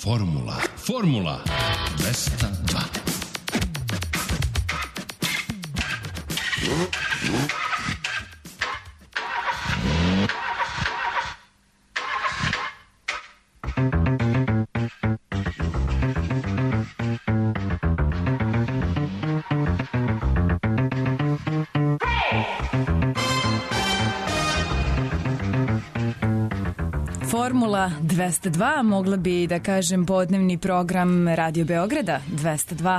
Formula 202. Formula 202, mogla bi da kažem podnevni program Radio Beograda 202.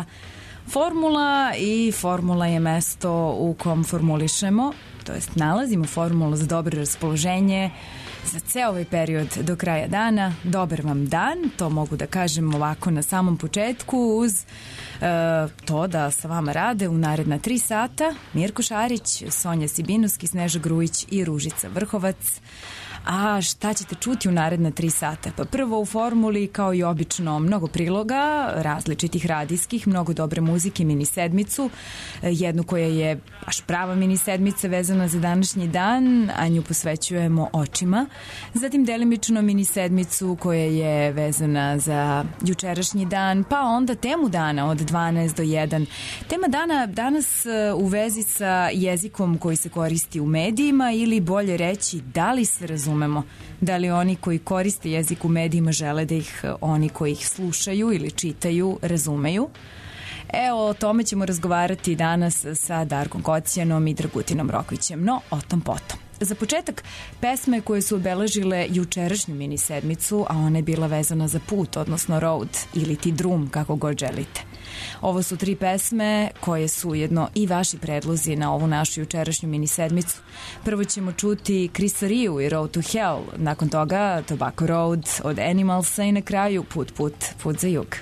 Formula je mesto u kom formulišemo, to jest nalazimo formulu za dobro raspoloženje za ceo ovaj period do kraja dana. Dobar vam dan, to mogu da kažem ovako na samom početku uz to da sa vama rade u naredna 3 sata Mirko Šarić, Sonja Sibinovski, Sneža Grujić i Ružica Vrhovac. A šta ćete čuti u naredna 3 sata? Pa prvo u formuli, kao i obično, mnogo priloga, različitih radijskih, mnogo dobre muzike, mini sedmicu, jednu koja je baš prava mini sedmica vezana za današnji dan, a nju posvećujemo očima. Zatim delimično mini sedmicu koja je vezana za jučerašnji dan, pa onda temu dana od 12 do 1. Tema dana danas u vezi sa jezikom koji se koristi u medijima, ili bolje reći, da li se razumemo, da li oni koji koriste jezik u medijima žele da ih oni koji ih slušaju ili čitaju razumeju. O tome ćemo razgovarati danas sa Darkom Kocijanom i Dragutinom Rokvićem, no o tom potom. Za početak, pesme koje su obeležile jučerašnju mini sedmicu, a ona je bila vezana za put, odnosno road ili ti drum, kako god želite. Ovo su 3 pesme koje su ujedno i vaši predlozi na ovu našu jučerašnju mini sedmicu. Prvo ćemo čuti Chrisa Riju i Road to Hell, nakon toga Tobacco Road od Animalsa i na kraju Put za jug.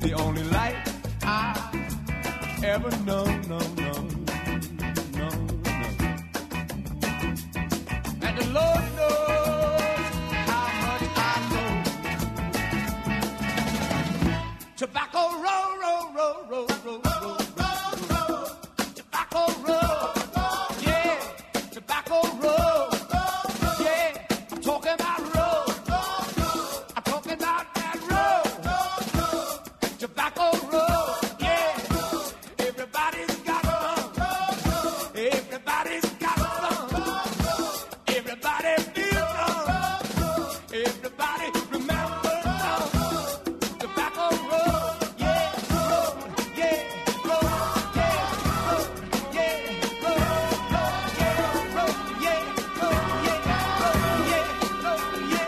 the only light I ever known, no. And the Lord knows how much I know. Tobacco roll. Tobacco roll. Yeah, tobacco roll. Yeah, I'm talking about roll. I'm talking about that roll. Tobacco roll. Yeah, everybody's got some. Everybody's got some. Everybody feels some. Everybody remembers some. Tobacco roll. Yeah, roll. Yeah, roll. Yeah, roll. Yeah, roll. Yeah, roll. Yeah, roll. Yeah, roll. Yeah, roll. Yeah,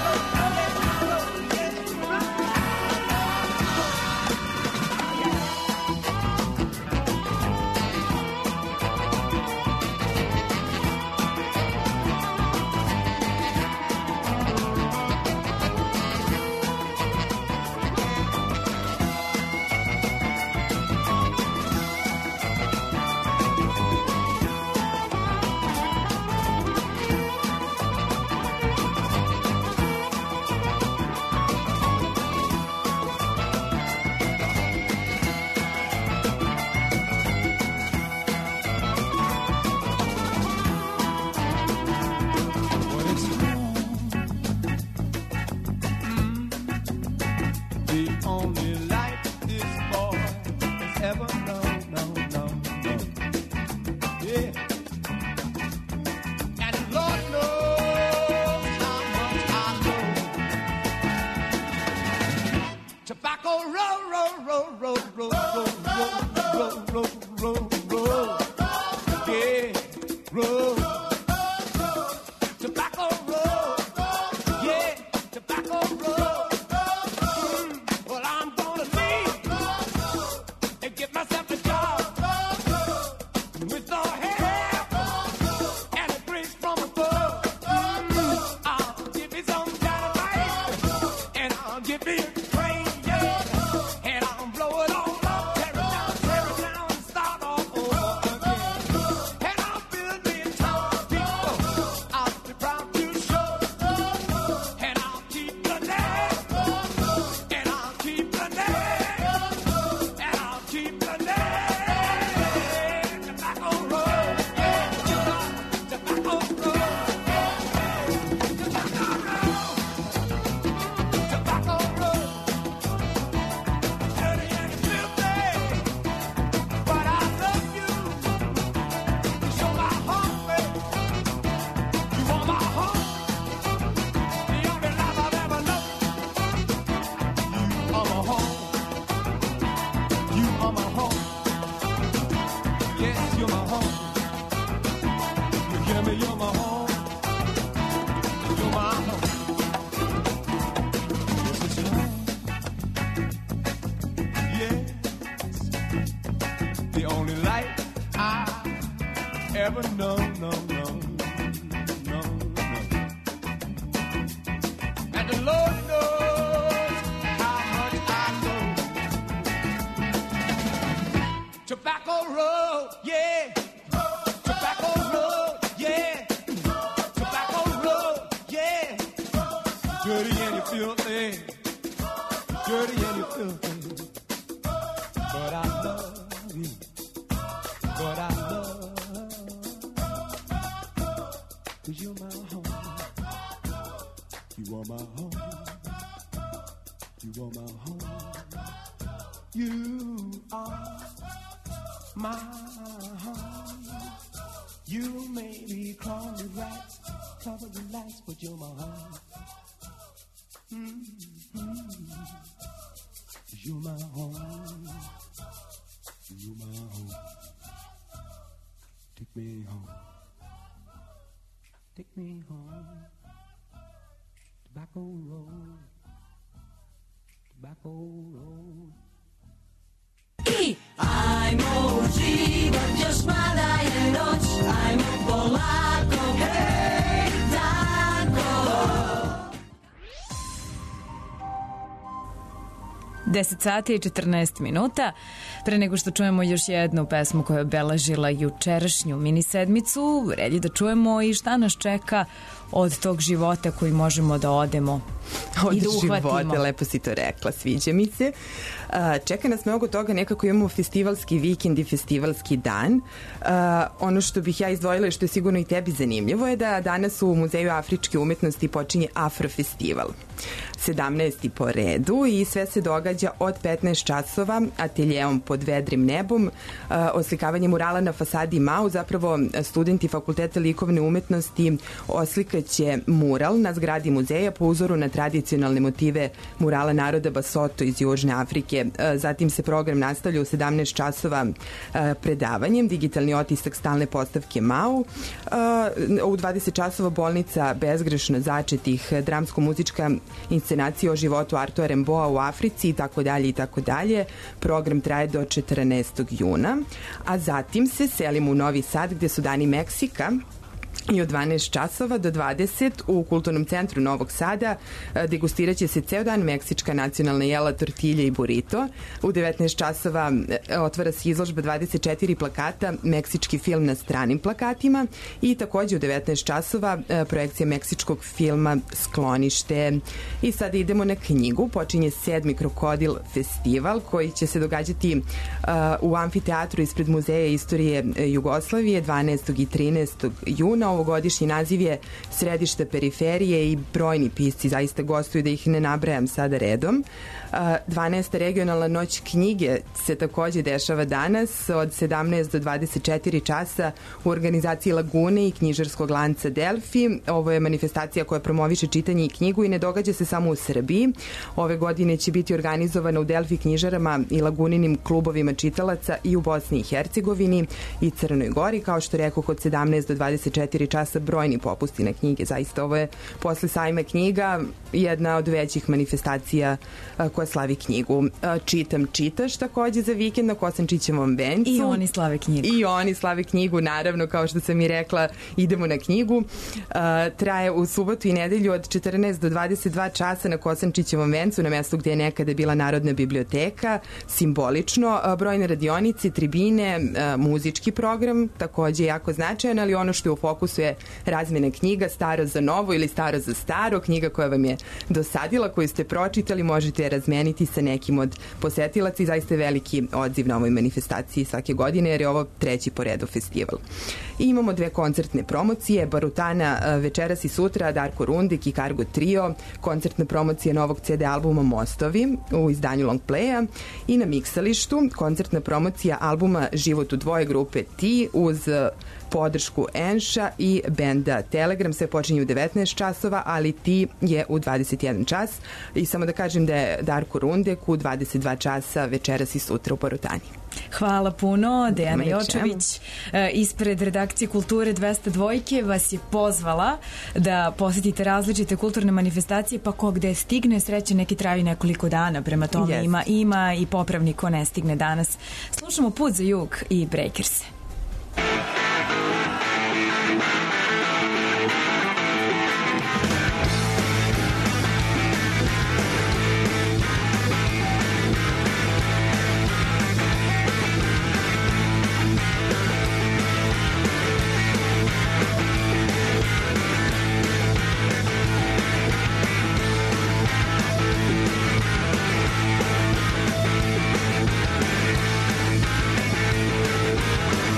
the only light this boy has ever known, no. Yeah. And the Lord knows how much I know. Tobacco roll. Yeah, roll. Tobacco roll. Yeah, tobacco roll. Well, I'm gonna leave and get myself a job with no help and a grace from above. I'll give me some dynamite and I'll give me a train, yeah, and I'll blow it all up, tear it down, and start all over again. And I'll build me a town of people I'll be proud to show, and I'll keep the land. And I'll keep the name. And I'll keep the name. Tobacco roll. Yeah, tobacco roll. Tobacco roll. Tobacco roll. Dirty and filthy. But I love you. You're my home, baby. You are my home. The only love I've ever known. You are my home. You are my home. Yes, you're my home. You hear me? You're my home. You're my home. This is your home. Yes. The only light I ever known, no. And the Lord knows how much I know. Tobacco roll, yeah. Tobacco roll, yeah. Tobacco roll, yeah. Dirty and you filthy. Dirty and you filthy. But I love you. But I love. 'Cause you're my home. You are my home. You are my home. You are my home. You may be crawling with rats, covered with lights, but you're my home. You're my home. You're my home. Take me home. Take me home. Tobacco road. Tobacco road. I'm możliwa wciąż maleje noc. I'm Polaką, hej, tango. 10 sati i 14 minuta. Pre nego što čujemo još jednu pesmu koja je obeležila jučerašnju mini sedmicu, red je da čujemo i šta nas čeka od tog života koji možemo da odemo i da uhvatimo. Od života, lepo si to rekla, sviđa mi se. Čeka nas mnogo toga, nekako imamo festivalski vikend i festivalski dan. Ono što bih ja izdvojila i što je sigurno i tebi zanimljivo je da danas u Muzeju afričke umetnosti počinje Afrofestival. 17. po redu i sve se događa od 15 časova ateljeom pod vedrim nebom, oslikavanje murala na fasadi Mau. Zapravo studenti Fakulteta likovne umetnosti oslikaće mural na zgradi muzeja po uzoru na tradicionalne motive murala naroda Basoto iz Južne Afrike. Zatim se program nastavlja u 17 časova predavanjem digitalni otisak stalne postavke Mau. U 20 časova bolnica bezgrešno začetih, dramsko-muzička inscenacija o životu Artura Rimbaua u Africi i tako dalje i tako dalje. Program traje do 14. juna, a zatim se selimo u Novi Sad gde su Dani Meksika i od 12 časova do 20 u Kulturnom centru Novog Sada degustirat će se ceo dan meksička nacionalna jela, tortilje i burrito. U 19 časova otvara se izložba 24 plakata, meksički film na stranim plakatima i takođe u 19 časova projekcija meksičkog filma Sklonište. I sada idemo na knjigu. Počinje 7. Krokodil festival koji će se događati u amfiteatru ispred Muzeja istorije Jugoslavije 12. i 13. juna. Ovogodišnji naziv je Središte periferije i brojni pisci zaista gostuju, da ih ne nabrajam sada redom. 12. regionalna noć knjige se takođe dešava danas od 17 do 24 časa u organizaciji Lagune i knjižarskog lanca Delfi. Ovo je manifestacija koja promoviše čitanje i knjigu i ne događa se samo u Srbiji. Ove godine će biti organizovana u Delfi knjižarama i Laguninim klubovima čitalaca i u Bosni i Hercegovini i Crnoj Gori. Kao što rekoh, od 17 do 24 časa brojni popusti na knjige. Zaista ovo je posle sajma knjiga jedna od većih manifestacija koja slavi knjigu. Čitam, čitaš takođe za vikend na Kosančićevom vencu. I oni slave knjigu. I oni slave knjigu, naravno, kao što sam i rekla, idemo na knjigu. Traje u subotu i nedelju od 14 do 22 časa na Kosančićevom vencu, na mestu gde je nekada bila Narodna biblioteka, simbolično. Brojne radionice, tribine, muzički program, takođe jako značajan, ali ono što je u fokusu je razmjena knjiga, staro za novo ili staro za staro. Knjiga koja vam je dosadila, koju ste pročitali, možete je razmeniti sa nekim od posetilaca i zaista je veliki odziv na ovoj manifestaciji svake godine, jer je ovo 3. po redu festival. I imamo 2 koncertne promocije, Barutana večeras i sutra, Darko Rundik i Cargo Trio, koncertna promocija novog CD albuma Mostovi u izdanju Long Playa i na miksalištu koncertna promocija albuma Život u dvoje grupe Ti uz podršku Enša i benda Telegram. Sve počinje u 19 časova, ali Ti je u 21 čas. I samo da kažem da je Darko Rundek u 22 časa večeras i sutra u Barutani. Hvala puno. Dejana Jočević ispred redakcije Kulture 202 vas je pozvala da posetite različite kulturne manifestacije, pa ko gde stigne, sreće neki traju nekoliko dana, prema tome ima i popravni ko ne stigne danas. Slušamo Put za jug i Breakers. Breakers.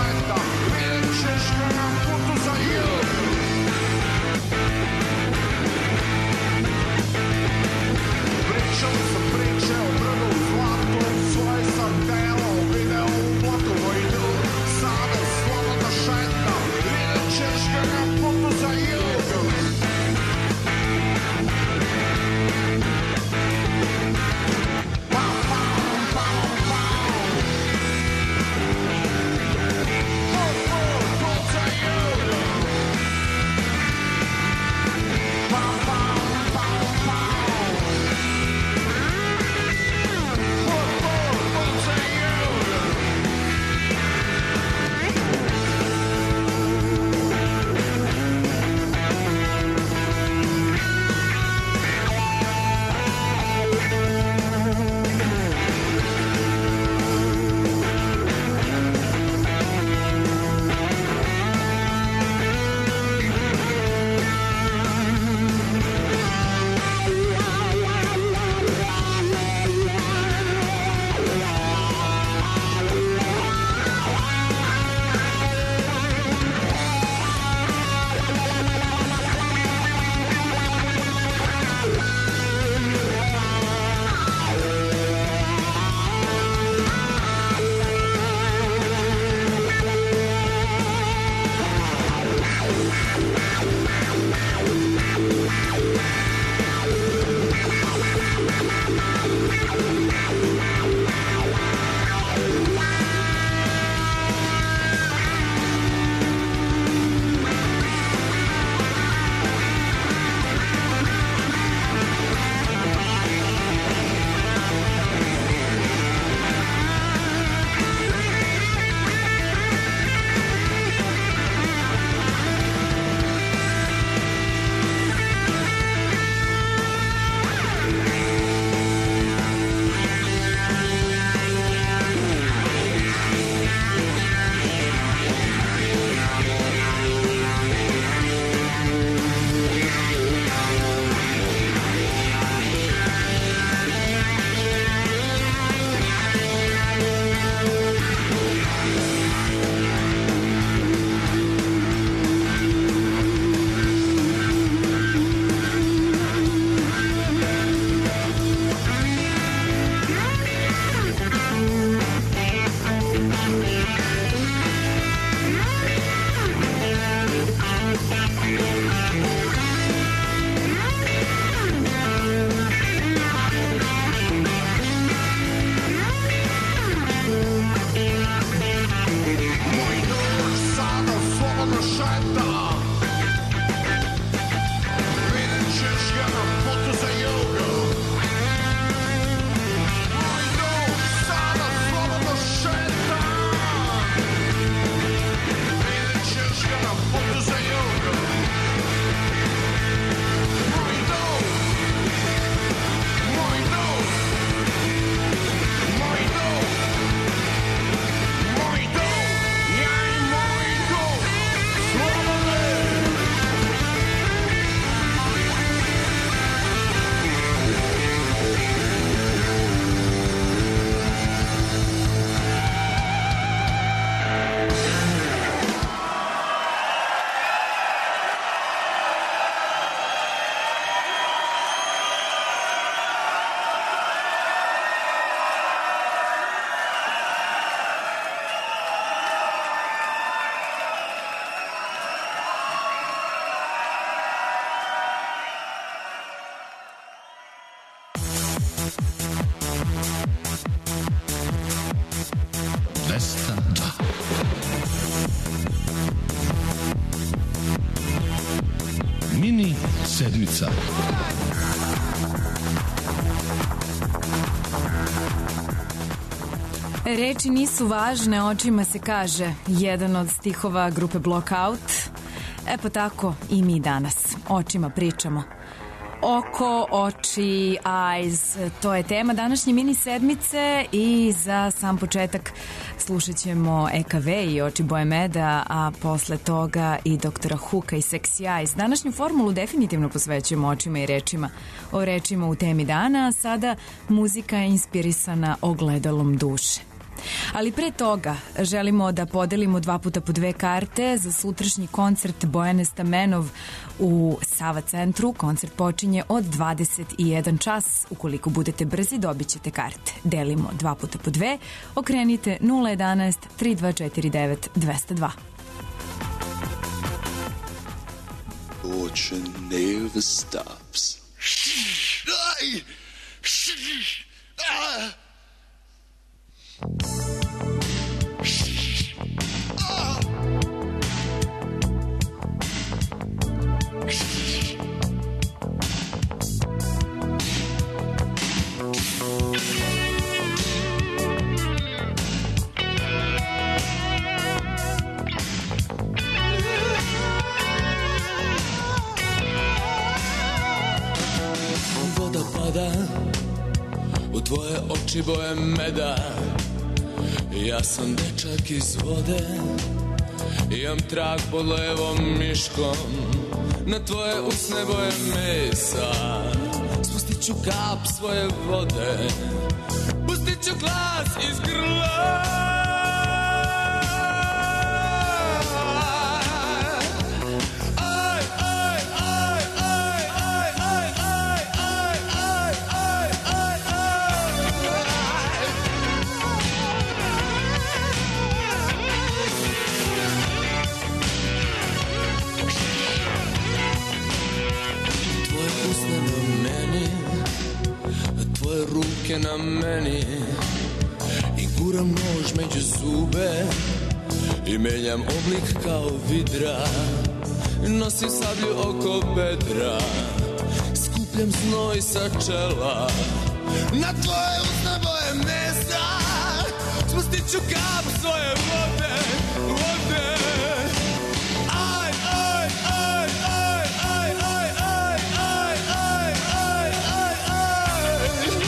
šeta, vidjet ćeš ga na putu za jug. Pričali sam priče o brdu u zlatu, svoje sam telo video u blatu vojnu. Sada slobodno šeta, vidjet ćeš ga na putu za jug. Mini sedmica. Reči nisu važne, očima se kaže, jedan od stihova grupe Blockout. Pa tako i mi danas očima pričamo. Oko, oči, eyes, to je tema današnje mini sedmice i za sam početak slušat ćemo EKV i Oči boje meda, a posle toga i doktora Huka i Sexy Eyes. Današnju formulu definitivno posvećujemo očima i rečima. O rečima u temi dana, a sada muzika je inspirisana ogledalom duše. Ali pre toga želimo da podelimo 2 puta po 2 karte za sutrašnji koncert Bojane Stamenov u Sava centru. Koncert počinje od 21 čas. Ukoliko budete brzi, dobit ćete karte. Delimo 2 puta po 2. Okrenite 011 3249 202. Fortune never stops. Voda pada u tvoje oči boje meda. Ja sam dečak iz vode, imam trag pod levom miškom, na tvoje usne boje mesa. Spustit ću kap svoje vode, pustit ću glas iz grla. Tvoje ruke na meni i guram nož među zube i menjam oblik kao vidra. Nosim sablju oko bedra, skupljam znoj sa čela. Na tvoje usne boje mesa spustit ću kap svoje vode, vode. Aj, aj, aj, aj, aj, aj, aj, aj, aj, aj, aj, aj.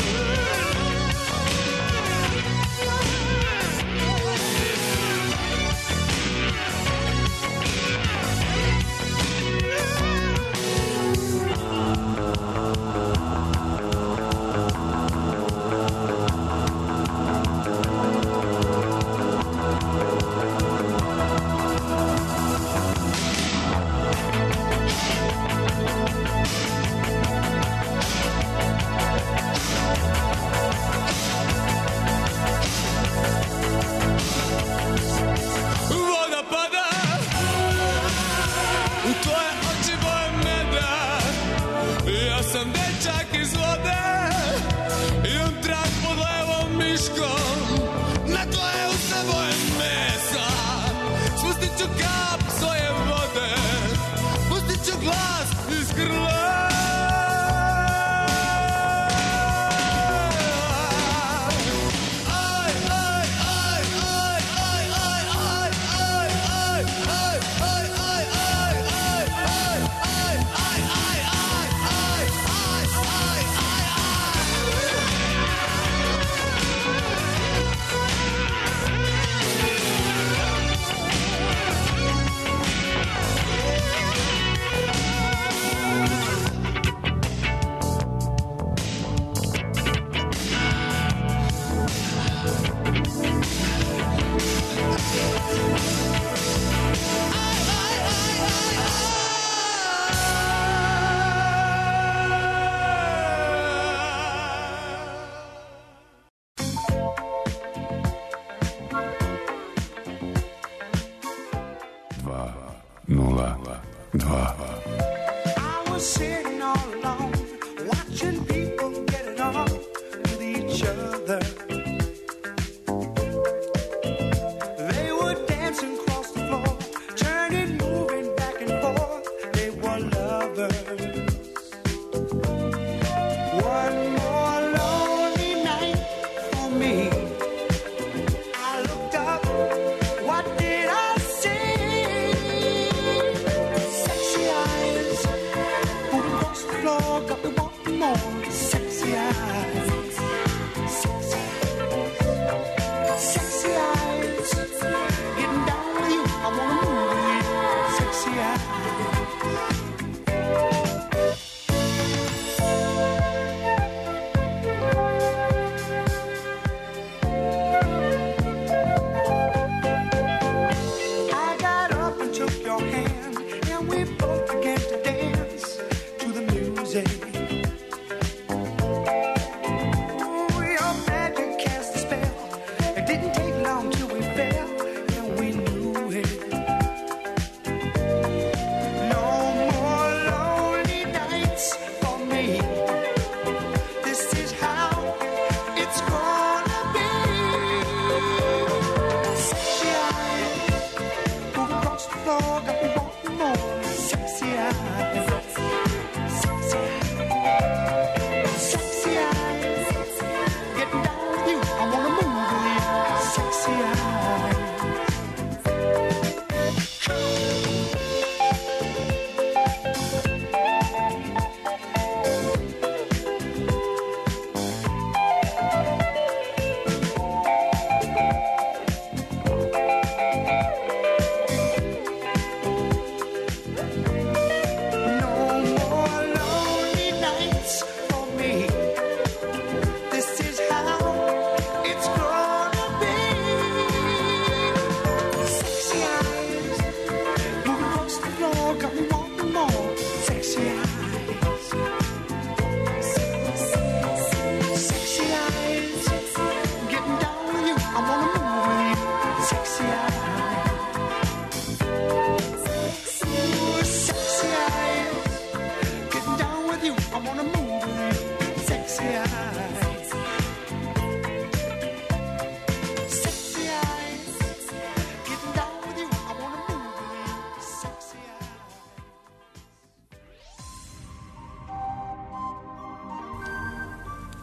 Voda pada u tvoje oči boje meda. Ja sam dečak iz vode, imam trag pod levom miškom, na tvoje usne boje mesa. Spustit ću kap svoje vode, pustit ću glas iz grla. I was sitting all alone, watching people get it on with each other. They were dancing across the floor, turning, moving back and forth. They were lovers. One more lonely night for me. I looked up, what did I see? Sexy eyes,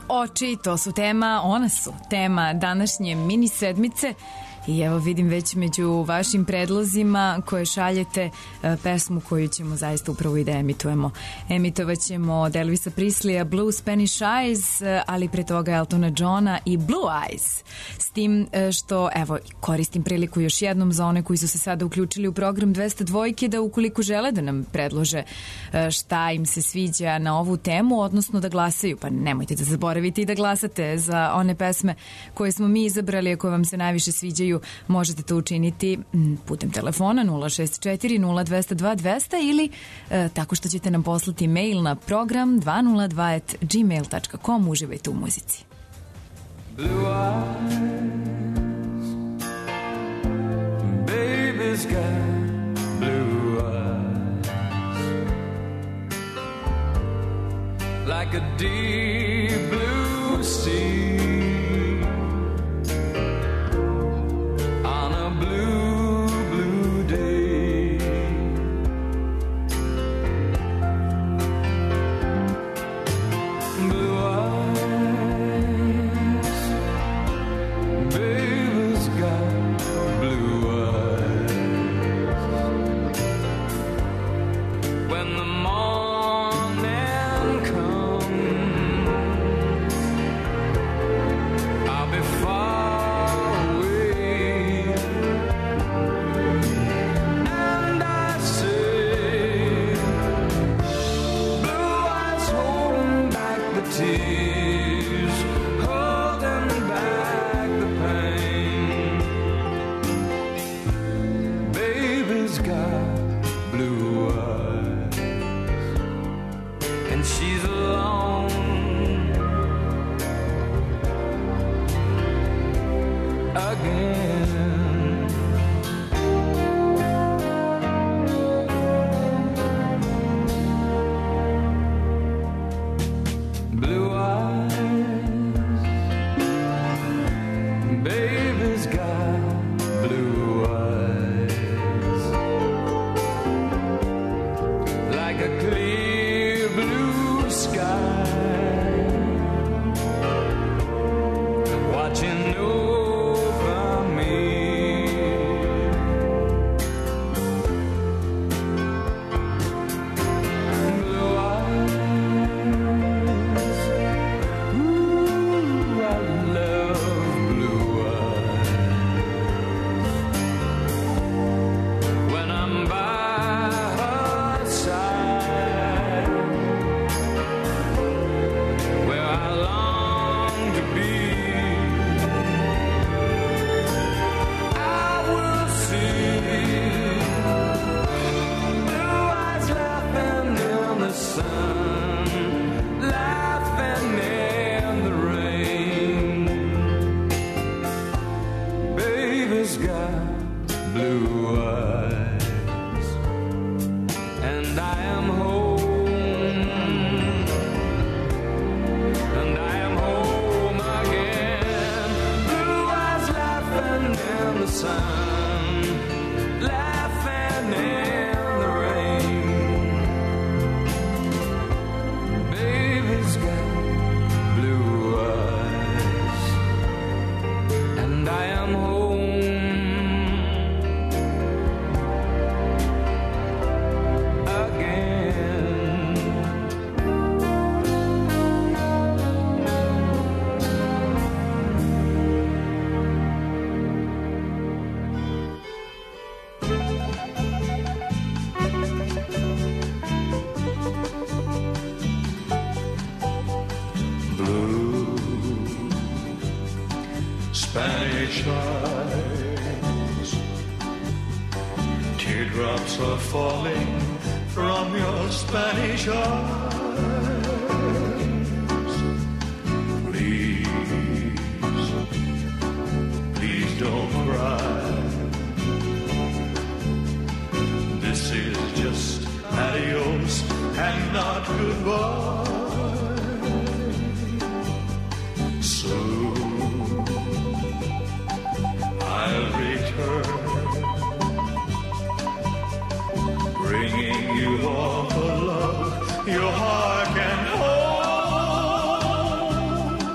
oči, to su tema, ona su tema današnje mini sedmice. I evo vidim već među vašim predlozima koje šaljete pesmu koju ćemo zaista upravo i da emitujemo. Emitovaćemo od Elvisa Prisleya Blue Spanish Eyes, ali pre toga Eltona Johna i Blue Eyes. S tim što, evo, koristim priliku još jednom za one koji su se sada uključili u program 202 da ukoliko žele da nam predlože šta im se sviđa na ovu temu, odnosno da glasaju, pa nemojte da zaboravite i da glasate za one pesme koje smo mi izabrali, a koje vam se najviše sviđaju. Možete to učiniti putem telefona 064 0202 200 ili tako što ćete nam poslati mail na program 202@gmail.com. Uživajte u muzici. Blue eyes, baby's got blue eyes, like a deep blue sea. Blue, blue day. Blue eyes, baby's got blue eyes. When the morning comes, I'll be far tears, holding back the pain. Baby's got blue eyes, and she's alone again. Spanish eyes, teardrops are falling from your Spanish eyes. Please, please don't cry. This is just adios and not goodbye. Soon I'll return, bringing you all the love your heart can hold.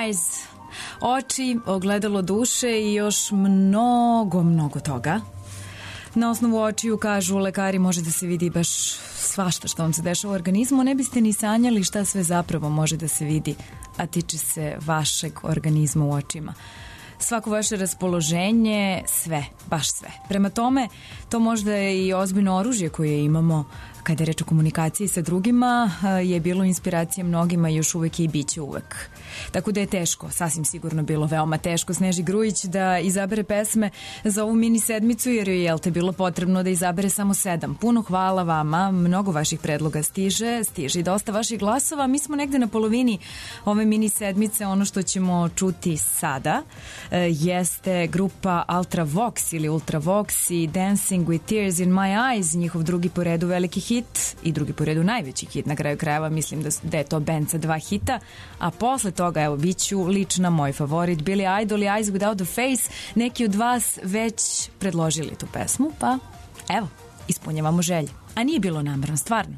eyes. Oči, ogledalo duše i još mnogo toga. Na osnovu očiju, kažu lekari, može da se vidi baš svašta što vam se dešava u organizmu. Ne biste ni sanjali šta sve zapravo može da se vidi, a tiče se vašeg organizma u očima. Svako vaše raspoloženje, sve, baš sve. Prema tome, to možda je i ozbiljno oružje koje imamo kada je reč o komunikaciji sa drugima, je bilo inspiracija mnogima i još uvek i bit će uvek. Tako da je teško, sasvim sigurno bilo veoma teško Sneži Grujić da izabere pesme za ovu mini sedmicu, jer joj je bilo potrebno da izabere samo 7. Puno hvala vama, mnogo vaših predloga stiže i dosta vaših glasova. Mi smo negde na polovini ove mini sedmice. Ono što ćemo čuti sada jeste grupa Ultravox ili Ultravox i Dancing with Tears in My Eyes, njihov drugi po redu veliki hit i drugi po redu najveći hit, na kraju krajeva mislim da je to band sa 2 hita, a posle toga, evo, bit ću lična moj favorit Billy Idol i Eyes Without the Face. Neki od vas već predložili tu pesmu, pa evo, ispunjavamo želje. A nije bilo namerno, stvarno.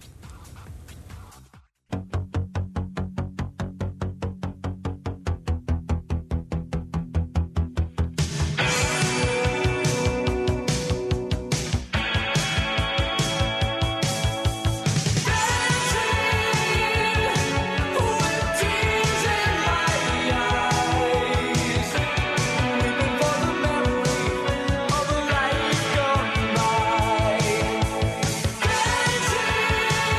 Dancing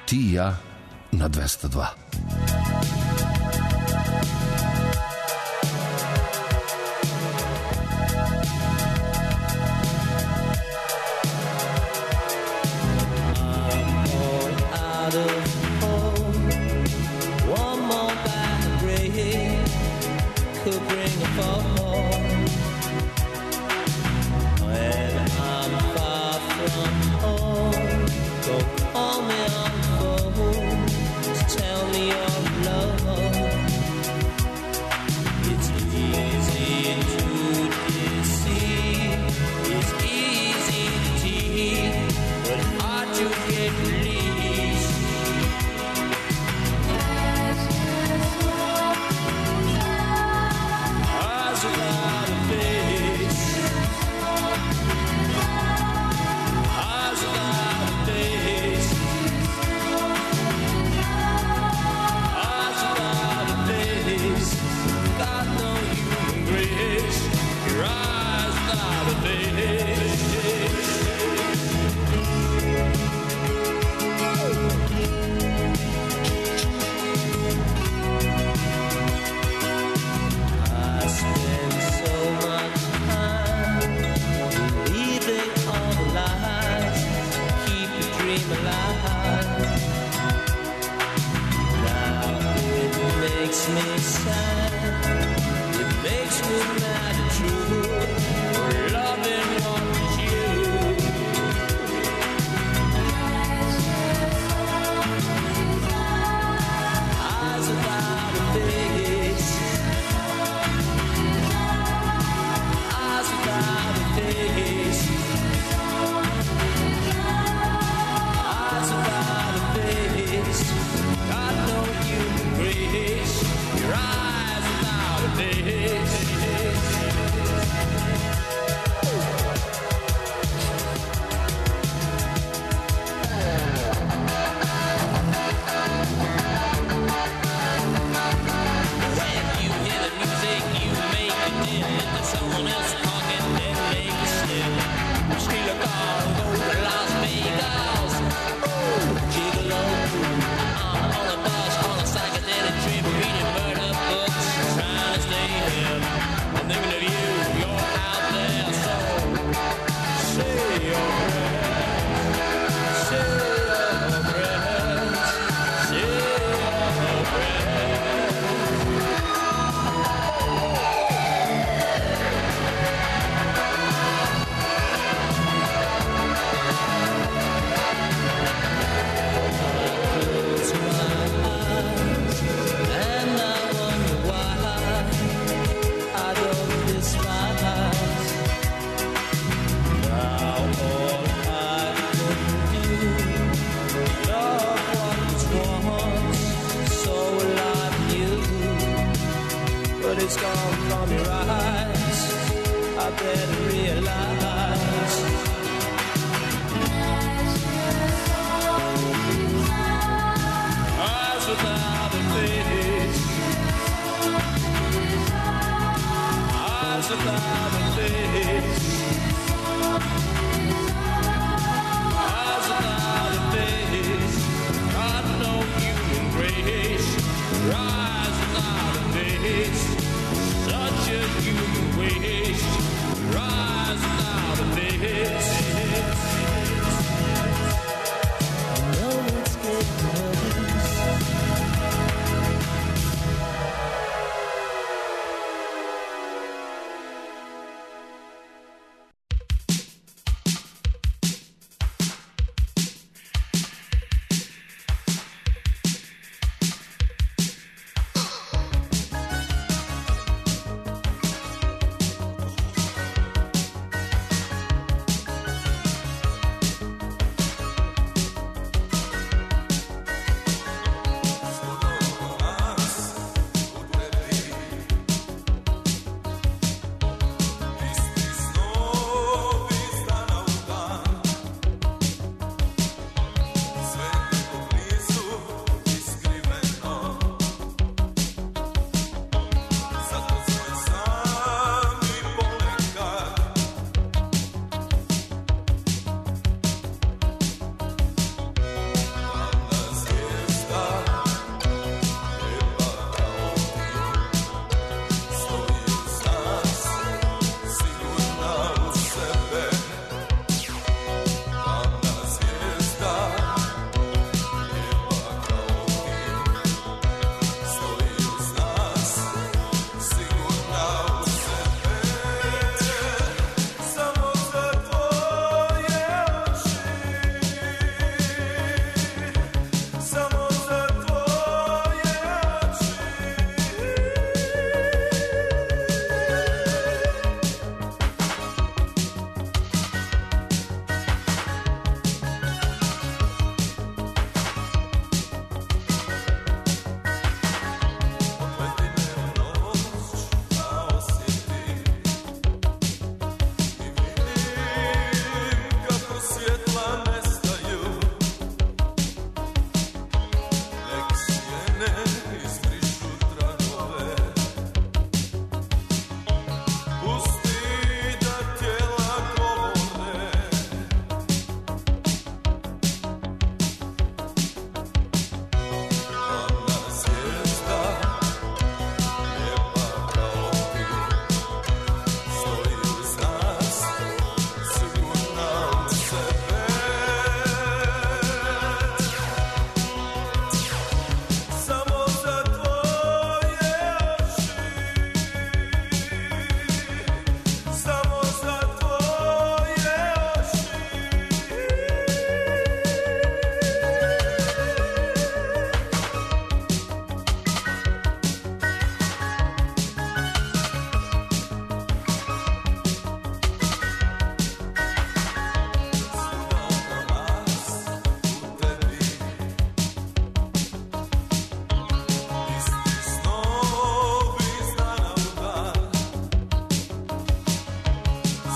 ti i ja na 202.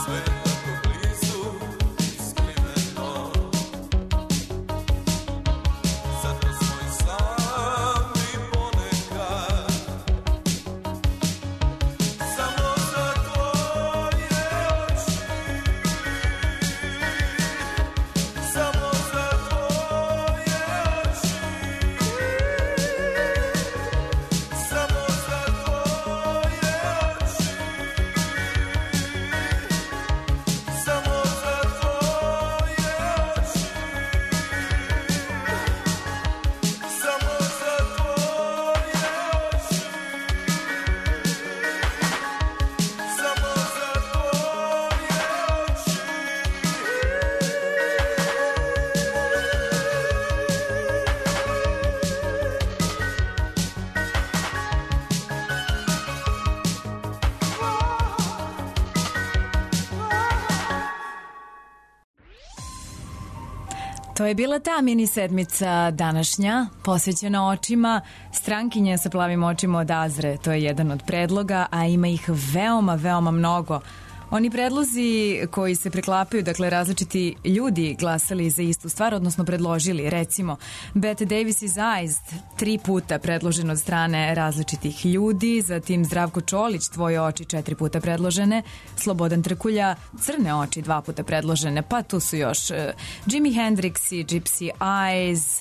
To je bila ta mini sedmica današnja, posvećena očima. Strankinje sa plavim očima od Azre, to je jedan od predloga, a ima ih veoma, veoma mnogo. Oni predlozi koji se preklapaju, dakle različiti ljudi glasali za istu stvar, odnosno predložili, recimo Bette Davis's Eyes 3 puta predložen od strane različitih ljudi, zatim Zdravko Čolić, Tvoje oči 4 puta predložene, Slobodan Trkulja, Crne oči 2 puta predložene, pa tu su još Jimi Hendrix i Gypsy Eyes,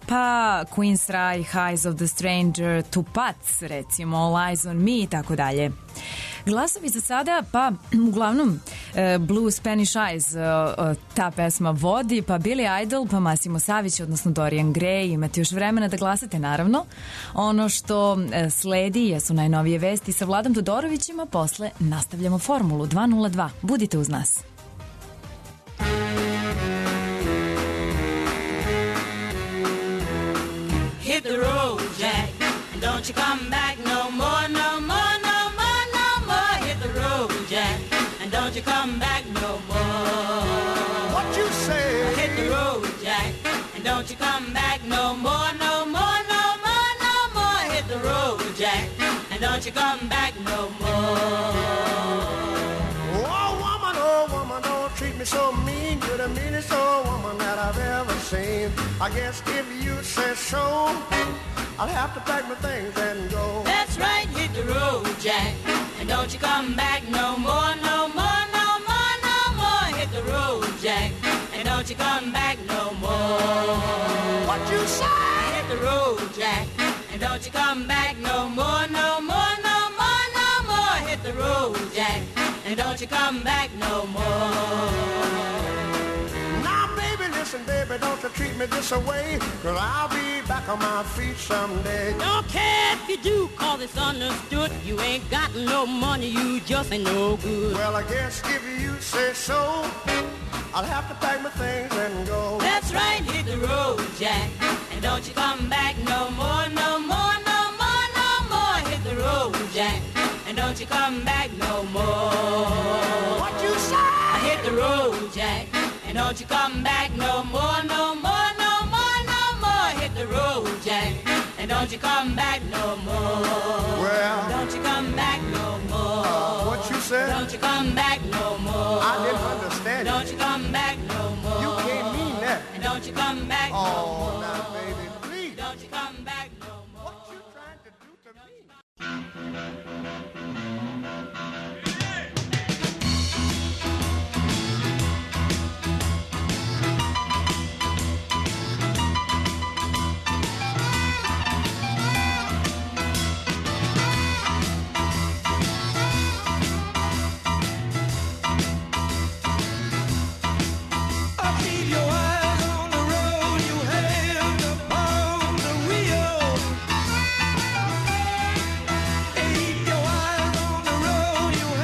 pa Queen's Reich, Eyes of the Stranger, Tupac, recimo All Eyes on Me i tako dalje. Glasovi za sada, pa uglavnom Blue Spanish Eyes, ta pesma vodi, pa Billy Idol, pa Massimo Savić, odnosno Dorian Gray. Imate još vremena da glasate, naravno. Ono što sledi jesu najnovije vesti sa Vladom Todorovićem, a posle nastavljamo Formulu 202. Budite uz nas. Hit the road, Jack, and don't you come back no more, no more, no more, no more. Hit the road, Jack, and don't you come back no more. What you say? Hit the road, Jack, and don't you come back no more, no more, no more, no more. Hit the road, Jack, and don't you come back no more. Oh woman, don't treat me so mean. You're the meanest old woman that I've ever seen. I guess if you say so, I'll have to pack my things and go. That's right, hit the road, Jack, and don't you come back no more, no more, no more, no more. Hit the road, Jack, and don't you come back no more. What you say? Hit the road, Jack, and don't you come back no more, no more, no more, no more. Hit the road, Jack, and don't you come back no more. Now, baby, listen, baby, don't you treat me this way, 'cause I'll be back on my feet someday. Don't care if you do, 'cause it's understood. You ain't got no money, you just ain't no good. Well, I guess if you say so, I'll have to pack my things and go. That's right, hit the road, Jack, and don't you come back no more, no more, no more, no more. Hit the road, Jack, and don't you come back no more. What you say? Hit the road, Jack, and don't you come back no more, no more, no more, no more. Hit the road, Jack, and don't you come back no more. Well, don't you come back no more. What you said? Don't you come back no more. I didn't understand. Don't you come back no more. You can't mean that. And don't you come back no more. Oh, now, baby, please. Don't you come back no more. What you trying to do to me? Keep your eyes on the road, you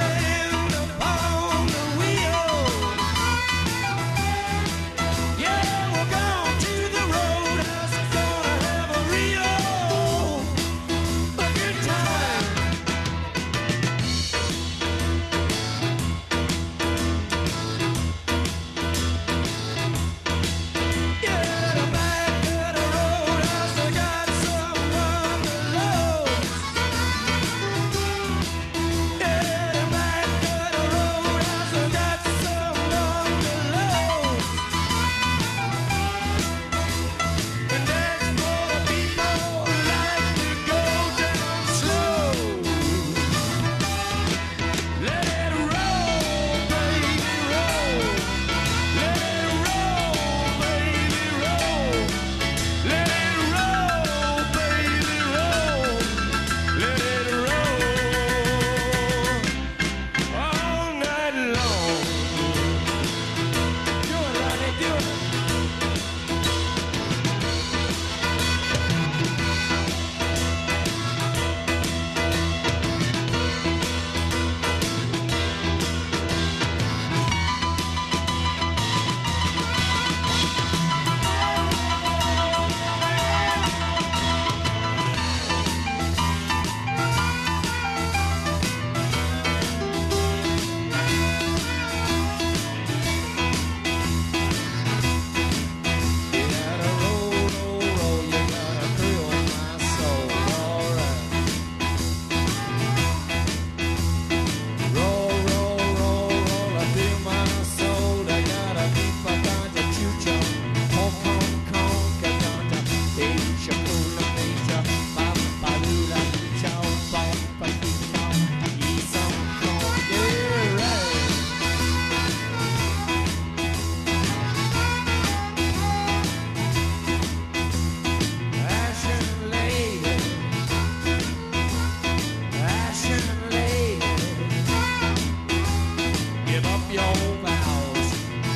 up your vows.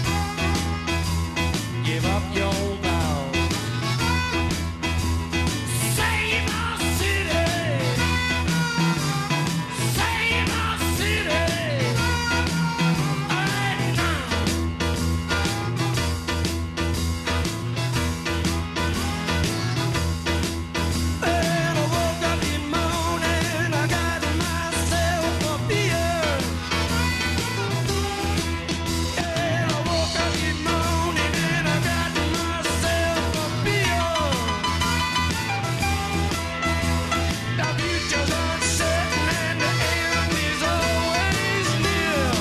Give up your vows. Save our city. Save our city. Right now. When I woke up in the morning, I got myself a beer. Yeah, I woke up in the morning and I got myself a beer. The future's uncertain and the end is always near.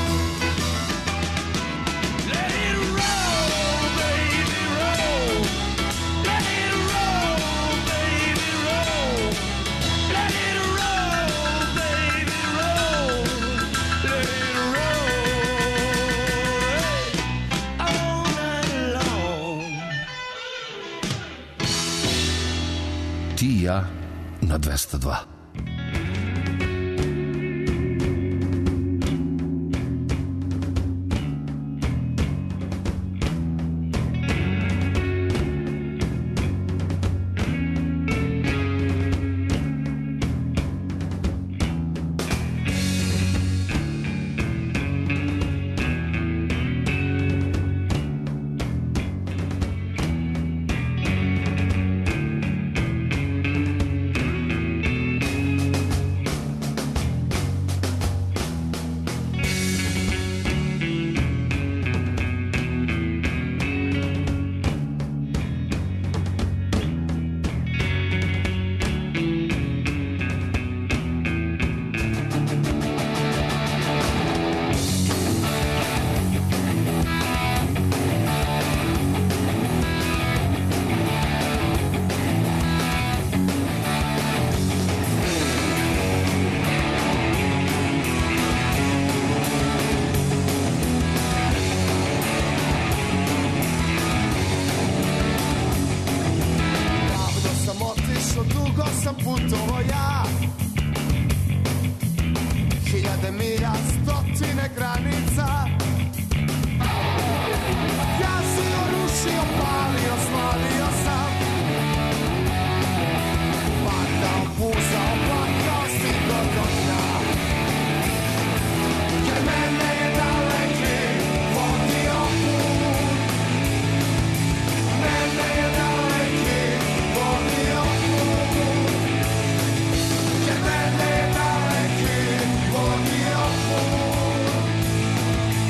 Let it roll, baby, roll. Let it roll, baby, roll. Let it roll, baby, roll. Let it roll all night long. Ti i ja na 202. Davno sam otišao, dugo sam putovao ja. Hiljade milja, stotine granica. Gazio, rušio, palio, slavio sam. Padao, puzao, plakao, stigao do dna. Jer mene je daleki vodio put. Mene je daleki vodio put. Jer mene je daleki vodio put.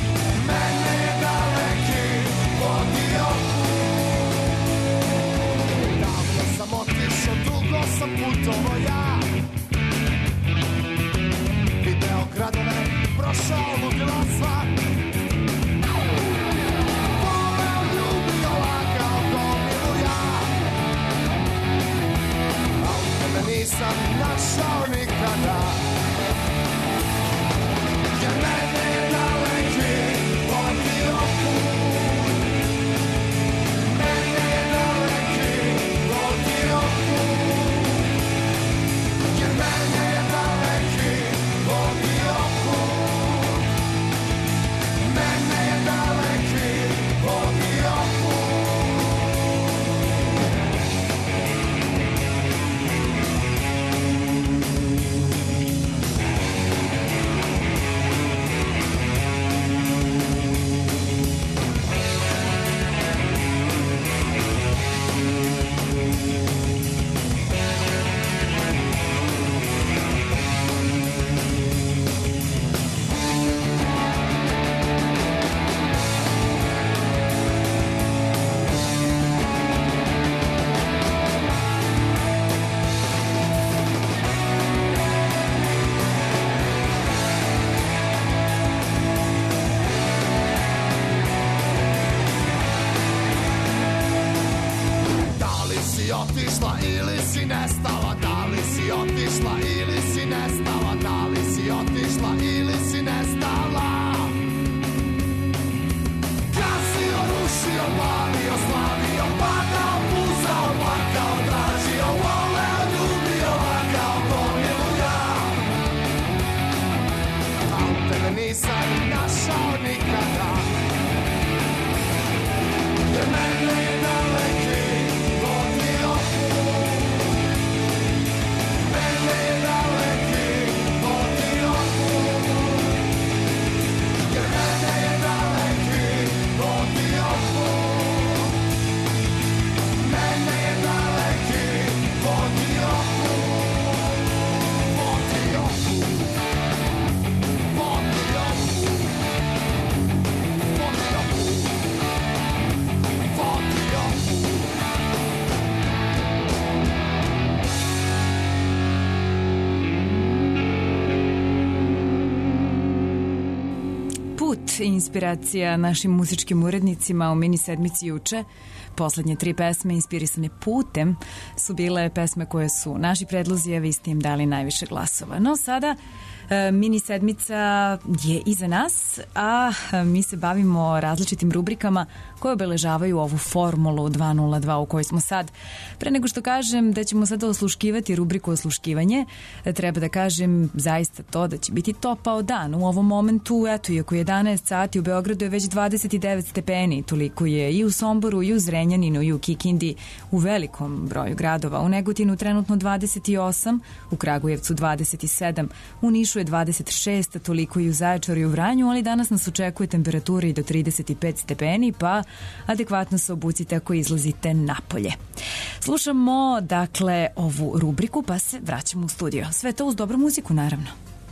put inspiracija našim muzičkim urednicima u mini sedmici juče. Poslednje 3 pesme inspirisane putem su bile pesme koje su naši predlozi, a vi ste im dali najviše glasova. No sada mini sedmica je iza nas, a mi se bavimo različitim rubrikama koje obeležavaju ovu formulu 202 u kojoj smo sad. Pre nego što kažem da ćemo sada osluškivati rubriku osluškivanje, treba da kažem zaista to da će biti topao dan. U ovom momentu, eto, iako je 11 sati, u Beogradu je već 29 stepeni, toliko je i u Somboru, i u Zrenjaninu, i u Kikindi, u velikom broju gradova. U Negotinu trenutno 28, u Kragujevcu 27, u Nišu je 26, toliko i u Zaječaru i u Vranju, ali danas nas očekuje temperatura i do 35 stepeni, pa adekvatno se obucite ako izlazite napolje. Slušamo, dakle, ovu rubriku, pa se vraćamo u studio. Sve to uz dobru muziku, naravno.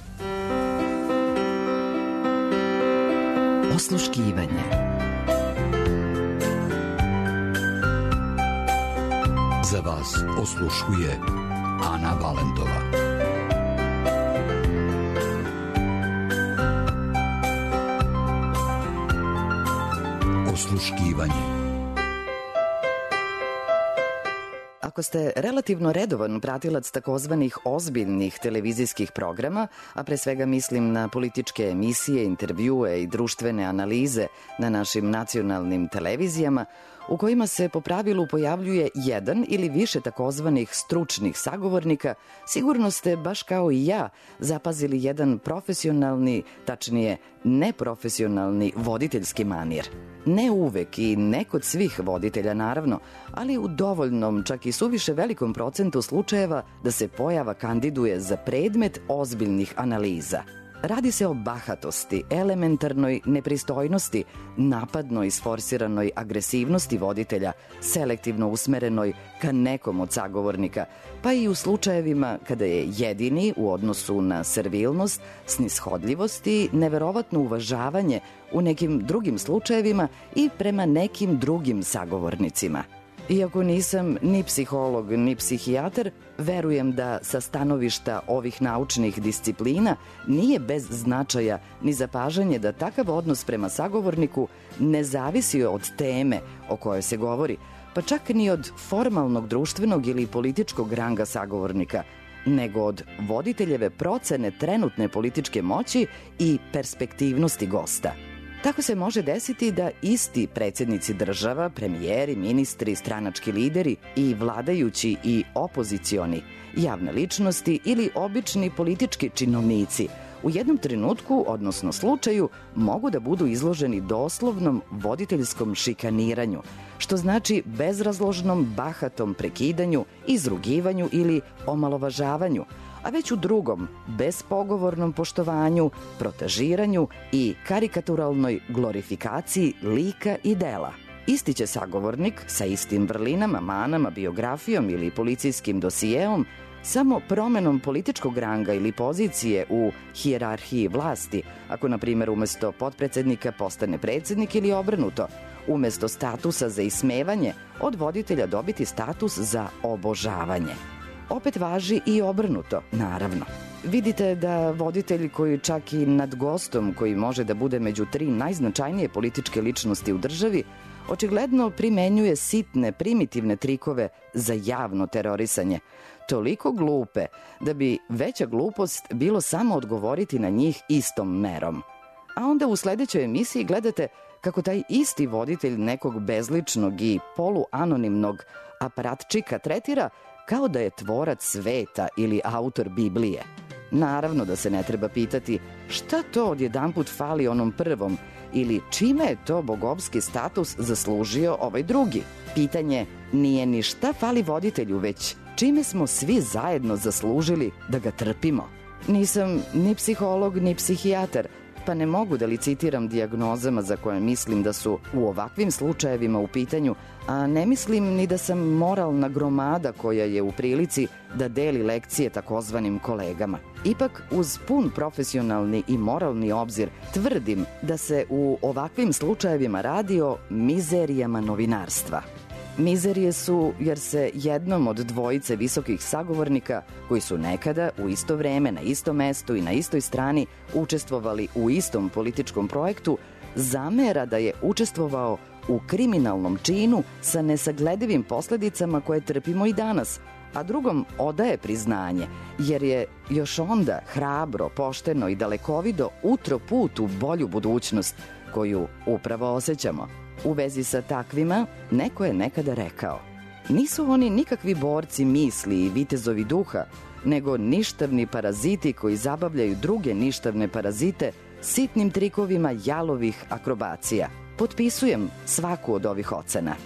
Osluškivanje. Za vas osluškuje Ana Valentova. Osluškivanje. Ako ste relativno redovan pratilac takozvanih ozbiljnih televizijskih programa, a pre svega mislim na političke emisije, intervjue i društvene analize na našim nacionalnim televizijama, u kojima se po pravilu pojavljuje jedan ili više takozvanih stručnih sagovornika, sigurno ste, baš kao i ja, zapazili jedan profesionalni, tačnije neprofesionalni voditeljski manir. Ne uvek i ne kod svih voditelja, naravno, ali u dovoljnom, čak i suviše velikom procentu slučajeva da se pojava kandiduje za predmet ozbiljnih analiza. Radi se o bahatosti, elementarnoj nepristojnosti, napadnoj isforsiranoj agresivnosti voditelja, selektivno usmerenoj ka nekom od sagovornika, pa i u slučajevima kada je jedini u odnosu na servilnost, snishodljivost i neverovatno uvažavanje u nekim drugim slučajevima i prema nekim drugim sagovornicima. Iako nisam ni psiholog, ni psihijatar, verujem da sa stanovišta ovih naučnih disciplina nije bez značaja ni zapažanje da takav odnos prema sagovorniku ne zavisi od teme o kojoj se govori, pa čak ni od formalnog društvenog ili političkog ranga sagovornika, nego od voditeljeve procene trenutne političke moći i perspektivnosti gosta. Tako se može desiti da isti predsjednici država, premijeri, ministri, stranački lideri i vladajući i opozicioni, javne ličnosti ili obični politički činovnici u jednom trenutku, odnosno slučaju, mogu da budu izloženi doslovnom voditeljskom šikaniranju, što znači bezrazložnom, bahatom prekidanju, izrugivanju ili omalovažavanju, a već u drugom, bespogovornom poštovanju, protežiranju i karikaturalnoj glorifikaciji lika i dela. Isti će sagovornik sa istim vrlinama, manama, biografijom ili policijskim dosijeom samo promenom političkog ranga ili pozicije u hijerarhiji vlasti, ako na primjer umesto potpredsednika postane predsednik ili obrnuto, umesto statusa za ismevanje od voditelja dobiti status za obožavanje. Opet važi i obrnuto, naravno. Vidite da voditelj koji čak i nad gostom, koji može da bude među 3 najznačajnije političke ličnosti u državi, očigledno primenjuje sitne, primitivne trikove za javno terorisanje. Toliko glupe da bi veća glupost bilo samo odgovoriti na njih istom merom. A onda u sledećoj emisiji gledate kako taj isti voditelj nekog bezličnog i poluanonimnog aparatčika tretira kao da je tvorac sveta ili autor Biblije. Naravno da se ne treba pitati šta to odjedanput fali onom prvom ili čime je to bogovski status zaslužio ovaj drugi. Pitanje nije ni šta fali voditelju, već čime smo svi zajedno zaslužili da ga trpimo. Nisam ni psiholog ni psihijatar, pa ne mogu da licitiram dijagnozama za koje mislim da su u ovakvim slučajevima u pitanju, a ne mislim ni da sam moralna gromada koja je u prilici da deli lekcije takozvanim kolegama. Ipak, uz pun profesionalni i moralni obzir, tvrdim da se u ovakvim slučajevima radi o mizerijama novinarstva. Mizerije su jer se jednom od dvojice visokih sagovornika, koji su nekada u isto vreme, na istom mestu i na istoj strani učestvovali u istom političkom projektu, zamera da je učestvovao u kriminalnom činu sa nesagledivim posledicama koje trpimo i danas, a drugom odaje priznanje, jer je još onda hrabro, pošteno i dalekovido utro put u bolju budućnost, koju upravo osjećamo. U vezi sa takvima, neko je nekada rekao: nisu oni nikakvi borci misli i vitezovi duha, nego ništavni paraziti koji zabavljaju druge ništavne parazite sitnim trikovima jalovih akrobacija. Potpisujem svaku od ovih ocena.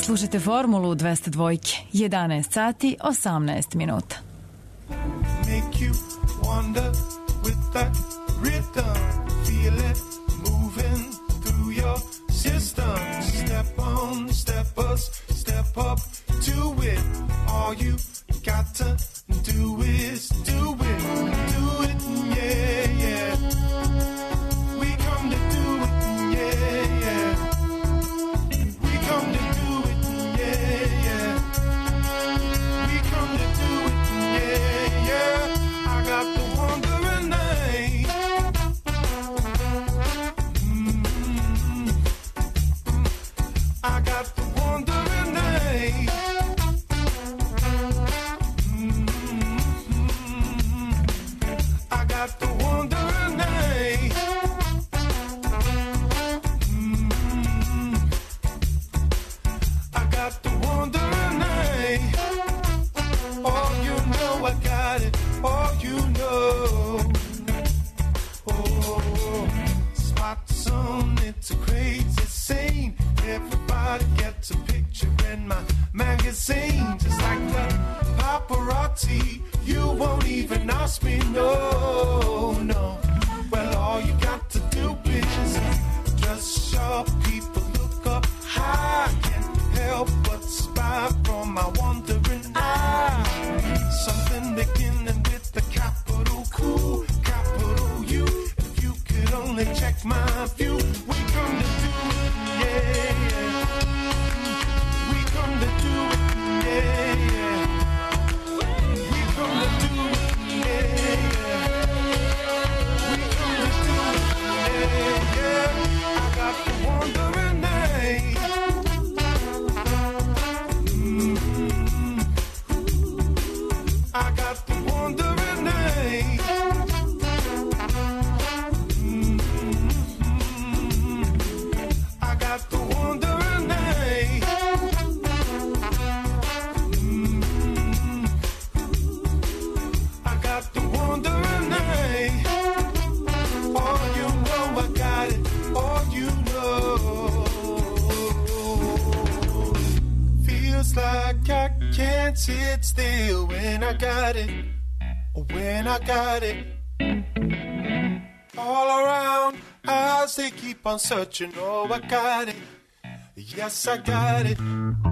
Slušajte Formulu 202, 11 sati, 18 minuta. Make you wonder with that rhythm. Feel it moving through your system. Step on, step up to it. All you got to do is do it, yeah, yeah. We come to do it, yeah, yeah. We come to do it, yeah, yeah. We come to do it, yeah, yeah. I got the wandering night. I got the wandering night. I got the wandering night. I got the wandering night. Oh, you know I got it. Oh, you know. Oh, spots on it's a crazy scene. Everybody gets a picture in my magazine, just like the paparazzi. You won't even ask me, no, no. Well, all you got to do is just show people look up high. Can't help but spy from my wandering eye. Something beginning with the capital Q, capital U. If you could only check my view, we come to do it, yeah, yeah. We come to do it, yeah, yeah. We come to do it, yeah, yeah. We come to do it, yeah, yeah. I got the wandering night. I got the wandering night. I got the wandering night. I got the wandering night. Oh, you know I got it. Oh, you know. Feels like I can't sit still when I got it. When I got it. All around, eyes they keep on searching. Oh, I got it. Yes, I got it.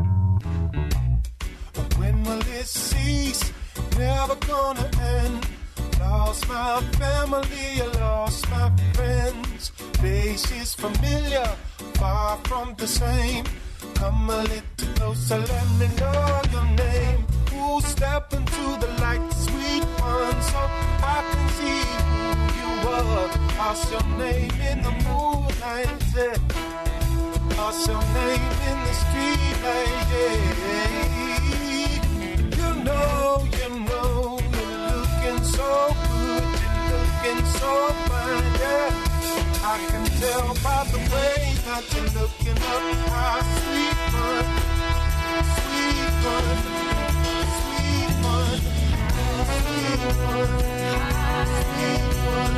When will it cease? Never gonna end. Lost my family, I lost my friends. Faces familiar, far from the same. Come a little closer, let me know your name. Who step into the light, sweet one, so I can see who you were. What's your name in the moonlight? Yeah. What's your name in the street light? Yeah. You know, you're looking so good, you're looking so fine, yeah. I can tell by the way that you're looking up. Ah, sweet one, sweet one, sweet one, sweet one, sweet one,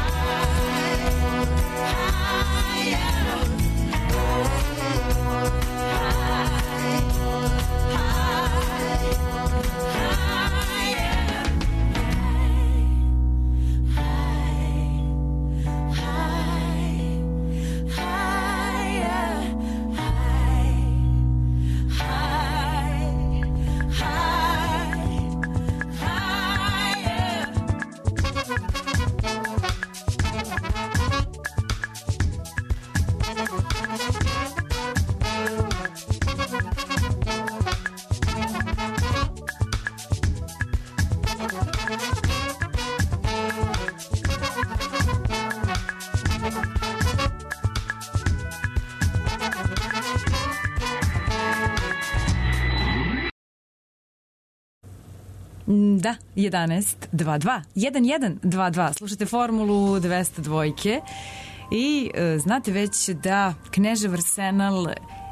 Da, 11-22. 11-22. Slušate Formulu 202. I znate već da Knežev Arsenal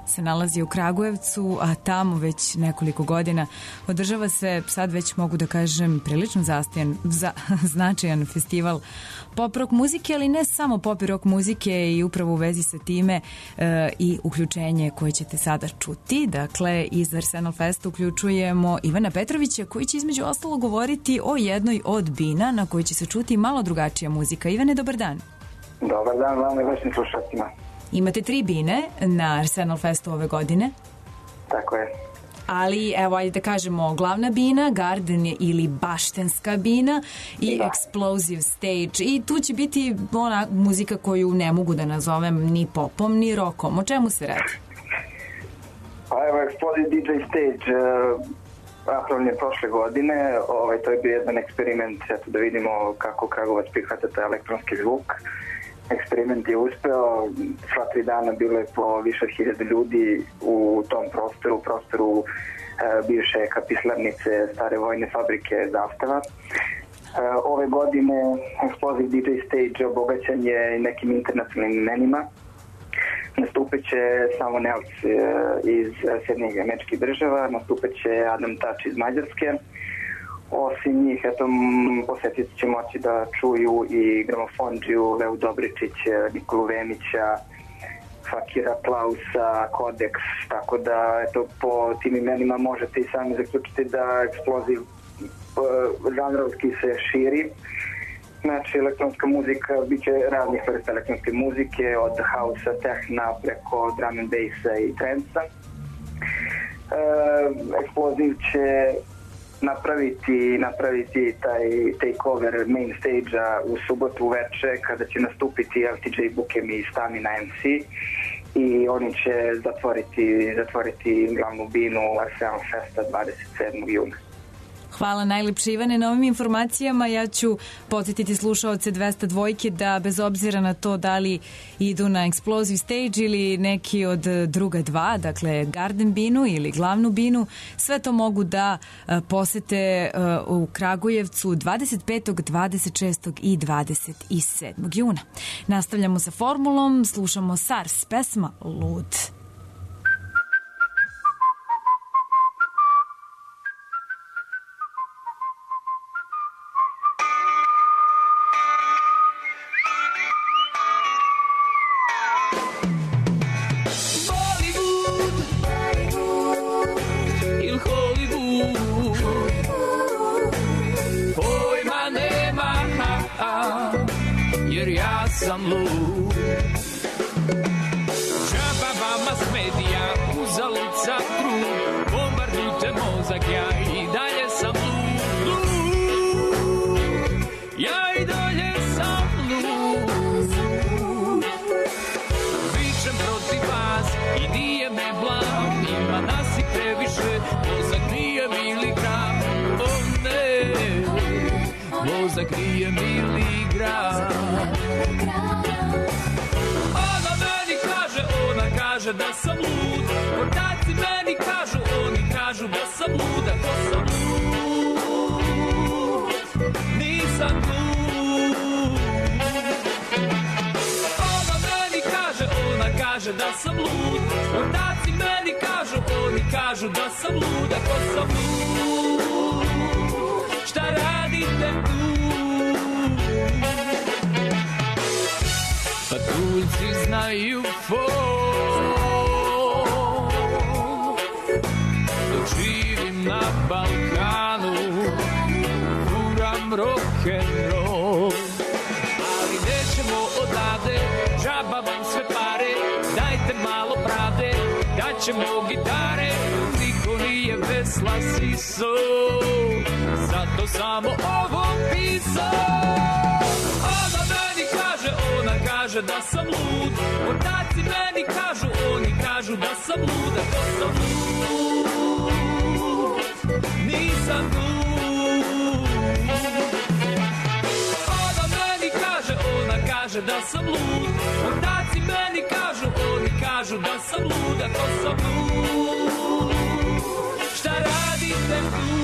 se nalazi u Kragujevcu, a tamo već nekoliko godina održava se, sad već mogu da kažem, prilično značajan festival pop rock muzike, ali ne samo pop rock muzike, i upravo u vezi sa time i uključenje koje ćete sada čuti. Dakle, iz Arsenal Festa uključujemo Ivana Petrovića, koji će između ostalo govoriti o jednoj od bina na kojoj će se čuti malo drugačija muzika. Ivane, dobar dan. Dobar dan vam i vašim slušacima. Imate 3 bine na Arsenal Festu ove godine. Tako je. Ali, evo, ajde da kažemo, glavna bina, Garden ili baštenska bina i Explosive Stage. I tu će biti ona muzika koju ne mogu da nazovem ni popom, ni rockom. O čemu se radi? Pa evo, Explosive DJ Stage napravljen je prošle godine. To je bio jedan eksperiment, eto, da vidimo kako Kragujevac prihvata taj elektronski zvuk. Eksperiment je uspeo, sva 3 dana bilo je po više od 1000 ljudi u tom prostoru bivše kapislarnice stare vojne fabrike Zastava. Ove godine Explosive DJ Stage obogaćen je nekim internacionalnim imenima. Nastupit će samo Nelci iz Sjedinjenih Američkih Država, nastupit će Adam Tač iz Mađarske. Osim njih, eto, posjetiti će moći da čuju i Gramofonđiju, Leu Dobričić, Nikolu Vemića, Fakira Klausa, Kodeks, tako da, eto, po tim imenima možete i sami zaključiti da Explosive žanrovski se širi. Znači, elektronska muzika, bit će raznih vrsta elektronske muzike, od hausa, tehna, preko drum and bassa i transa. Explosive će napraviti taj takeover main stage-a u subotu uveče, kada će nastupiti LTJ Bukem i Stamina MC, i oni će zatvoriti glavnu binu Arsenal Festa 27. juna. Hvala najlepše, Ivane, na ovim informacijama. Ja ću podsjetiti slušaoce 202 da bez obzira na to da li idu na Explosive Stage ili neki od druga dva, dakle Garden binu ili glavnu binu, sve to mogu da posete u Kragujevcu 25., 26. i 27. juna. Nastavljamo sa formulom, slušamo SARS, pesma Lud. Sam lud. Džaba vama smedija, uzalud sam trud, bombardujte mozak, ja i dalje sam lud. Ja i dalje sam lud. Vičem protiv vas i nije me blam, ima nas i previše, mozak nije miligram. Oh ne, mozak nije miligram. Kaže da sam lud, ortaci meni kažu, oni kažu da sam lud, ako sam lud, nisam lud. Ona kaže da sam lud, ortaci meni kažu, oni kažu da sam lud, ako sam lud, šta radite tu? Patuljci znaju na Balkanu furam rock'n'roll, ali nećemo odade, džaba vam sve pare, dajte malo brade, daćemo gitare, niko nije vesla siso, zato samo ovo pisao. Ona kaže da sam lud, ortaci meni kažu, oni kažu da sam lud, ako sam lud, nisam lud. Ona kaže da sam lud, ortaci meni kažu, oni kažu da sam lud, ako sam lud, šta radite tu?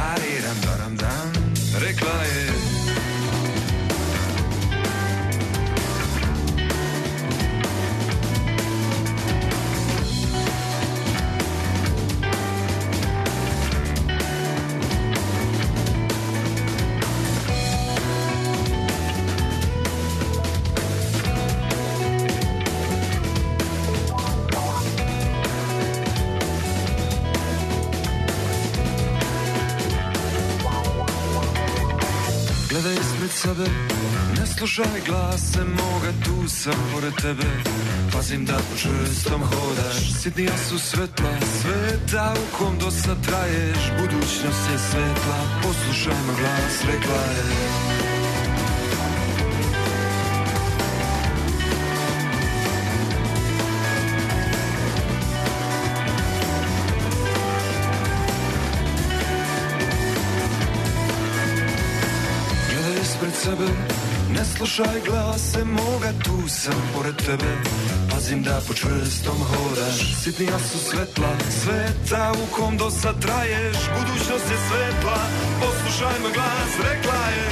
Dariram, daram, dam, rekla je. Gledaj ispred sebe, ne slušaj glase moga, tu sam pored tebe. Pazim da po čvrstom hodaš, sitnija su svetla, sveta u kom do sad traješ. Budućnost je svetla, poslušaj moj glas, rekla je. Pred sebe, ne slušaj glase moga, tu sam pored tebe. Pazim da po čvrstom hodaš, sitnija su svetla, sveta u kom do sad traješ. Budućnost je svetla, poslušaj moj glas, rekla je.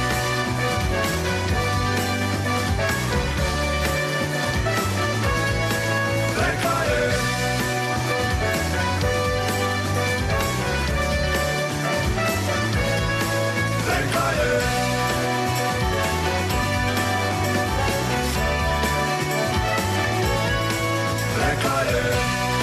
Rekla je. Rekla je. Rekla je.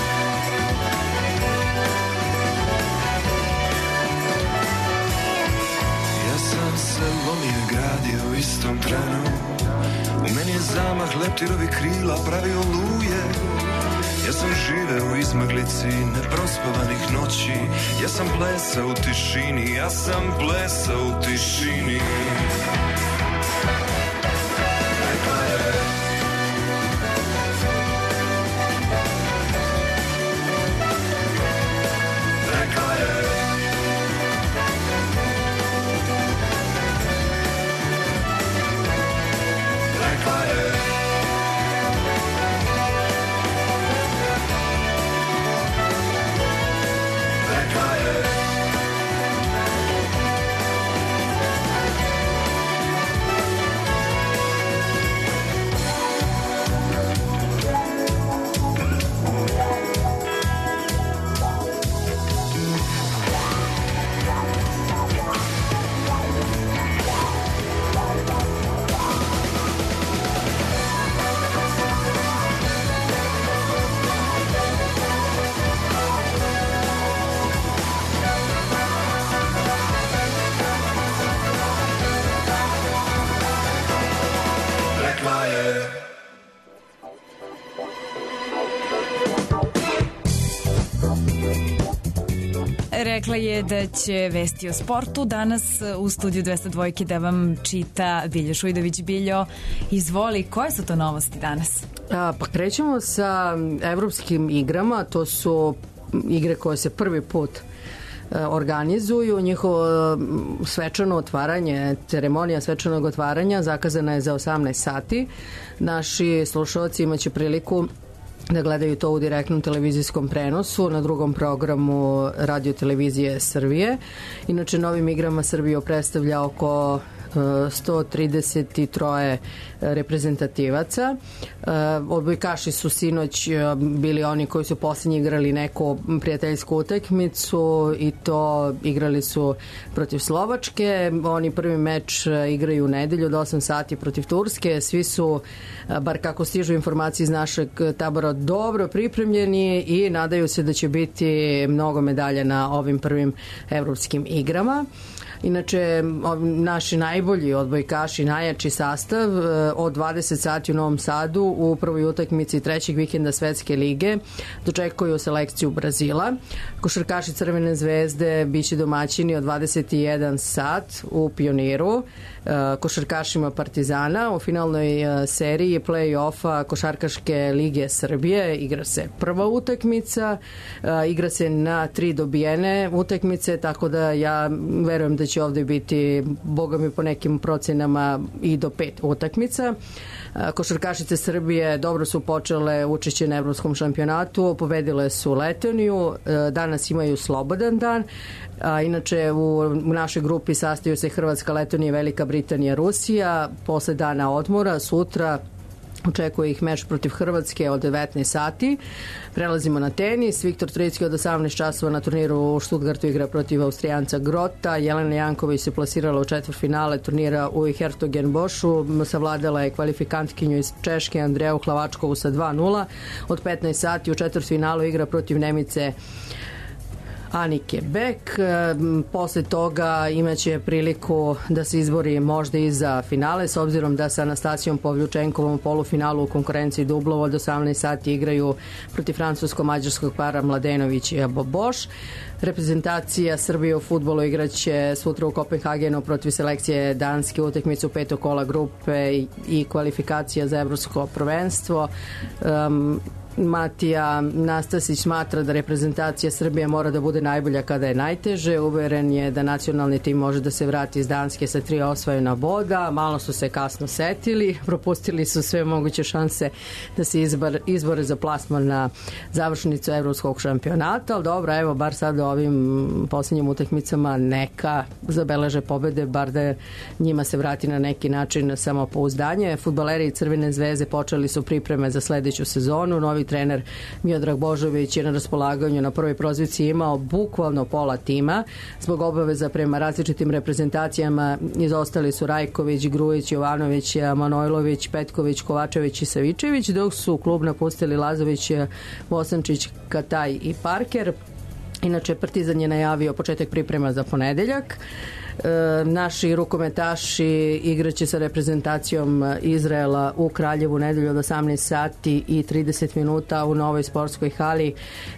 Ja sam se lomio, gradio u istom trenu. U meni je zamah leptirovi krila pravio oluje. Ja sam živeo u izmaglici neprospavanih noći. Ja sam plesao u tišini, ja sam plesao u tišini. Rekla je. Rekla je. Rekla je. Rekla je. Rekla je da će vesti o sportu danas u studiju 202 da vam čita Biljo Šujdović. Biljo, izvoli, koje su to novosti danas? Pa krećemo sa evropskim igrama, to su igre koje se prvi put organizuju. Njihovo svečano otvaranje, ceremonija svečanog otvaranja zakazana je za 18 sati. Naši slušalci imaće priliku da gledaju to u direktnom televizijskom prenosu na drugom programu Radio televizije Srbije. Inače, novim igrama Srbiju predstavlja oko 133 reprezentativaca. Odbojkaši su sinoć bili oni koji su poslednji igrali neku prijateljsku utakmicu i to igrali su protiv Slovačke. Oni prvi meč igraju u nedelju od 8 sati protiv Turske. Svi su, bar kako stižu informacije iz našeg tabora, dobro pripremljeni i nadaju se da će biti mnogo medalja na ovim prvim evropskim igrama. Inače, naši najbolji odbojkaši, najjači sastav od 20 sati u Novom Sadu u prvoj utakmici trećeg vikenda Svetske lige dočekuju selekciju Brazila. Košarkaši Crvene zvezde biće domaćini od 21 sat u Pioniru košarkašima Partizana. U finalnoj seriji play-offa Košarkaške lige Srbije igra se prva utakmica, igra se na 3 dobijene utakmice, tako da ja verujem da će ovde biti, boga mi, po nekim procenama i do 5 utakmica. Košarkašice Srbije dobro su počele učešće na evropskom šampionatu, pobedile su Letoniju, danas imaju slobodan dan. Inače u našoj grupi sastaju se Hrvatska, Letonija, Velika Britanija, Rusija. Posle dana odmora, sutra očekuje ih meč protiv Hrvatske od 19 sati. Prelazimo na tenis. Viktor Trojicki od 18 časova na turniru u Stuttgartu igra protiv Austrijanca Grota. Jelena Janković se plasirala u četvrtfinale turnira u Hertogenbošu. Savladala je kvalifikantkinju iz Češke Andreju Hlavačkovu sa 2-0. Od 15 sati u četvrtfinalu igra protiv Nemice Anike Bek. Posle toga imaće priliku da se izbori možda i za finale, s obzirom da sa Anastasijom Povljučenkovom u polufinalu u konkurenciji dublova od 18 sati igraju protiv francusko-mađarskog para Mladenović i Boboš. Reprezentacija Srbije u fudbalu igraće sutra u Kopenhagenu protiv selekcije Danske, utakmicu 5. kola grupe i kvalifikacija za evropsko prvenstvo. Matija Nastasić smatra da reprezentacija Srbije mora da bude najbolja kada je najteže. Uveren je da nacionalni tim može da se vrati iz Danske sa 3 osvojena boda. Malo su se kasno setili, propustili su sve moguće šanse da se izbore za plasman na završnicu evropskog šampionata, ali dobro, evo, bar sad ovim posljednjim utakmicama neka zabeleže pobede, bar da njima se vrati na neki način samopouzdanje. Fudbaleri Crvene zvezde počeli su pripreme za sledeću sezonu. Novi trener Miodrag Božović je na raspolaganju na prvoj prozivci imao bukvalno pola tima. Zbog obaveza prema različitim reprezentacijama izostali su Rajković, Grujić, Jovanović, Manojlović, Petković, Kovačević i Savičević, dok su klub napustili Lazović, Bosančić, Kataj i Parker. Inače, Partizan je najavio početak priprema za ponedeljak. Naši rukometaši igraće sa reprezentacijom Izraela u Kraljevu nedelju od 18 sati i 30 minuta u novoj sportskoj hali.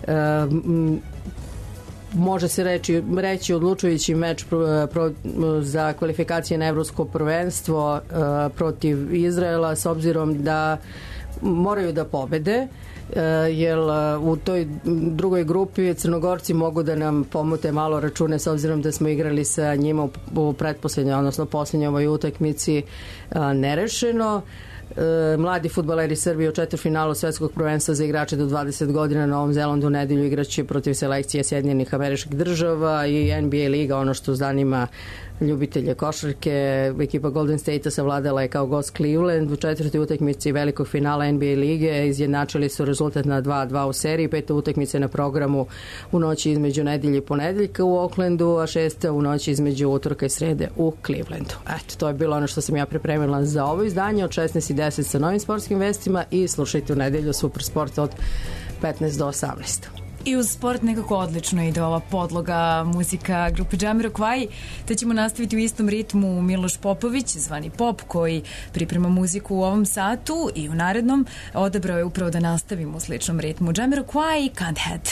Može se reći odlučujući meč za kvalifikacije na evropsko prvenstvo protiv Izraela, s obzirom da moraju da pobede, jer u toj drugoj grupi Crnogorci mogu da nam pomute malo račune, s obzirom da smo igrali sa njima u pretposlednjoj, odnosno posljednjoj utakmici nerešeno. Mladi fudbaleri Srbije u četvrtfinalu svetskog prvenstva za igrače do 20 godina na Novom Zelandu u nedelju igraće protiv selekcije Sjedinjenih Američkih Država i NBA liga, ono što zanima ljubitelje košarke. Ekipa Golden State-a savladala je kao gost Cleveland u četvrtoj utakmici velikog finala NBA lige. Izjednačili su rezultat na 2-2 u seriji. 5. utakmice na programu u noći između nedelje i ponedeljka u Oaklandu, a 6. u noći između utorka i srede u Clevelandu. Eto, to je bilo ono što sam ja pripremila za ovo izdanje od 16:10 sa novim sportskim vestima i slušajte u nedelju Super Sport od 15 do 18. I uz sport nekako odlično ide ova podloga muzika grupe Jamiroquai, te ćemo nastaviti u istom ritmu Miloš Popović, zvani Pop, koji priprema muziku u ovom satu i u narednom odabrao je upravo da nastavimo u sličnom ritmu. Jamiroquai, Can't Head.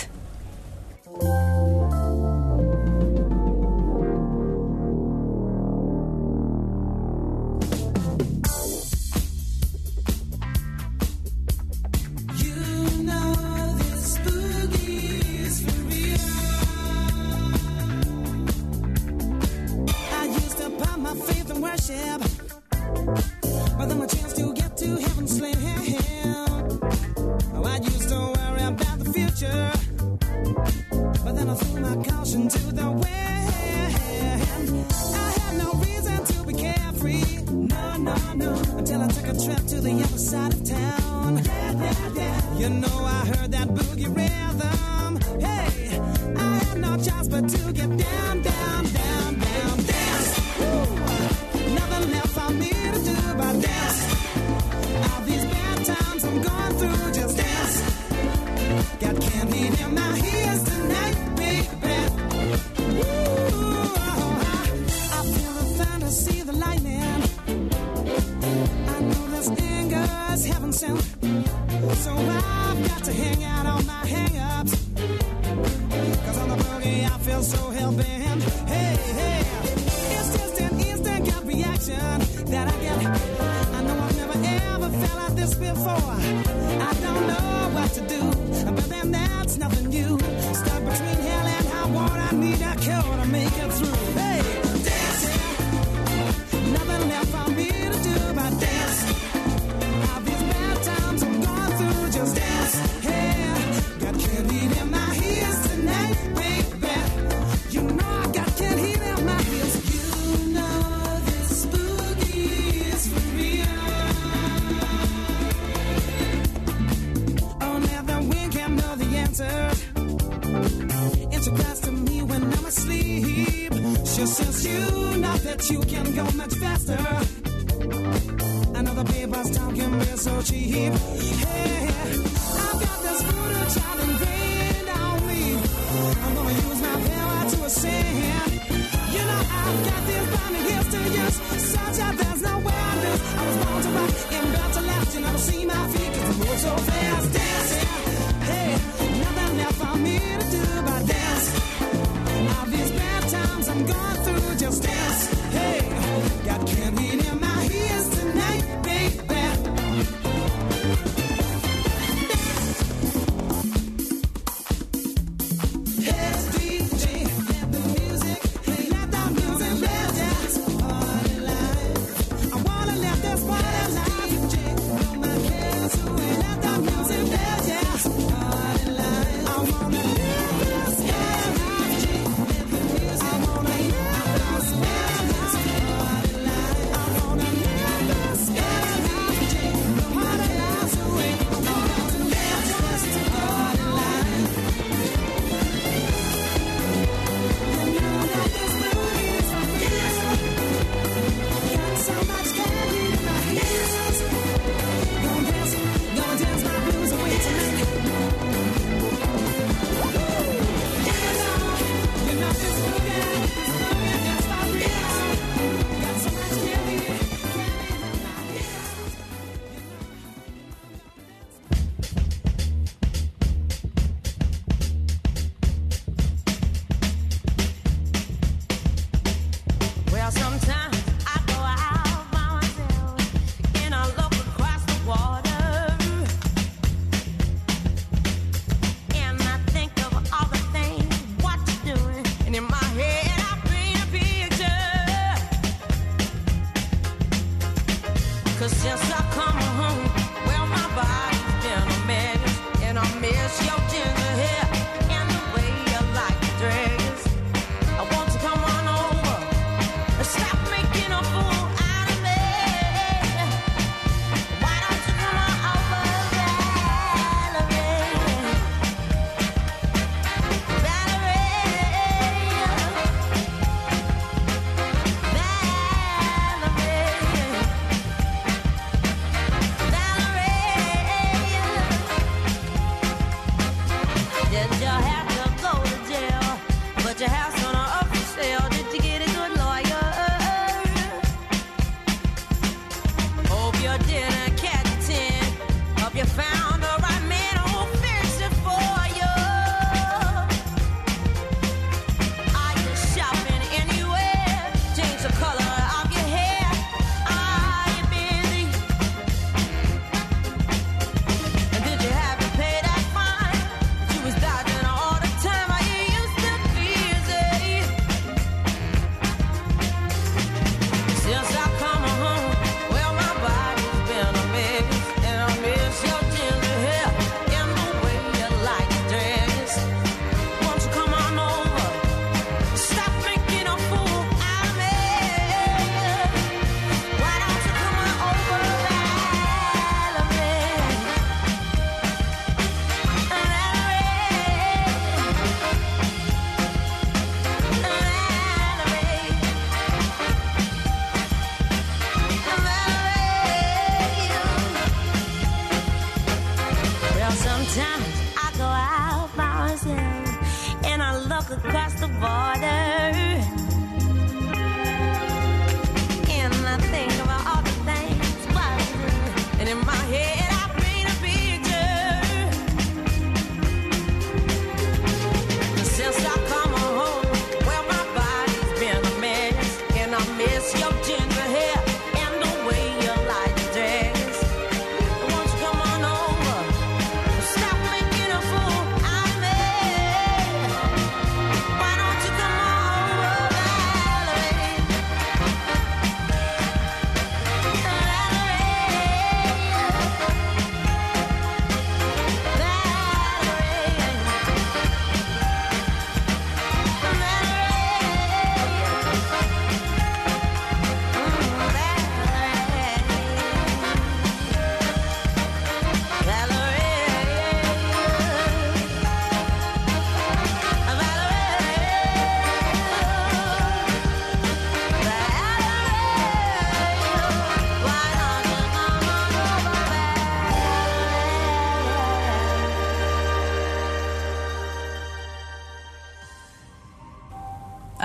But then my chance to get to heaven slam. Oh, I used to worry about the future, but then I threw my caution to the wind. I had no reason to be carefree, no, until I took a trip to the other side of town. Yeah. You know I heard that boogie rhythm. Hey, I had no choice but to get down, dance. Woo. Nothing left for me to do but dance. All these bad times I'm going through, just dance. Got candy in my ears tonight, baby. Ooh, I feel the thunder, see the lightning. I know this anger's heaven sent, so I've got to hang out on my hang-ups. 'Cause on the boogie I feel so hell-bent. Hey, it's just an instant gut reaction that I get. I know I've never ever felt like this before. I don't know what to do, but then that's nothing new. Stuck between hell and high water, I need a cure to make it through. Hey, dancing, just you, not that you can go much faster. Another paper's talk can be so cheap. Hey, I've got this voodoo child ingrained on me. I'm gonna use my power to ascend. You know I've got these blinding gifts to use, such that there's no way I lose. I was born to rock and built to last. You never see my feet 'cause I move so fast. Dancing, hey, nothing left for me to do but dance. All these bad times I'm going through, just dance. Hey, got candy in my ears tonight, baby. Hey, DJ, let the music play, let the music play, dance. Party life, I wanna let this party life. DJ, blow my cares away, let the music play, dance. Party life, I wanna live this life. DJ, let the music play, let the music play, party life, I wanna live this life. DJ, blow my cares away, I wanna live this party life. You know that this mood is for real. Got so much candy in my ears. Gonna dance my blues away tonight. You know this mood is for real. Got so much candy in my ears. Well, sometimes I go out by myself and I look across the water, and I think of all the things what you're doing, and in my head I paint a picture. 'Cause since I come home, well, my body's been a mess, and I miss your ginger hair and the way you like to dress. I want to come on over. Stop making a fool out of me. Why don't you come on over, Valerie? Valerie.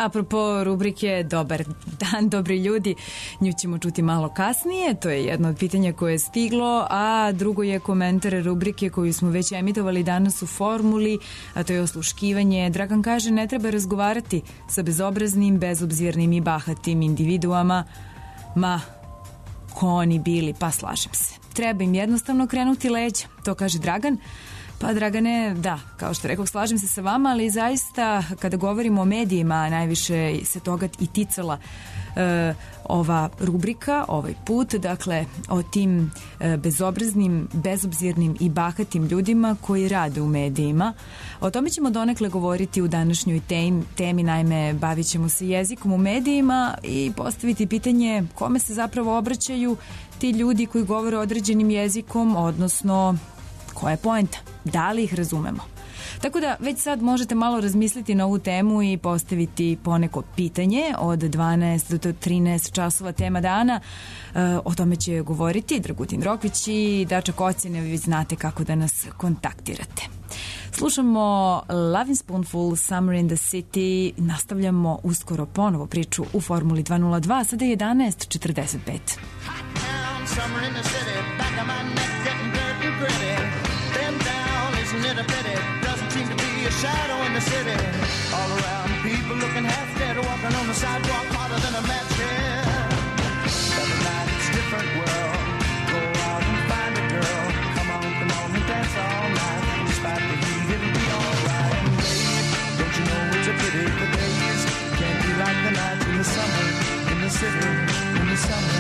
Apropo rubrike Dobar dan, dobri ljudi, nju ćemo čuti malo kasnije, to je jedno od pitanja koje je stiglo, a drugo je komentar rubrike koju smo već emitovali danas u formuli, a to je osluškivanje. Dragan kaže, ne treba razgovarati sa bezobraznim, bezobzirnim i bahatim individuama, ma ko oni bili, pa slažem se. Treba im jednostavno krenuti leđa, to kaže Dragan. Pa Dragane, da, kao što rekao, slažem se sa vama, ali zaista kada govorimo o medijima, najviše se toga i ticala ova rubrika, ovaj put, dakle o tim bezobraznim, bezobzirnim i bahatim ljudima koji rade u medijima. O tome ćemo donekle govoriti u današnjoj temi, naime bavit ćemo se jezikom u medijima i postaviti pitanje kome se zapravo obraćaju ti ljudi koji govore određenim jezikom, odnosno koja je poenta, da li ih razumemo. Tako da već sad možete malo razmisliti na ovu temu i postaviti poneko pitanje od 12 do 13 časova tema dana. O tome će govoriti Dragutin Rokvić i Dačak Ocjene, vi znate kako da nas kontaktirate. Slušamo Lovin' Spoonful, Summer in the City, nastavljamo uskoro ponovo priču u Formuli 202, sada je 11:45. Summer in the city, back of my neck getting dirt and gritty. Bend down, isn't it a pity? Doesn't seem to be a shadow in the city. All around, people looking half dead, walking on the sidewalk harder than a match head. Every night it's a different world. Go out and find a girl. Come on, and dance all night. Despite the heat, it'll be alright. And babe, don't you know it's a pity the days can't be like the nights in the summer in the city, in the summer.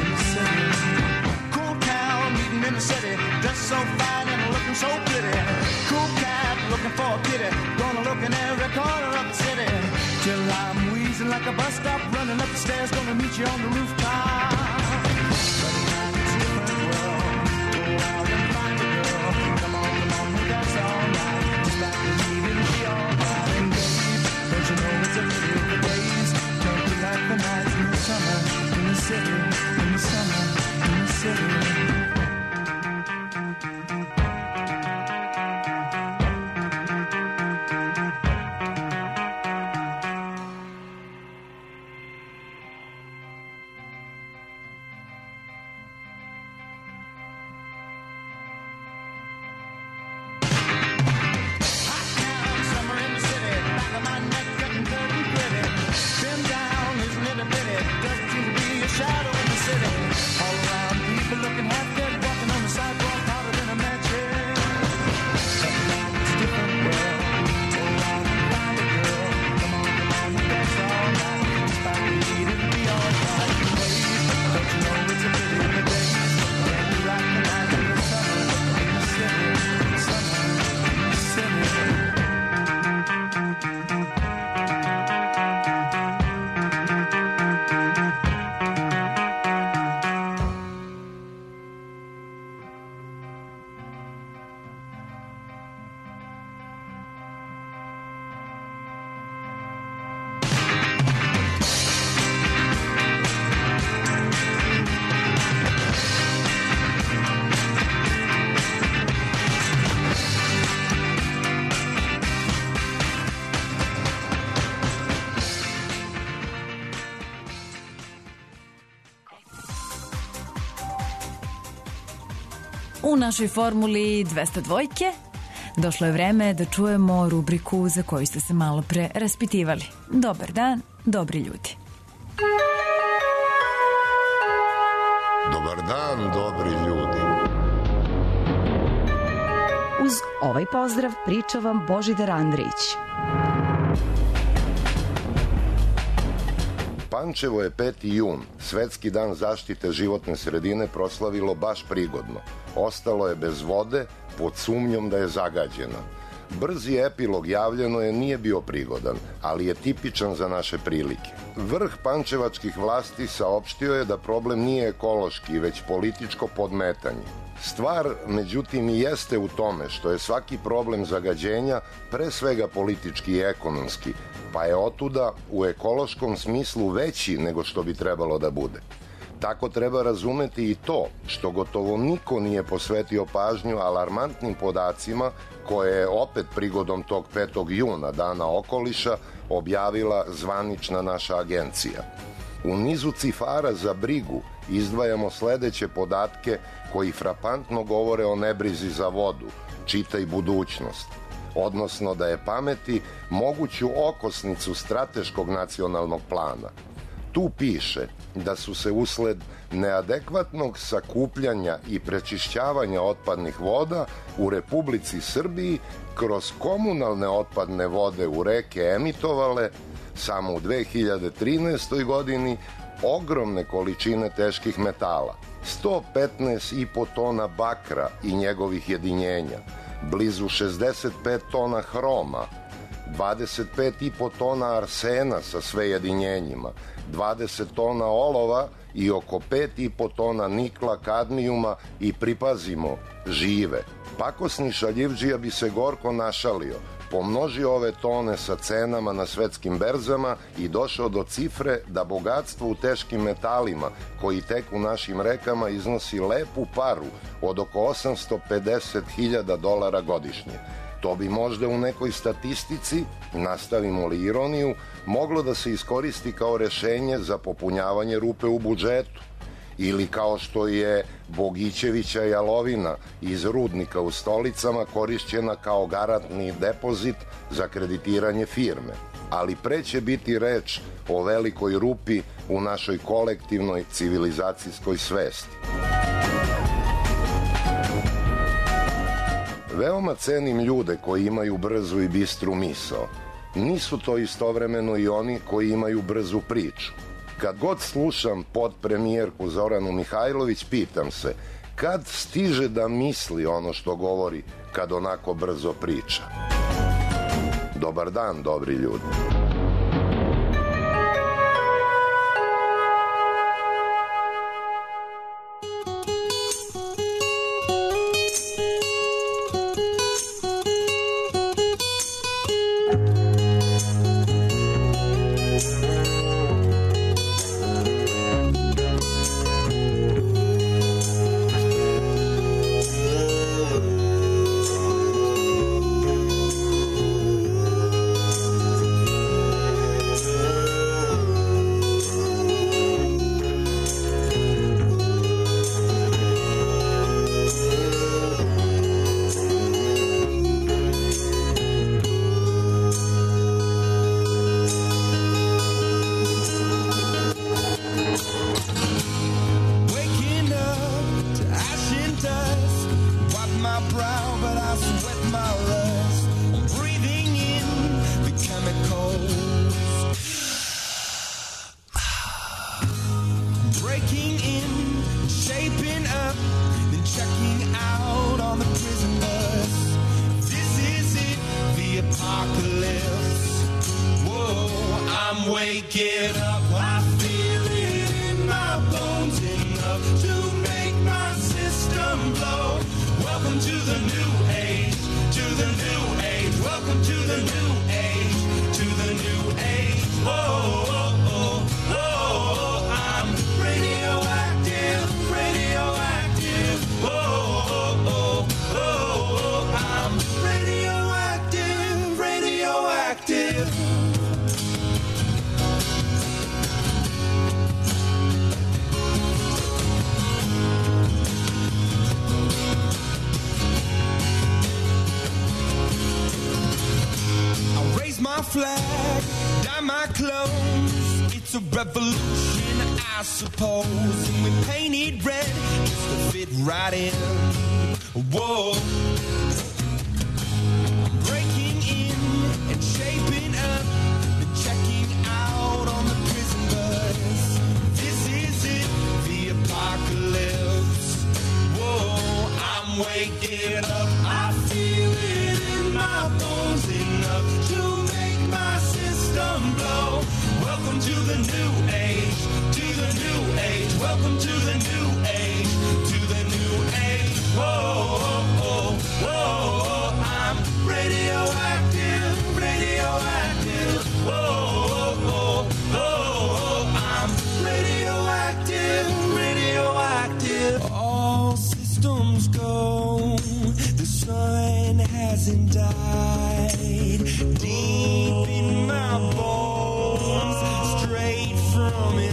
Cool town, meeting in the city, dressed so fine and looking so pretty. Cool cat, looking for a kitty, gonna look in every corner of the city. Till I'm wheezing like a bus stop, running up the stairs, gonna meet you on the rooftop. But now it's a different world, go out and find a girl. Come on, and dance all night, just like the heat and be alright. And babe, don't you know it's a pity the days can't be like the nights in the summer in the city. Summer in the city. U našoj formuli 202 došlo je vreme da čujemo rubriku za koju ste se malo pre raspitivali. Dobar dan, dobri ljudi. Dobar dan, dobri ljudi. Uz ovaj pozdrav priča vam Božidar Andrić. Pančevo je 5. jun, Svetski dan zaštite životne sredine, proslavilo baš prigodno. Ostalo je bez vode, pod sumnjom da je zagađena. Brzi epilog javljeno je nije bio prigodan, ali je tipičan za naše prilike. Vrh pančevačkih vlasti saopštio je da problem nije ekološki, već političko podmetanje. Stvar, međutim, i jeste u tome što je svaki problem zagađenja pre svega politički i ekonomski, pa je otuda u ekološkom smislu veći nego što bi trebalo da bude. Tako treba razumeti i to što gotovo niko nije posvetio pažnju alarmantnim podacima koje je opet prigodom tog 5. juna, Dana okoliša, objavila zvanična naša agencija. U nizu cifara za brigu izdvajamo sledeće podatke koji frapantno govore o nebrizi za vodu, čitaj budućnost, odnosno da je pameti moguću okosnicu strateškog nacionalnog plana. Tu piše da su se usled neadekvatnog sakupljanja i prečišćavanja otpadnih voda u Republici Srbiji kroz komunalne otpadne vode u reke emitovale samo u 2013. godini ogromne količine teških metala, 115,5 tona bakra i njegovih jedinjenja, blizu 65 tona hroma, 25,5 tona arsena sa sve jedinjenjima, 20 tona olova i oko 5,5 tona nikla, kadmijuma i pripazimo, žive. Pakosni šaljivdžija bi se gorko našalio, pomnožio ove tone sa cenama na svetskim berzama i došao do cifre da bogatstvo u teškim metalima koji tek u našim rekama iznosi lepu paru od oko $850.000 godišnje. To bi možda u nekoj statistici, nastavimo li ironiju, moglo da se iskoristi kao rešenje za popunjavanje rupe u budžetu. Ili kao što je Bogićevića jalovina iz rudnika u Stolicama korišćena kao garantni depozit za kreditiranje firme. Ali pre će biti reč o velikoj rupi u našoj kolektivnoj civilizacijskoj svesti. Veoma cenim ljude koji imaju brzu i bistru misao. Nisu to istovremeno i oni koji imaju brzu priču. Kad god slušam podpremijerku Zoranu Mihajlović, pitam se kad stiže da misli ono što govori kad onako brzo priča. Dobar dan, dobri ljudi.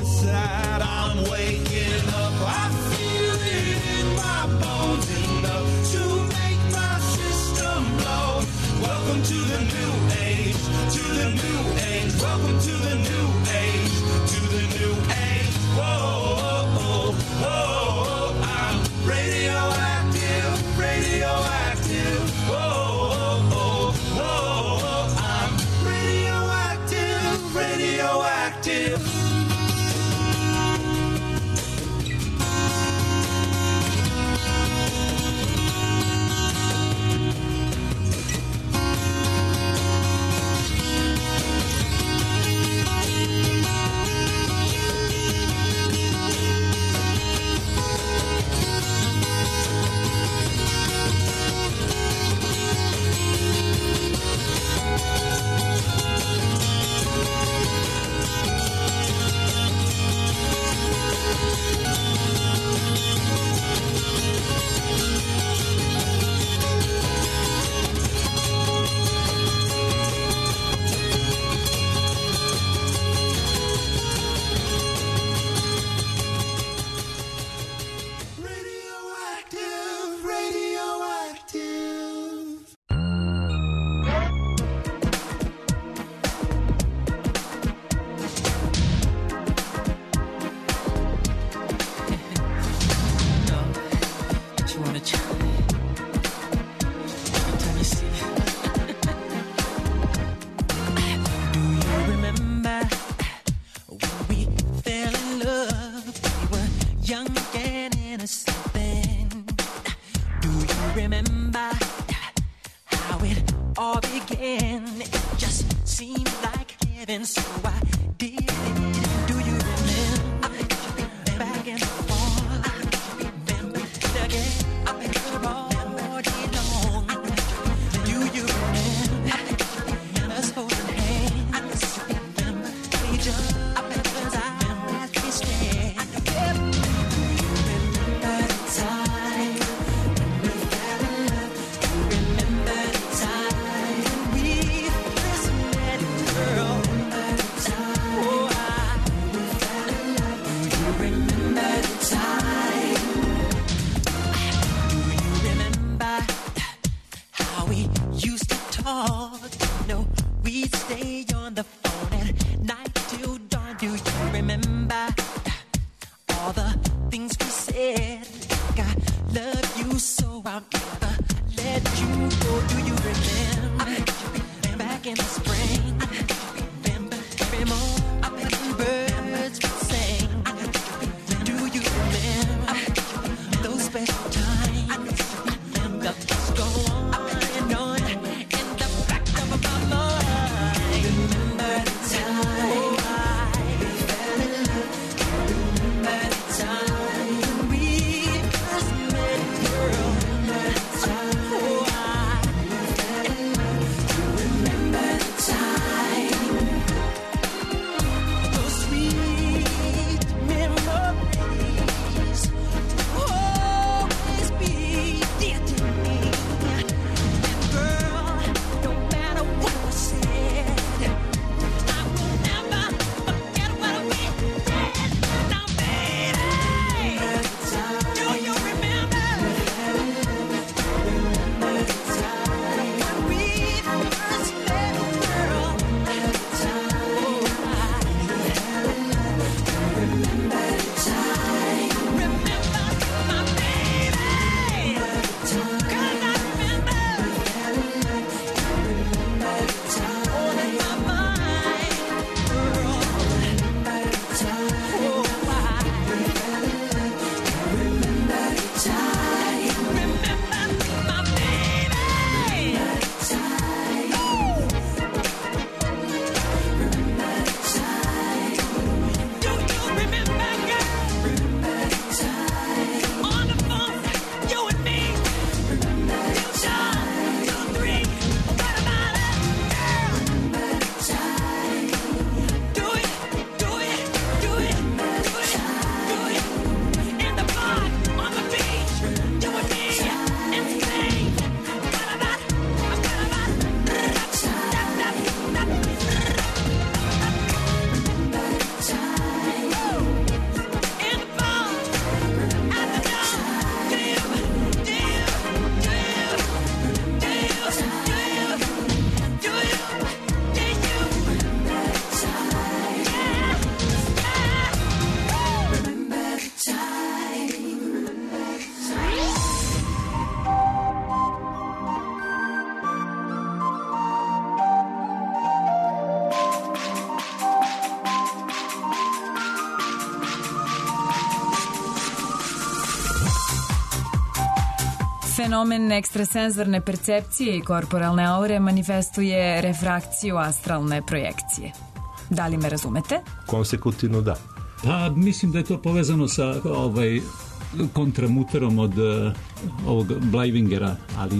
inside. I'm waking up. I feel it in my bones enough to make my system blow. Welcome to the new age, to the new age. Welcome to the new age, to the new age. Whoa, whoa, whoa, I'm radioactive, radioactive. Whoa, whoa, whoa, I'm radioactive, radioactive. Time Fenomen ekstrasenzorne percepcije i korporalne aure manifestuje refrakciju astralne projekcije. Da li me razumete? Konsekutivno da. Pa mislim da je to povezano sa kontramuterom od ovog Bleivingera, ali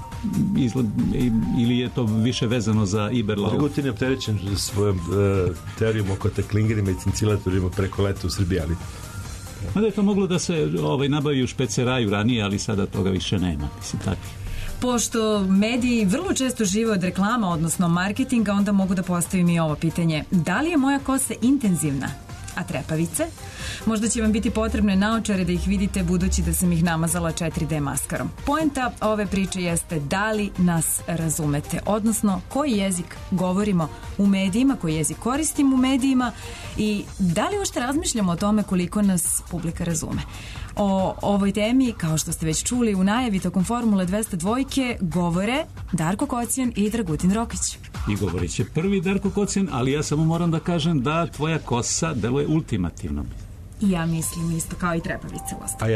ili je to više vezano za Iberlau? Dragutin je opterećen svojom teorijom oko teklingerima i cincilatorima preko leta u Srbiji, ali da je to moglo da se nabavi u špeceraju ranije, ali sada toga više nema. Mislim, tako. Pošto mediji vrlo često žive od reklama, odnosno marketinga, onda mogu da postavim i ovo pitanje. Da li je moja kosa intenzivna, a trepavice? Možda će vam biti potrebne naočare da ih vidite, budući da sam ih namazala 4D maskarom. Poenta ove priče jeste da li nas razumete, odnosno koji jezik govorimo u medijima, koji jezik koristimo u medijima i da li uopšte razmišljamo o tome koliko nas publika razume. O ovoj temi, kao što ste već čuli u najavi tokom Formule 202 govore Darko Kocijan i Dragutin Rokić. I govorit će prvi Darko Kocijan, ali ja samo moram da kažem da tvoja kosa deluje ultimativno. I ja mislim isto kao i trepavice.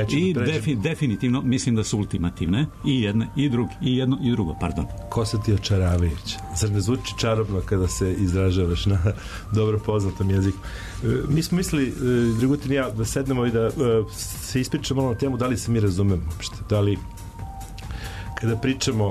I definitivno mislim da su ultimativne. I jedne, i druge, i jedno, i drugo, pardon. Kosa ti očaravajuća. Zar ne zvuči čarobno kada se izražavaš na dobro poznatom jeziku? Mi smo mislili, Dragutin i ja, da sednemo i da se ispričamo na temu da li se mi razumemo uopšte. Da li kada pričamo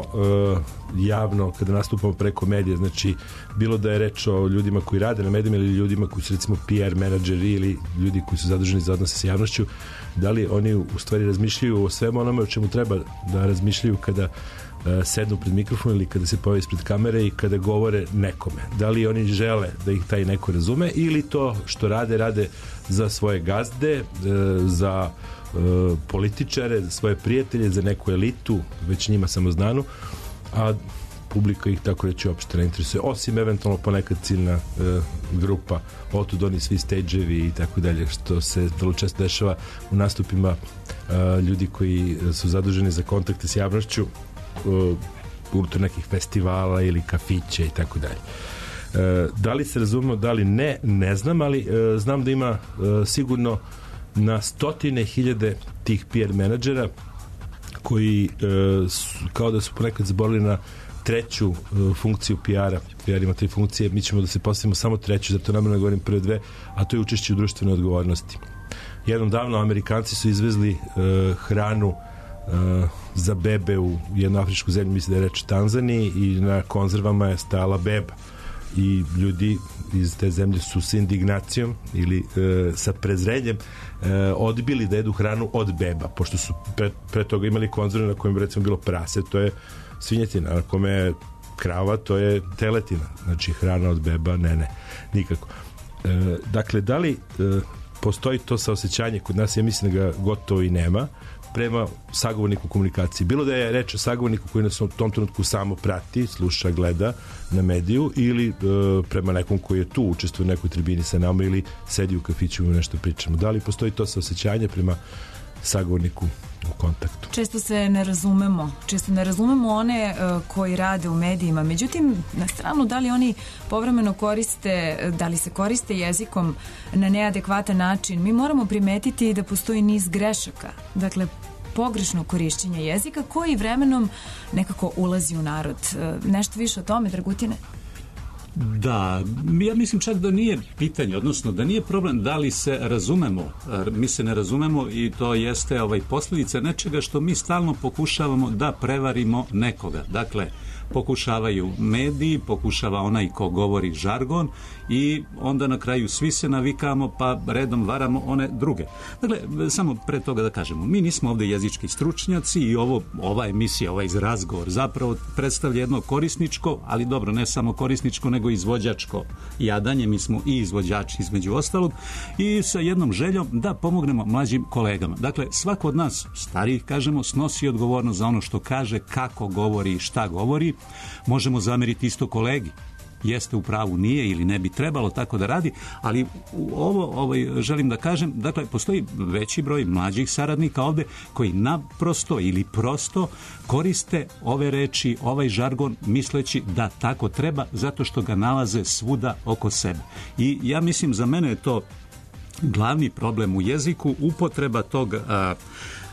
javno, kada nastupamo preko medija, znači bilo da je reč o ljudima koji rade na medijima ili ljudima koji su recimo PR menadžeri ili ljudi koji su zaduženi za odnose sa javnošću, da li oni u stvari razmišljaju o svemu onome o čemu treba da razmišljaju kada sednu pred mikrofon ili kada se pojave ispred kamere i kada govore nekome. Da li oni žele da ih taj neko razume ili to što rade za svoje gazde, za političare, za svoje prijatelje, za neku elitu, već njima samoznanu, a publika ih tako reći uopšte ne interesuje, osim eventualno ponekad ciljna grupa, otud oni svi stage-evi i tako dalje, što se vrlo često dešava u nastupima ljudi koji su zaduženi za kontakte s javnošću unutar nekih festivala ili kafića i tako dalje. Da li se razumemo, da li ne znam, ali znam da ima sigurno na stotine hiljade tih PR menadžera koji kao da su ponekad zaborili na treću funkciju PR-a. PR ima 3 funkcije, mi ćemo da se postavimo samo treću, zato namjerno govorim prve 2, a to je učešće u društvenoj odgovornosti. Jednom davno Amerikanci su izvezli hranu za bebe u jednu afričku zemlju, mislim da je reč Tanzaniji, i na konzervama je stajala beba. I ljudi iz te zemlje su s indignacijom ili sa prezrenjem odbili da jedu hranu od beba, pošto su pre toga imali konzerve na kojem recimo bilo prase, to je svinjetina, na kome je krava, to je teletina, znači hrana od beba, ne, nikako. Dakle, da li postoji to saosećanje kod nas? Ja mislim da ga gotovo i nema prema sagovorniku komunikacije. Bilo da je reč o sagovorniku koji nas u tom trenutku samo prati, sluša, gleda na mediju, ili prema nekom koji je tu, učestvuje u nekoj tribini sa nama ili sedi u kafiću i nešto pričamo. Da li postoji to saosećanje prema sagovorniku u kontaktu? Često ne razumemo one koji rade u medijima. Međutim, na stranu, da li oni povremeno da li se koriste jezikom na neadekvatan način, mi moramo primetiti da postoji niz grešaka. Dakle, pogrešno korišćenje jezika koji vremenom nekako ulazi u narod. Nešto više o tome, Dragutine? Da, ja mislim čak da nije pitanje, odnosno da nije problem da li se razumemo. Mi se ne razumemo i to jeste posljedica nečega što mi stalno pokušavamo da prevarimo nekoga. Dakle, pokušavaju mediji, pokušava onaj ko govori žargon i onda na kraju svi se navikamo pa redom varamo one druge. Dakle, samo pre toga da kažemo, mi nismo ovde jezički stručnjaci i ova emisija, ovaj razgovor zapravo predstavlja jedno korisničko, ali dobro, ne samo korisničko, nego izvođačko jadanje. Mi smo i izvođači između ostalog i sa jednom željom da pomognemo mlađim kolegama. Dakle, svako od nas, starijih kažemo, snosi odgovornost za ono što kaže, kako govori i šta govori. Možemo zameriti isto kolegi. Jeste u pravu, nije ili ne bi trebalo tako da radi, ali ovo želim da kažem, dakle, postoji veći broj mlađih saradnika ovde koji naprosto ili prosto koriste ove reči, ovaj žargon, misleći da tako treba, zato što ga nalaze svuda oko sebe. I ja mislim, za mene je to glavni problem u jeziku, upotreba tog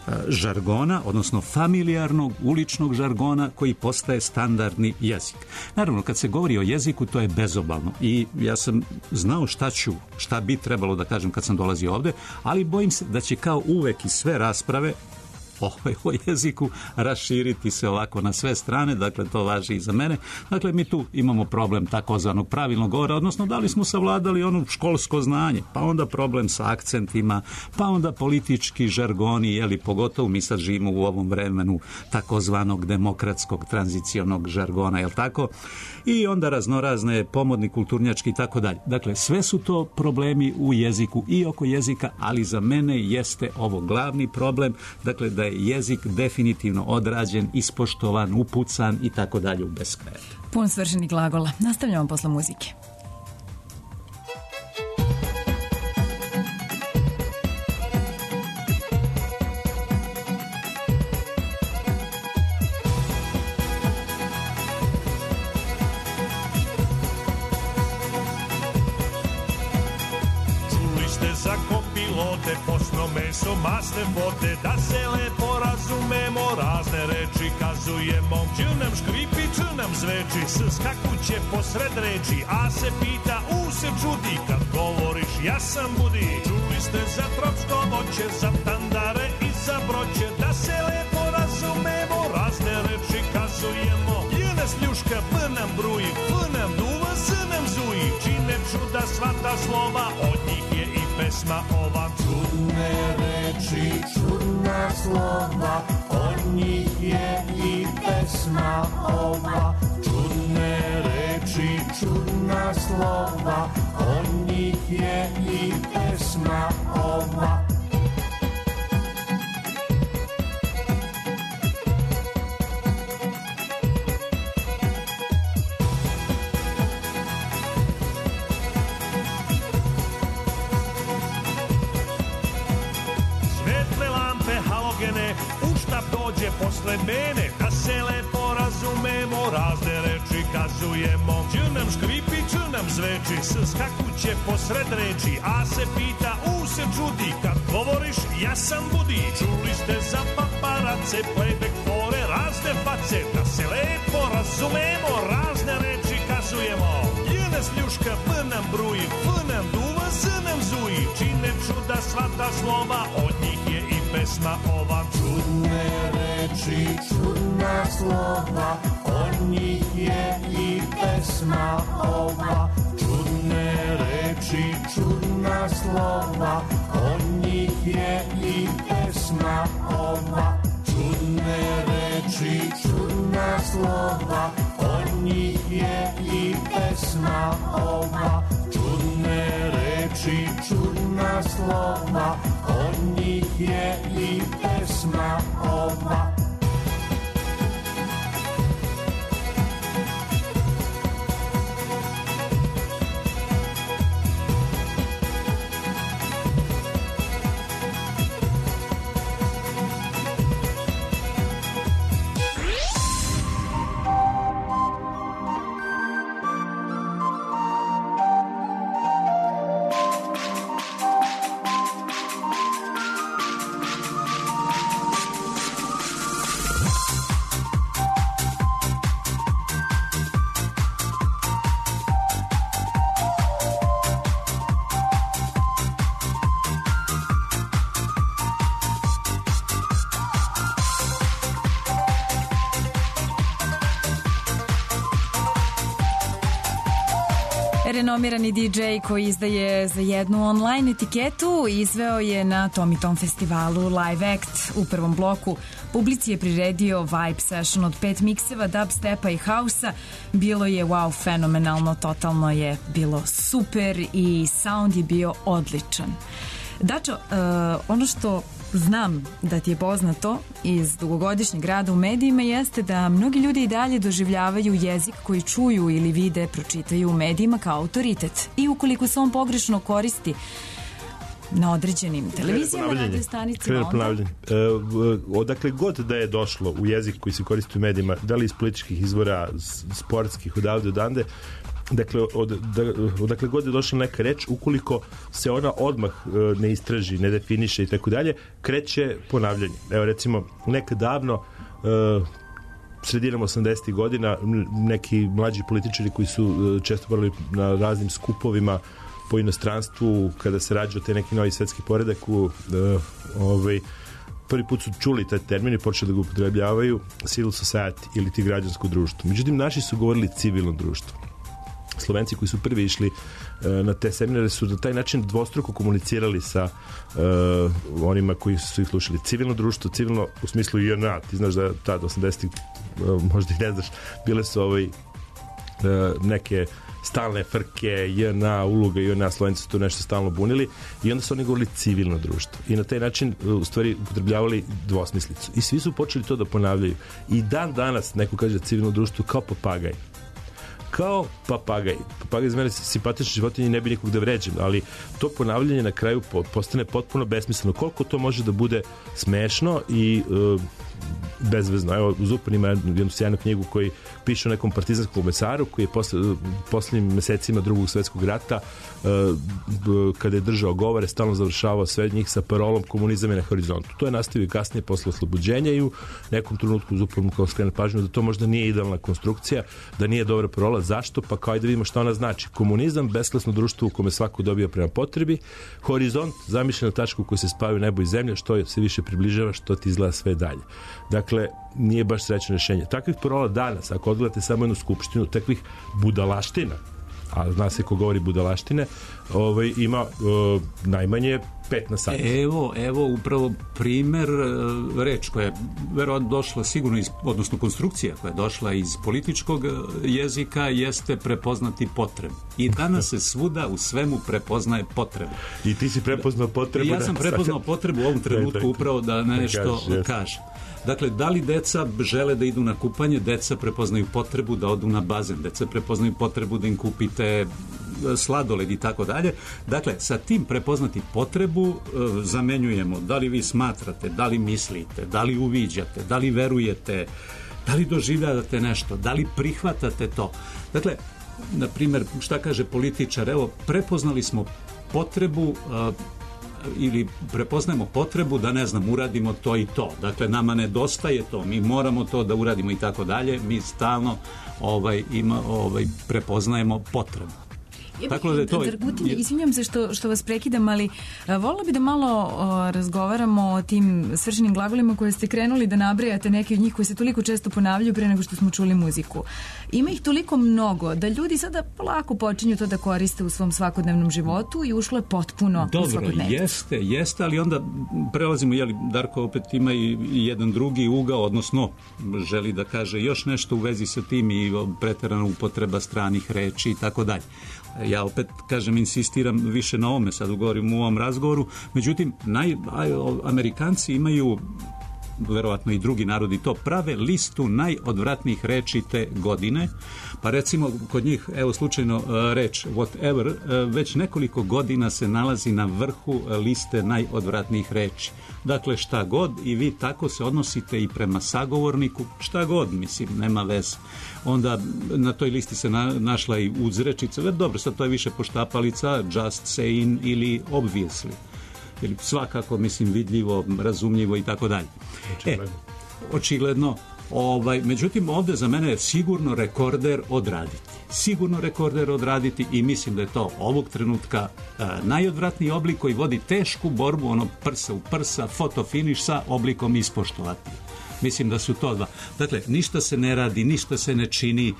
žargona, odnosno familijarnog uličnog žargona koji postaje standardni jezik. Naravno, kad se govori o jeziku, to je bezobalno i ja sam znao šta bi trebalo da kažem kad sam dolazio ovde, ali bojim se da će kao uvek i sve rasprave o jeziku raširiti se ovako na sve strane, dakle to važi i za mene. Dakle, mi tu imamo problem takozvanog pravilnog govora, odnosno da li smo savladali ono školsko znanje, pa onda problem sa akcentima, pa onda politički žargoni, jeli, pogotovo mi sad živimo u ovom vremenu takozvanog demokratskog tranzicionog žargona, jel tako? I onda raznorazne pomodni, kulturnjački i tako dalje. Dakle, sve su to problemi u jeziku i oko jezika, ali za mene jeste ovo glavni problem, dakle da je jezik definitivno odrađen, ispoštovan, upucan i tako dalje u beskraj. Pun svršenih glagola. Nastavljamo posle muzike. Za kopilote, posno meso, masne bote, da se lepo razumemo, razne reči kazujemo. Č nam škripi, č nam zveči, s skakuće posred reči, a se pita, se čudi, kad govoriš ja sam budi. Čuli ste za tropsko voće, za tandare i za broće, da se lepo razumemo, razne reči kazujemo. J nas ljuška, p nam bruji, f nam duva, s nam zuji, čine čuda sva ta slova, od njih je i pesma ova. Čudne reči, čudna slova, od njih je i pesma ova. Čudne reči, čudna slova, od njih je i pesma ova. Posle mene, da se lepo razumemo, razne reči kazujemo. Č nam škripi, č nam zveči, s skakuće posred reči, a se pita, se čudi, kad govoriš ja sam budi. Čuli ste za paparace, playback fore, razne face, da se lepo razumemo, razne reči kazujemo. J nas ljuška, p nam bruji, f nam duva, s nam zuji, čine čuda sva ta slova, od njih je i pesma ova. Čudne reči, čudna slova, od njih je i pesma ova. Čudne reči, čudna slova, od njih je i pesma ova. Čudne reči, čudna slova, od njih je i pesma ova. Čudne reči, čudna slova, od njih je i pesma ova. Renomirani DJ koji izdaje za jednu online etiketu izveo je na Tom i Tom festivalu Live Act. U prvom bloku publici je priredio vibe session od 5 mikseva, dubstepa i hausa. Bilo je wow, fenomenalno, totalno je bilo super i sound je bio odličan. Dačo, ono što znam da ti je poznato iz dugogodišnjeg rada u medijima jeste da mnogi ljudi i dalje doživljavaju jezik koji čuju ili vide, pročitaju u medijima kao autoritet. I ukoliko se on pogrešno koristi na određenim televizijama, radio stanicama, odakle god da je došlo u jezik koji se koristi u medijima, da li iz političkih izvora, sportskih, odavde odande, Dakle, odakle god je došla neka reč, ukoliko se ona odmah ne istraži, ne definiše i tako dalje, kreće ponavljanje. Evo, recimo, nekad davno, sredinom 80. godina, neki mlađi političari koji su često morali na raznim skupovima po inostranstvu, kada se rađao te neki novi svetski poredak, prvi put su čuli taj termin i počeli da ga upotrebljavaju, civil society ili ti građansko društvo. Međutim, naši su govorili civilno društvo. Slovenci koji su prvi išli na te seminare su na taj način dvostruko komunicirali sa onima koji su ih slušali. Civilno društvo, civilno u smislu JNA, ti znaš da tad 80-ih, možda ih ne znaš, bile su neke stalne frke, JNA, uloga JNA, Slovenci su to nešto stalno bunili i onda su oni govorili civilno društvo. I na taj način u stvari upotrebljavali dvosmislicu. I svi su počeli to da ponavljaju. I dan danas neko kaže civilno društvo kao papagaj. Kao papagaj. Papagaj za mene simpatični životinje i ne bi nikog da vređem, ali to ponavljanje na kraju postane potpuno besmisleno. Koliko to može da bude smešno i bezvezno. Evo, Zupan ima jednu sjajnu knjigu koji piše o nekom partizanskom komesaru koji je poslednjim mesecima Drugog svetskog rata kada je držao govore, stalno završavao sve njih sa parolom komunizam je na horizontu. To je nastavio kasnije posle oslobođenja i u nekom trenutku Zupan kao skrene pažnju da to možda nije idealna konstrukcija, da nije dobra parola. Zašto? Pa kao da vidimo šta ona znači. Komunizam, besklasno društvo u kome svako dobija prema potrebi, horizont, zamišljena tačka u kojoj se spavaju nebo i zemlja, što se više približava, što ti izgleda sve dalje. Dakle, nije baš srećno rešenje. Takvih parola danas, ako odgledate samo jednu skupštinu, takvih budalaština, a zna se ko govori budalaštine, ima najmanje 5 na sat. Evo upravo primer, reč koja je verovatno došla sigurno odnosno konstrukcija koja je došla iz političkog jezika jeste prepoznati potrebu. I danas se svuda u svemu prepoznaje potrebu. I ti si prepoznao potrebu? Ja sam prepoznao potrebu u ovom trenutku upravo da nešto kažem. Dakle, da li deca žele da idu na kupanje, deca prepoznaju potrebu da odu na bazen, deca prepoznaju potrebu da im kupite sladoled i tako dalje. Dakle, sa tim prepoznati potrebu zamenjujemo da li vi smatrate, da li mislite, da li uviđate, da li verujete, da li doživljavate nešto, da li prihvatate to. Dakle, na primjer, šta kaže političar, evo, prepoznali smo potrebu ili prepoznajemo potrebu da, ne znam, uradimo to i to. Dakle, nama nedostaje to, mi moramo to da uradimo i tako dalje, mi stalno prepoznajemo potrebu. Tako da je to... Dragutin, izvinjam se što vas prekidam, ali volila bi da malo razgovaramo o tim svršenim glagolima koje ste krenuli da nabrajate, neki od njih koji se toliko često ponavljaju pre nego što smo čuli muziku. Ima ih toliko mnogo da ljudi sada polako počinju to da koriste u svom svakodnevnom životu i ušlo je potpuno u svakodnevnicu. Dobro, jeste, ali onda prelazimo, Darko opet ima i jedan drugi ugao, odnosno želi da kaže još nešto u vezi sa tim i preterana upotreba stranih reči i tako dalje. Ja opet, kažem, insistiram više na ovome, sad govorim u ovom razgovoru, međutim, Amerikanci imaju, verovatno i drugi narodi to prave, listu najodvratnijih reči te godine, pa recimo kod njih, evo slučajno reč whatever, već nekoliko godina se nalazi na vrhu liste najodvratnijih reči. Dakle, šta god, i vi tako se odnosite i prema sagovorniku, šta god, mislim, nema veze. Onda na toj listi se našla i uzrečica, dobro, sad to je više poštapalica, just saying ili obviously. Ili svakako, mislim, vidljivo, razumljivo i tako dalje. Očigledno. Međutim, ovde za mene je sigurno rekorder odraditi i mislim da je to ovog trenutka najodvratniji oblik koji vodi tešku borbu, prsa u prsa, fotofiniš sa oblikom ispoštovati. Mislim da su to dva. Dakle, ništa se ne radi, ništa se ne čini.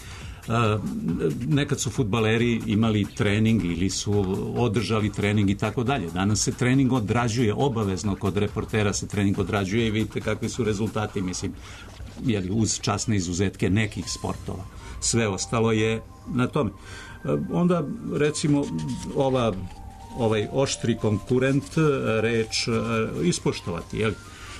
Nekad su fudbaleri imali trening ili su održali trening i tako dalje. Danas se trening odrađuje, obavezno kod reportera se trening odrađuje i vidite kakvi su rezultati, mislim, uz časne izuzetke nekih sportova. Sve ostalo je na tome. Onda, recimo, ovaj oštri konkurent reč ispoštovati, jel?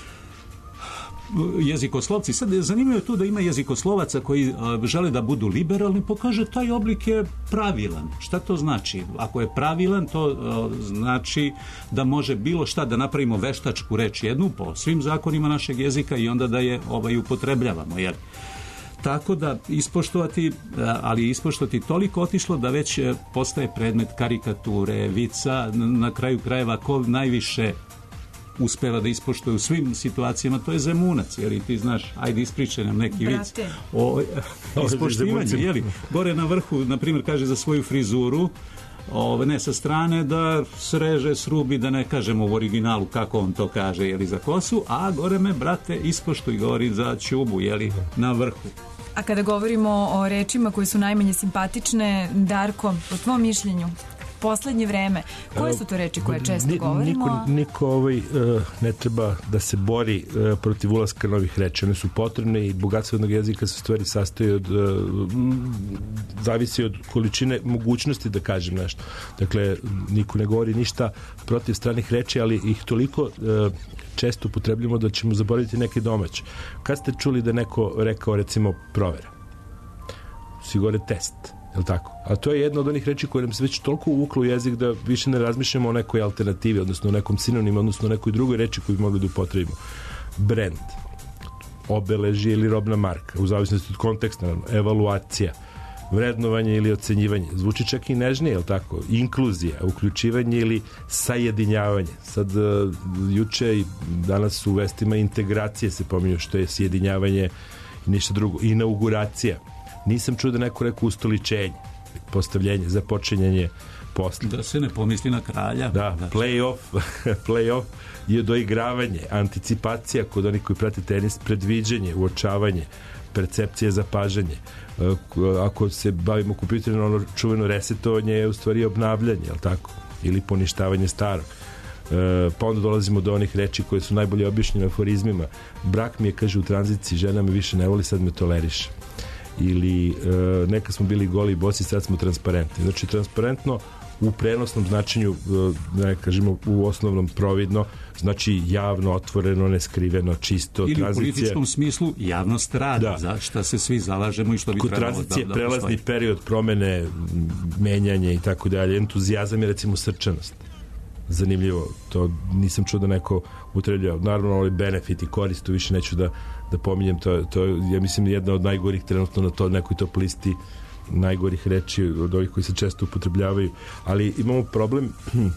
Jezikoslovci. Sad zanimljivo je tu da ima jezikoslovaca koji žele da budu liberalni, pokaže taj oblik je pravilan. Šta to znači? Ako je pravilan, to znači da može bilo šta da napravimo veštačku reč jednu po svim zakonima našeg jezika i onda da je upotrebljavamo. Jer Tako da ispoštovati, ali ispoštovati toliko otišlo da već postaje predmet karikature, vica, na kraju krajeva ko najviše uspeva da ispoštuje u svim situacijama, to je Zemunac, jer i ti znaš, ajde ispričaj nam neki vic o ispoštivanju, jeli, gore na vrhu, na primjer, kaže za svoju frizuru, ne sa strane, da sreže, srubi, da ne kažemo u originalu kako on to kaže, jeli, za kosu, a gore me, brate, ispoštuj, govori za ćubu, jeli, na vrhu. A kada govorimo o rečima koje su najmanje simpatične, Darko, po tvom mišljenju, poslednje vreme, koje su to reči koje često govorimo? Niko ne treba da se bori protiv ulaska novih reči. One su potrebne i bogatstvo jednog jezika se stvari sastoji od zavisi od količine mogućnosti da kažem nešto. Dakle, niko ne govori ništa protiv stranih reči, ali ih toliko često upotrebljamo da ćemo zaboraviti neke domaće. Kad ste čuli da neko rekao, recimo, provera? Sigore test. Jel tako? A to je jedna od onih reči koje nam se već toliko uvuklo u jezik da više ne razmišljamo o nekoj alternativi, odnosno o nekom sinonimu, odnosno o nekoj drugoj reči koju bi mogli da upotrebimo. Brand, obeležje ili robna marka, u zavisnosti od konteksta, evaluacija, vrednovanje ili ocenjivanje. Zvuči čak i nežnije, jel tako? Inkluzija, uključivanje ili sajedinjavanje. Sad, juče i danas u vestima integracije se pominju, što je sjedinjavanje i ništa drugo. Inauguracija. Nisam čuo da neko rekao ustoličenje, postavljenje, započinjanje posla. Da se ne pomisli na kralja. Da, play-off je doigravanje, anticipacija kod onih koji prate tenis, predviđanje, uočavanje, percepcija, zapažanje. Ako se bavimo kompjuterima, ono čuveno resetovanje je u stvari obnavljanje, jel tako? Ili poništavanje starog. Pa onda dolazimo do onih reči koje su najbolje objašnjene aforizmima. Brak mi je, kaže, u tranziciji, žena me više ne voli, sad me toleriše. Ili neka smo bili goli i bosi, sad smo transparentni. Znači, transparentno u prenosnom značenju, ne kažemo u osnovnom providno, znači javno, otvoreno, neskriveno, čisto, ili tranzicija. Ili u političkom smislu javnost rada, za šta se svi zalažemo i što bi trebalo da postoji. Tranzicija, prelazni period, promene, menjanje i tako dalje. Entuzijazam je, recimo, srčanost. Zanimljivo, to nisam čuo da neko utrebljava. Naravno, ovaj benefit i korist, to više neću da pominjem, to je, ja mislim, jedna od najgorih trenutno na nekoj top listi najgorih reči od ovih koji se često upotrebljavaju, ali imamo problem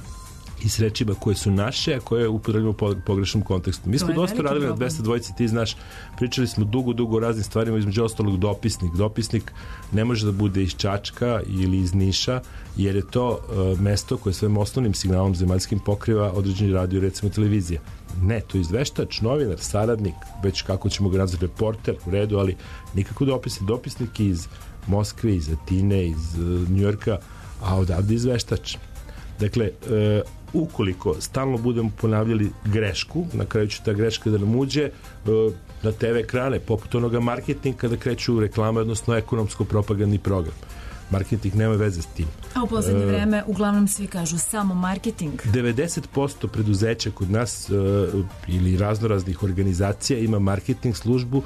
i s rečima koje su naše, a koje upotrebljamo u pogrešnom kontekstu. Mi smo dosta radili na 202, ti znaš, pričali smo dugo o raznim stvarima, između ostalog dopisnik ne može da bude iz Čačka ili iz Niša, jer je to mesto koje svojim osnovnim signalom zemaljskim pokriva određeni radio, recimo televizija. Ne, to je izveštač, novinar, saradnik, već kako ćemo ga nazvati, reporter, u redu, ali nikako dopisnik iz Moskve, iz Atine, iz Njujorka, a odavde izveštač. Dakle, ukoliko stalno budemo ponavljali grešku, na kraju će ta greška da nam uđe na TV ekrane, poput onoga marketinga da kreću reklame, odnosno ekonomsko-propagandni program. Marketing nema veze s tim. A u poslednje vreme uglavnom svi kažu samo marketing. 90% preduzeća kod nas ili raznoraznih organizacija ima marketing službu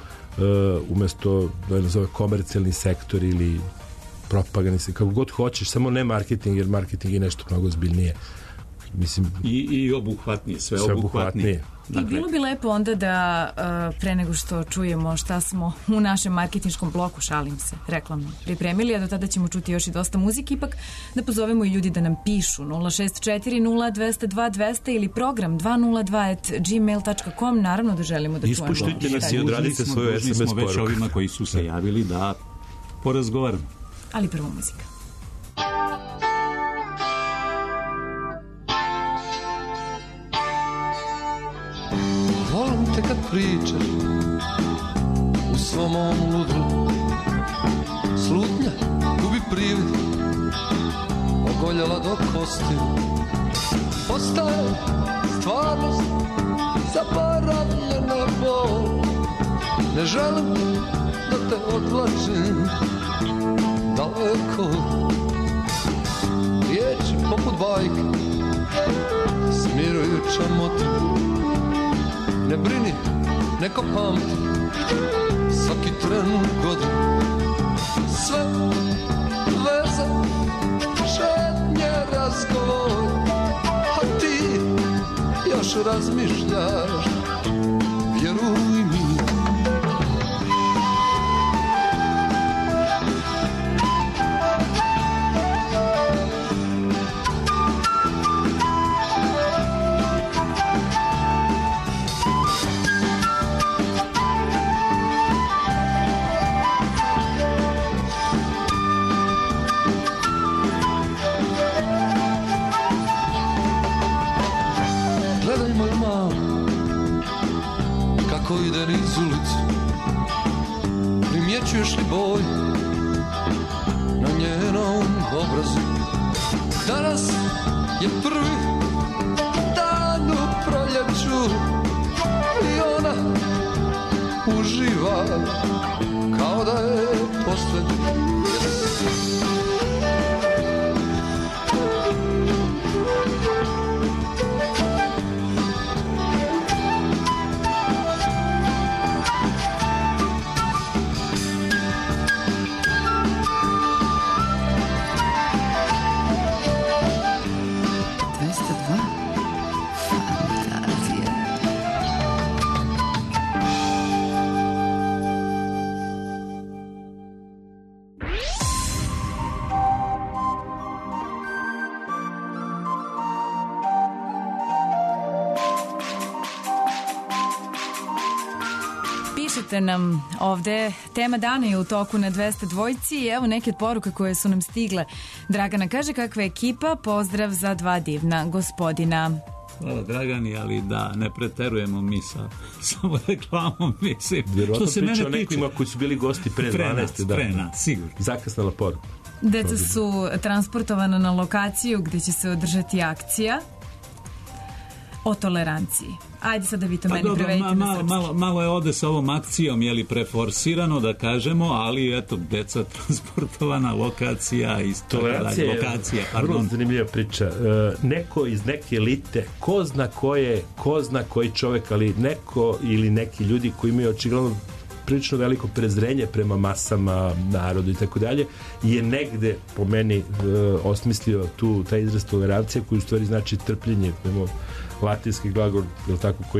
umesto da je nazove komercijalni sektor ili propagandni sektor, kako god hoćeš, samo ne marketing, jer marketing je nešto mnogo ozbiljnije. Mislim, i obuhvatnije, sve obuhvatnije. I bilo bi lepo onda da pre nego što čujemo šta smo u našem marketinškom bloku, šalim se, reklamno pripremili, a do tada ćemo čuti još i dosta muzike, ipak da pozovemo i ljudi da nam pišu 064-0202-200 ili program 202@gmail.com. Naravno da želimo da čujemo. Ispuštujte nas i odradite svoju SMS poruku. Već ovima koji su se javili da porazgovaramo. Ali prvo muzika. Volim te kad pričaš u svom ovom ludru. Slutnja gubi privid, ogoljela do kosti. Postaje stvarnost, zaboravljena bol. Ne želim da te odvlačim daleko. Riječi poput bajke smirujuća motiv. Ne brini, neko pamti svaki tren godin. Sve veze, šetnje, razgovor, a ti još razmišljaš, vjeruj mi. gledaj moju malu kako ide niz ulicu. Primjećuješ li boj na njenom obrazu? Danas je prvi dan u proljeću i ona uživa kao da je posljednji. Pišete nam ovde, tema dana je u toku na 202 i evo neke od poruka koje su nam stigle. Dragana kaže kakva je ekipa, pozdrav za dva divna gospodina. Hvala Dragani, ali da ne preterujemo mi sa samo reklamom, mislim. Vjerovatno priča o nekima koji su bili gosti pre 12. Pre nas, sigurno. Zakasnala poruka. Deca su transportovana na lokaciju gde će se održati akcija o toleranciji. Ajde sad da vi to meni prevedite na srpski. Malo je ovde sa ovom akcijom, je li preforsirano da kažemo, ali eto, deca transportovana, lokacija i tolerancija je vrlo zanimljiva priča. Neko iz neke elite, ko zna koji čovek, ali neko ili neki ljudi koji imaju očigledno prilično veliko prezrenje prema masama, narodu i tako dalje, je negde po meni osmislio taj izraz tolerancija koji u stvari znači trpljenje, latinski glagol, je li tako,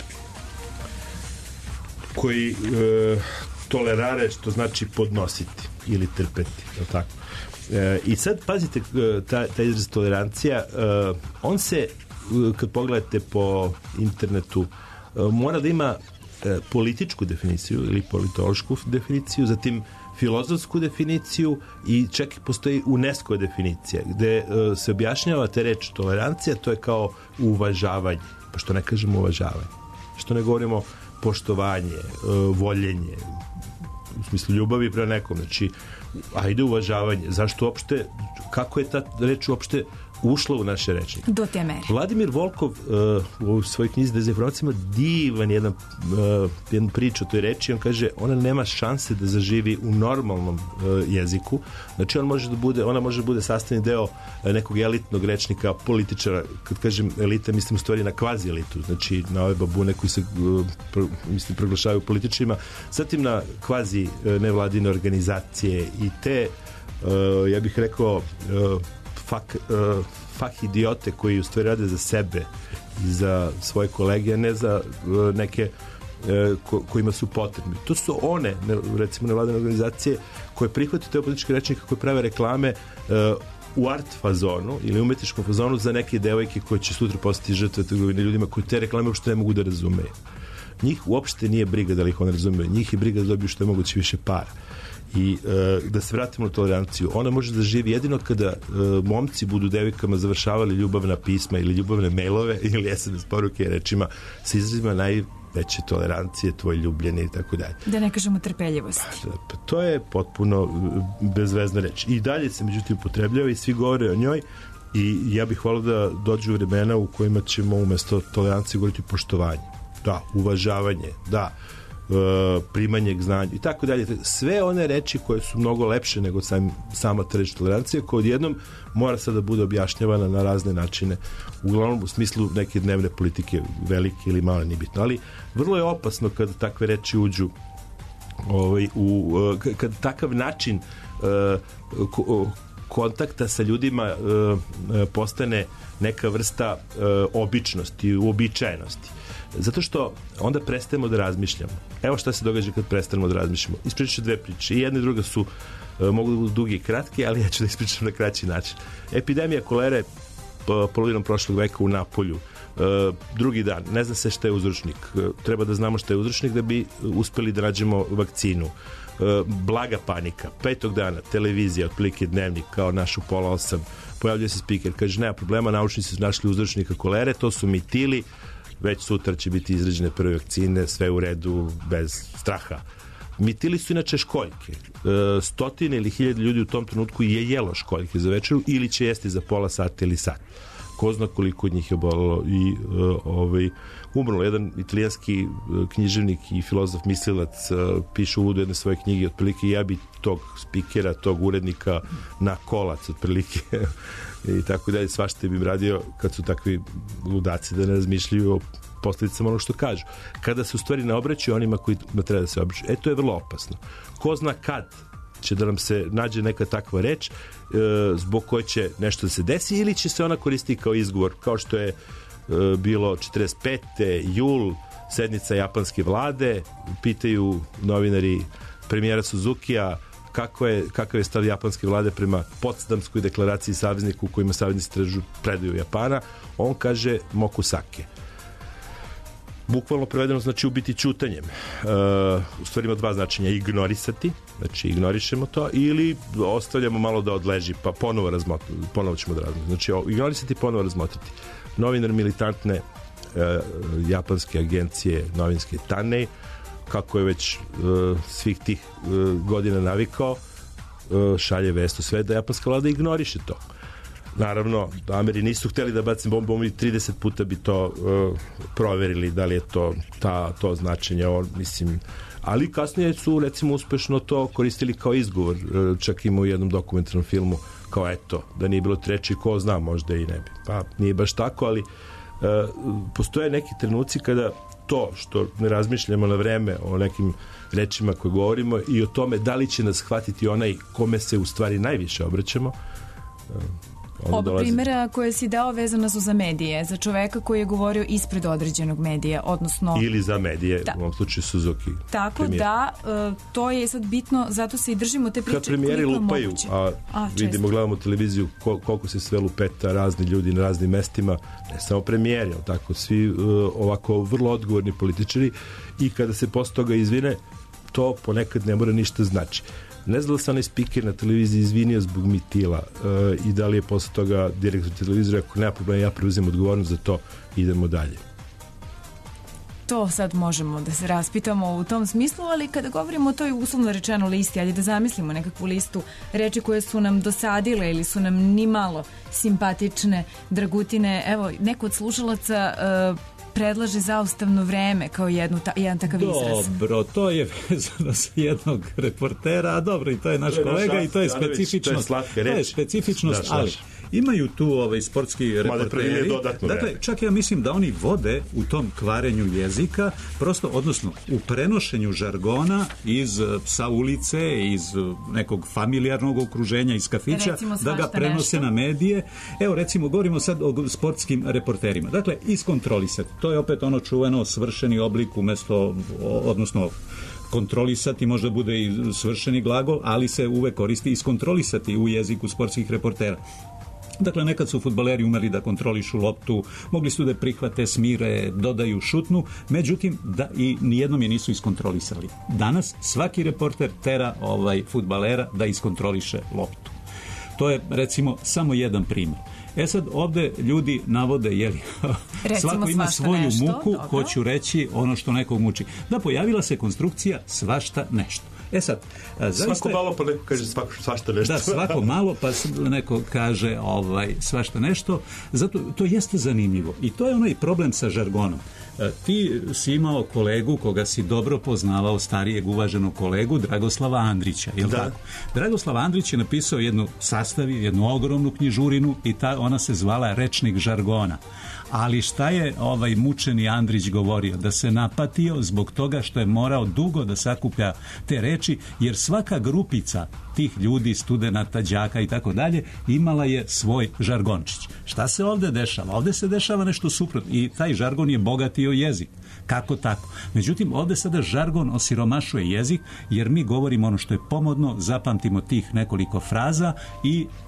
koji tolerare, što znači podnositi ili trpeti, je li tako. I sad, pazite, ta izraz tolerancija, on se, kad pogledate po internetu, mora da ima političku definiciju ili politološku definiciju, zatim filozofsku definiciju i čak postoji UNESCO definicija gde se objašnjava te reč tolerancija, to je kao uvažavanje. Pa što ne kažemo uvažavanje? Što ne govorimo poštovanje, voljenje, u smislu ljubavi prema nekom, znači ajde uvažavanje. Zašto uopšte, kako je ta reč uopšte ušla u naše rečnike? Do te mere. Vladimir Volkov u svojoj knjizi Dezinformacijama divan jednu priču o toj reči. On kaže, ona nema šanse da zaživi u normalnom jeziku. Znači ona može da bude sastavni deo nekog elitnog rečnika političara. Kad kažem elita, mislim u stvari na kvazi elitu. Znači na ove babune koji se proglašavaju političarima. Zatim na kvazi nevladine organizacije i te, ja bih rekao, fah idiote koji u stvari rade za sebe i za svoje kolege, a ne za neke kojima su potrebni. To su one, recimo nevladine organizacije koje prihvataju te političke rečnike, koje prave reklame u art fazonu ili umetničkom fazonu za neke devojke koje će sutra postati žrtve trgovine ljudima koji te reklame uopšte ne mogu da razumeju. Njih uopšte nije briga da li ih on razumeju. Njih je briga da dobiju što je moguće više para. I da se vratimo na toleranciju, ona može da živi jedino kada momci budu devojkama završavali ljubavna pisma ili ljubavne mailove ili SMS poruke rečima sa izrazima najveće tolerancije, tvoj ljubljeni i tako dalje. Da ne kažemo trpeljivosti. To je potpuno bezvezna reč. I dalje se međutim upotrebljava i svi govore o njoj i ja bih volio da dođu vremena u kojima ćemo umesto tolerancije govoriti poštovanje. Da, uvažavanje, da, primanje k znanju i tako dalje. Sve one reči koje su mnogo lepše nego sama ta reč tolerancija, koja odjednom mora sad da bude objašnjavana na razne načine, uglavnom u smislu neke dnevne politike, velike ili male, nije bitno. Ali vrlo je opasno kada takve reči uđu kada takav način kontakta sa ljudima postane neka vrsta običnosti, uobičajenosti. Zato što onda prestajemo da razmišljamo. Evo šta se događa kad prestanemo da razmišljamo. Ispričat ću dve priče. I jedna i druga su, mogu da budu dugi i kratki, ali ja ću da ispričam na kraći način. Epidemija kolere polovinom prošlog veka u Napolju. Drugi dan, ne zna se šta je uzročnik. Treba da znamo šta je uzročnik da bi uspeli da nađemo vakcinu. Blaga panika. 5. dana, televizija, otprilike Dnevnik, kao naš u 7:30, pojavljuje se spiker, kaže, nema problema, naučnici su našli uzročnika kolere, to su mitili, već sutra će biti izrađene prve vakcine, sve u redu, bez straha. Mitili su inače školjke. Stotine ili hiljade ljudi u tom trenutku je jelo školjke za večeru ili će jesti za pola sata ili sat. Ko zna koliko od njih je obolelo i umrlo. Jedan italijanski književnik i filozof mislilac piše u uvodu jedne svoje knjige, otprilike ja bi tog spikera, tog urednika na kolac, otprilike i tako dalje, svašta bi im radio kad su takvi ludaci da ne razmišljaju o posledicama ono što kažu. Kada se u stvari ne obraćaju onima koji treba da se obraćaju. To je vrlo opasno. Ko zna kad će da nam se nađe neka takva reč zbog koje će nešto da se desi ili će se ona koristiti kao izgovor, kao što je bilo 45. jul, sednica japanske vlade, pitaju novinari premijera Suzukija kakav je stav japanske vlade prema Potsdamskoj deklaraciji savezniku u kojima saveznici tražu predaju Japana. On kaže mokusake. Bukvalno prevedeno znači ubiti ćutanjem. U stvari ima dva značenja: ignorisati, znači ignorišemo to, ili ostavljamo malo da odleži pa ponovo ćemo da razmotriti. Znači ignorisati, ponovo razmotriti. Novinar militantne japanske agencije novinske Tanej, kako je već svih tih godina navikao, šalje vest u sve da japanska vlada ignoriše to. Naravno, Ameri nisu hteli da bacim bombu i 30 puta bi to proverili da li je to značenje, mislim, ali kasnije su recimo uspešno to koristili kao izgovor, čak ima u jednom dokumentarnom filmu, kao eto, da nije bilo treći, ko zna, možda i ne bi. Pa nije baš tako, ali postoje neki trenuci kada to što ne razmišljamo na vreme o nekim rečima koje govorimo i o tome da li će nas shvatiti onaj kome se u stvari najviše obraćamo. Oba primjera koje si dao vezana su za medije, za čoveka koji je govorio ispred određenog medija, odnosno... Ili za medije, u ovom slučaju Suzuki. Tako premijer. Da, to je sad bitno, zato se i držimo te priče. Kad premijeri lupaju, vidimo, gledamo televiziju koliko se sve lupeta, razni ljudi na raznim mestima, ne samo premijeri, ali tako, svi ovako vrlo odgovorni političari, i kada se posle toga izvine, to ponekad ne mora ništa znači. Ne znam da se onaj spiker na televiziji izvinio zbog mitila i da li je posle toga direktor televizora, ako nema problema, ja preuzem odgovornost za to, idemo dalje. To sad možemo da se raspitamo u tom smislu, ali kada govorimo o toj uslovno rečeno listi, ajde da zamislimo nekakvu listu reči koje su nam dosadile ili su nam nimalo simpatične, dragutine. Evo, neko od slušalaca predlaže zaustavno vreme kao jedan takav izraz. Dobro, to je vezano sa jednog reportera, a dobro, i to je naš kolega i to je specifičnost. To je specifičnost, ali imaju tu sportski reporteri. Dakle, čak ja mislim da oni vode u tom kvarenju jezika, prosto, odnosno u prenošenju žargona sa ulice, iz nekog familijarnog okruženja, iz kafića, da ga prenose na medije. Evo, recimo, govorimo sad o sportskim reporterima. Dakle, iskontrolisati. To je opet ono čuveno svršeni oblik umesto, odnosno kontrolisati, možda bude i svršeni glagol, ali se uvek koristi iskontrolisati u jeziku sportskih reportera. Dakle, nekad su fudbaleri umeli da kontrolišu loptu, mogli su da prihvate, smire, dodaju, šutnu, međutim, i nijednom je nisu iskontrolisali. Danas svaki reporter tera fudbalera da iskontroliše loptu. To je, recimo, samo jedan primjer. Sad ovde ljudi navode, svako ima svoju muku, hoću reći ono što nekog muči. Da, pojavila se konstrukcija svašta nešto. Sad, svako malo pa neko kaže svašta nešto. Da, svako malo pa neko kaže svašta nešto. Zato to jeste zanimljivo. I to je onaj problem sa žargonom. Ti si imao kolegu koga si dobro poznavao, starijeg uvaženog kolegu, Dragoslava Andrića, je li tako? Dragoslav Andrić je napisao jednu ogromnu knjižurinu i ona se zvala Rečnik žargona. Ali šta je mučeni Andrić govorio? Da se napatio zbog toga što je morao dugo da sakuplja te reči, jer svaka grupica tih ljudi, studenata, đaka i tako dalje, imala je svoj žargončić. Šta se ovde dešava? Ovde se dešava nešto suprotno i taj žargon je bogatio jezik. Kako tako? Međutim, ovde sada žargon osiromašuje jezik, jer mi govorimo ono što je pomodno, zapamtimo tih nekoliko fraza i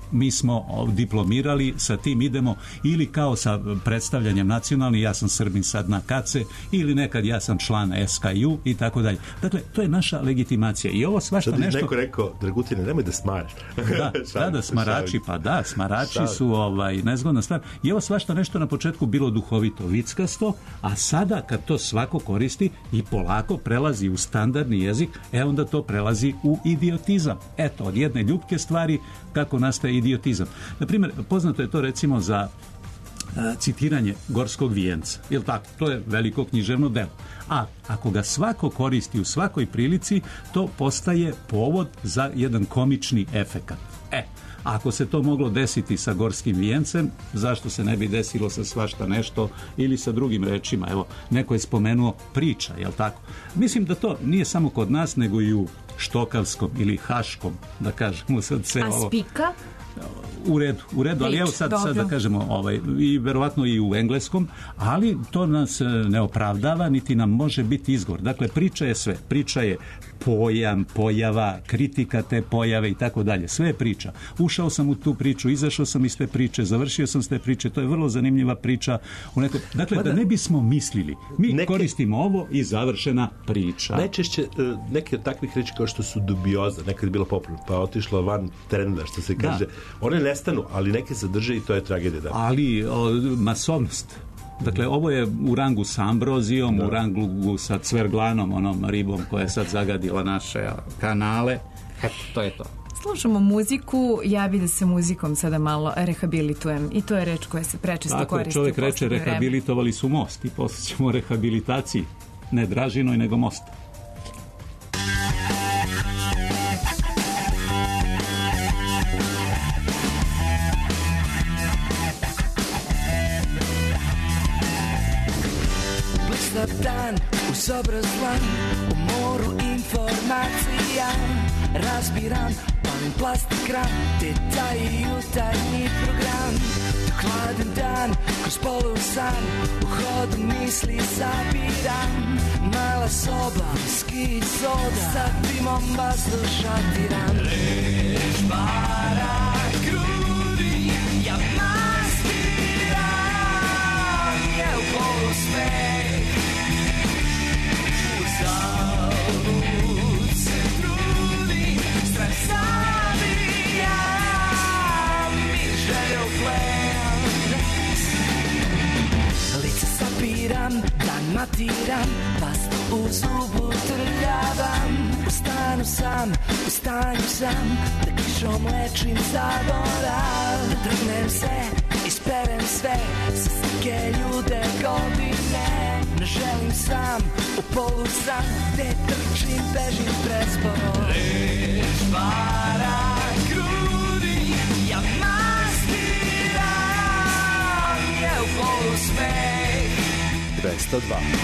mi smo diplomirali, sa tim idemo ili kao sa predstavljanjem nacionalni, ja sam Srbin sad na kace, ili nekad ja sam član SKU i tako dalje. Dakle, to je naša legitimacija i ovo svašta sad nešto... Neko rekao, Dragutine, nemoj da smaraš. Da, smarači, pa da, smarači su nezgodna stvar. I ovo svašta nešto na početku bilo duhovito, vickasto, a sada kad to svako koristi i polako prelazi u standardni jezik, onda to prelazi u idiotizam. Eto, od jedne ljubke stvari kako nastaje idiotizam. Naprimjer, poznato je to recimo za citiranje Gorskog vijenca. Jel tako? To je veliko književno delo. A ako ga svako koristi u svakoj prilici, to postaje povod za jedan komični efekat. Ako se to moglo desiti sa Gorskim vijencem, zašto se ne bi desilo sa svašta nešto ili sa drugim rečima? Evo, neko je spomenuo priča, jel tako? Mislim da to nije samo kod nas, nego i u štokavskom ili haškom, da kažemo sad sve ovo. A spika? U redu, ali evo sad da kažemo i verovatno i u engleskom, ali to nas ne opravdava niti nam može biti izgovor. Dakle, priča je sve. Priča je pojam, pojava, kritika te pojave i tako dalje. Sve je priča. Ušao sam u tu priču, izašao sam iz te priče, završio sam s te priče. To je vrlo zanimljiva priča. Dakle, da ne bismo mislili. Mi koristimo ovo i završena priča. Najčešće neke od takvih reči kao što su dubioza, nekad je bilo popularno, pa otišlo van trenda, što se kaže. One nestanu, ali neke zadrže i to je tragedija. Ali masovnost. Dakle, ovo je u rangu sa Ambrozijom, u rangu sa Cverglanom, onom ribom koja je sad zagadila naše kanale. Eto, to je to. Slušamo muziku, ja bi da se muzikom sada malo rehabilitujem. I to je reč koja se prečesto koristi. Ako čovjek reče rehabilitovali su most i posle ćemo rehabilitaciji. Ne Dražinoj, nego most. Dan uz obrazlan u moru informacija razbiram, palim plastikram detalji jutarnji program dok hladan dan kroz polusan u hodu misli zabiram mala soba, viski i soda sa dimom vazduh šatiram reč para grudi ja maskiram je u polu smeh Zalud se trudi, strah zabija mi želje u plen. Lice sapiram, dan matiram, pastu u zubu trljavam. U stanju sam, da kišom lečim zaborav. Da drgnem se, isperem sve, sa slike ljude godine. Ne želim sam, u polu sam, gde trčim, bežim presporo. Reč para grudi, ja maskiram, je u polu smeh. 202.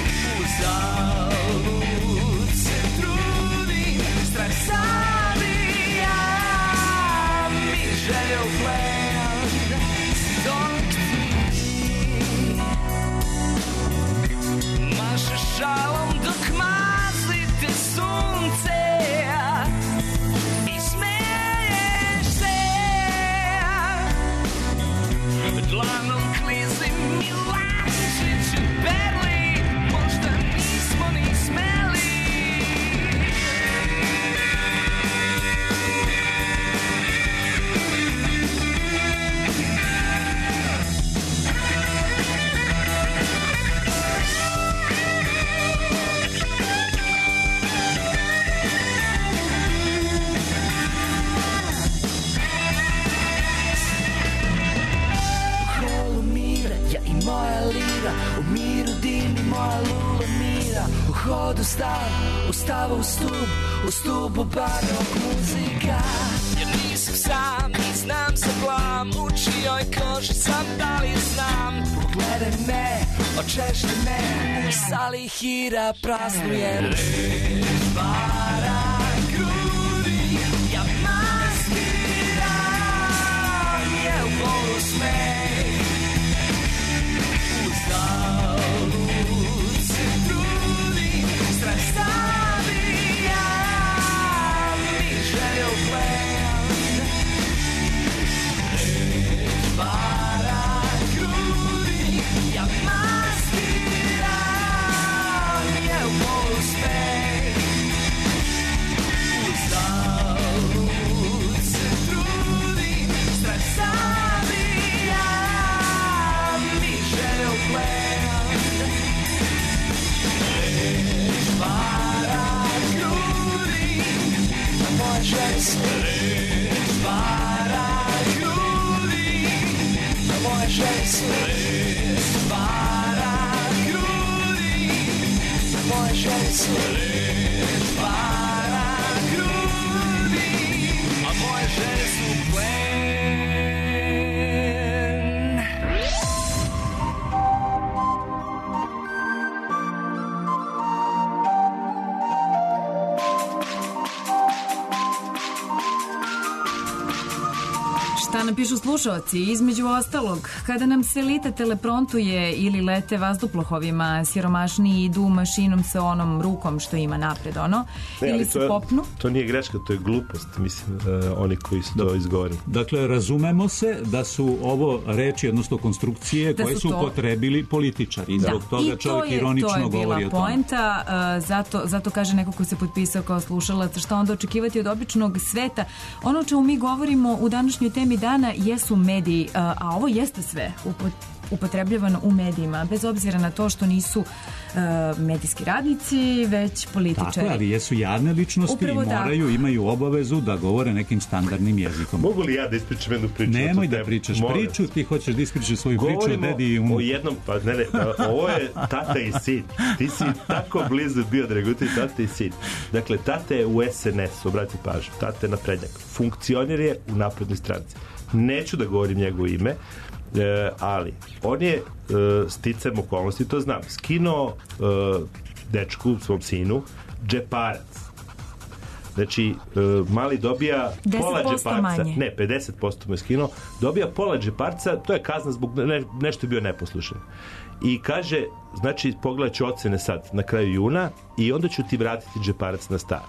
Uzalud se trudi, strah zabija mi želje u plen. Dok ti mašeš šalom dok mazite sunce i smeješ se, dlanom klizim i lažić berli, možda nismo ni smeli. Moja lira, u miru dim i moja lula mira. U hodu stav, u stavu u stubu barok muzika. Jer nisam sam i znam za blam, u čijoj koži sam, da li znam. Pogledaj me, očešti me, u sali hira praznujem. Reč para grudi, ja maskiram, je u polu smeh. Zalud se trudi, strah zabija mi želje u plen. Svet stvara ljudi, moje želje su. Svet stvara ljudi, moje želje su. Svet stvara ljudi, a moje želje su plen. Šta napišu slušalci? Između ostalog, kada nam se lita teleprontuje ili lete vazduplohovima, siromašniji idu mašinom sa onom rukom što ima napred, ono, ili se popnu. To nije greška, to je glupost, mislim, oni koji su to izgovorili. Dakle, razumemo se da su ovo reči, odnosno konstrukcije koje su upotrebili političari. Zbog toga čovjek ironično govori o tome. To je bila poenta, zato kaže neko ko se potpisao kao slušalac, šta onda očekivati od običnog sveta. Ono o čemu mi govorimo u današnjoj temi dana jesu mediji, a ovo jeste sve upotrebljavano u medijima, bez obzira na to što nisu medijski radnici, već političari. Tako, ali jesu javne ličnosti. Upravo i moraju, imaju obavezu da govore nekim standardnim jezikom. Mogu li ja da ispričam jednu priču? Nemoj da pričaš priču, ti hoćeš da ispričaš svoju priču o dedi i umu. O jednom, ovo je tata i sin. Ti si tako blizu bio, Dragutin, tata i sin. Dakle, tata je u SNS, obrati pažnju, tata je naprednjak. Funkcioner je u naprednoj stranci. Neću da govorim njegovo ime, ali on je sticam okolnosti, to znam, skinuo dečku, svom sinu, džeparac. Znači, mali dobija pola džeparca. Manje. Ne, 50% mu je skinuo. Dobija pola džeparca, to je kazna zbog nešto je bio neposlušan. I kaže, znači, pogledat ću ocene sad na kraju juna i onda ću ti vratiti džeparac na staro.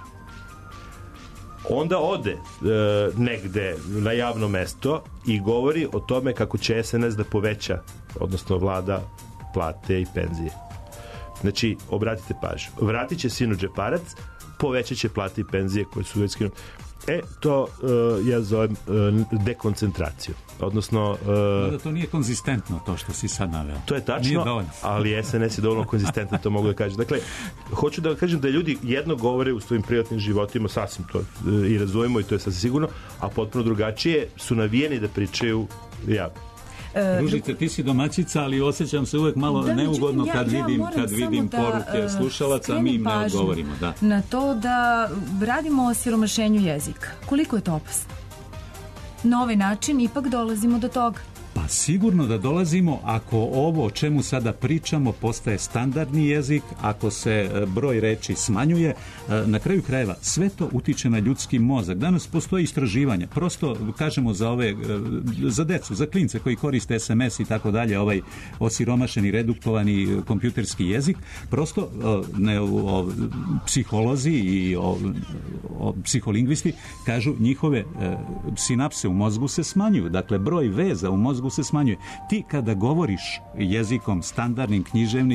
Onda ode negde na javno mesto i govori o tome kako će SNS da poveća, odnosno vlada, plate i penzije. Znači, obratite pažnju. Vratit će sinu džeparac, povećat će plate i penzije koje su već skinuti. To ja zovem dekoncentraciju. Odnosno... Da to nije konzistentno, to što si sad naveo. To je tačno, ali SNS je dovoljno konzistentan, to mogu da kažem. Dakle, hoću da kažem da ljudi jedno govore u svojim privatnim životima, sasvim to i razumemo i to je sasvim sigurno, a potpuno drugačije su navijeni da pričaju javno. Ružice, ti si domaćica, ali osjećam se uvek malo neugodno kad vidim poruke slušalaca, a mi im ne odgovorimo. Na to da radimo o siromašenju jezika. Koliko je to opasno? Na ovaj način ipak dolazimo do toga. Pa sigurno da dolazimo ako ovo o čemu sada pričamo postaje standardni jezik, ako se broj reči smanjuje, na kraju krajeva sve to utiče na ljudski mozak. Danas postoji istraživanje, prosto kažemo za decu, za klince koji koriste SMS i tako dalje, ovaj osiromašeni, reduktovani kompjuterski jezik, prosto psiholozi i psiholingvisti kažu njihove sinapse u mozgu se smanjuju, dakle broj veza u mozgu se smanjuje. Ti kada govoriš jezikom standardnim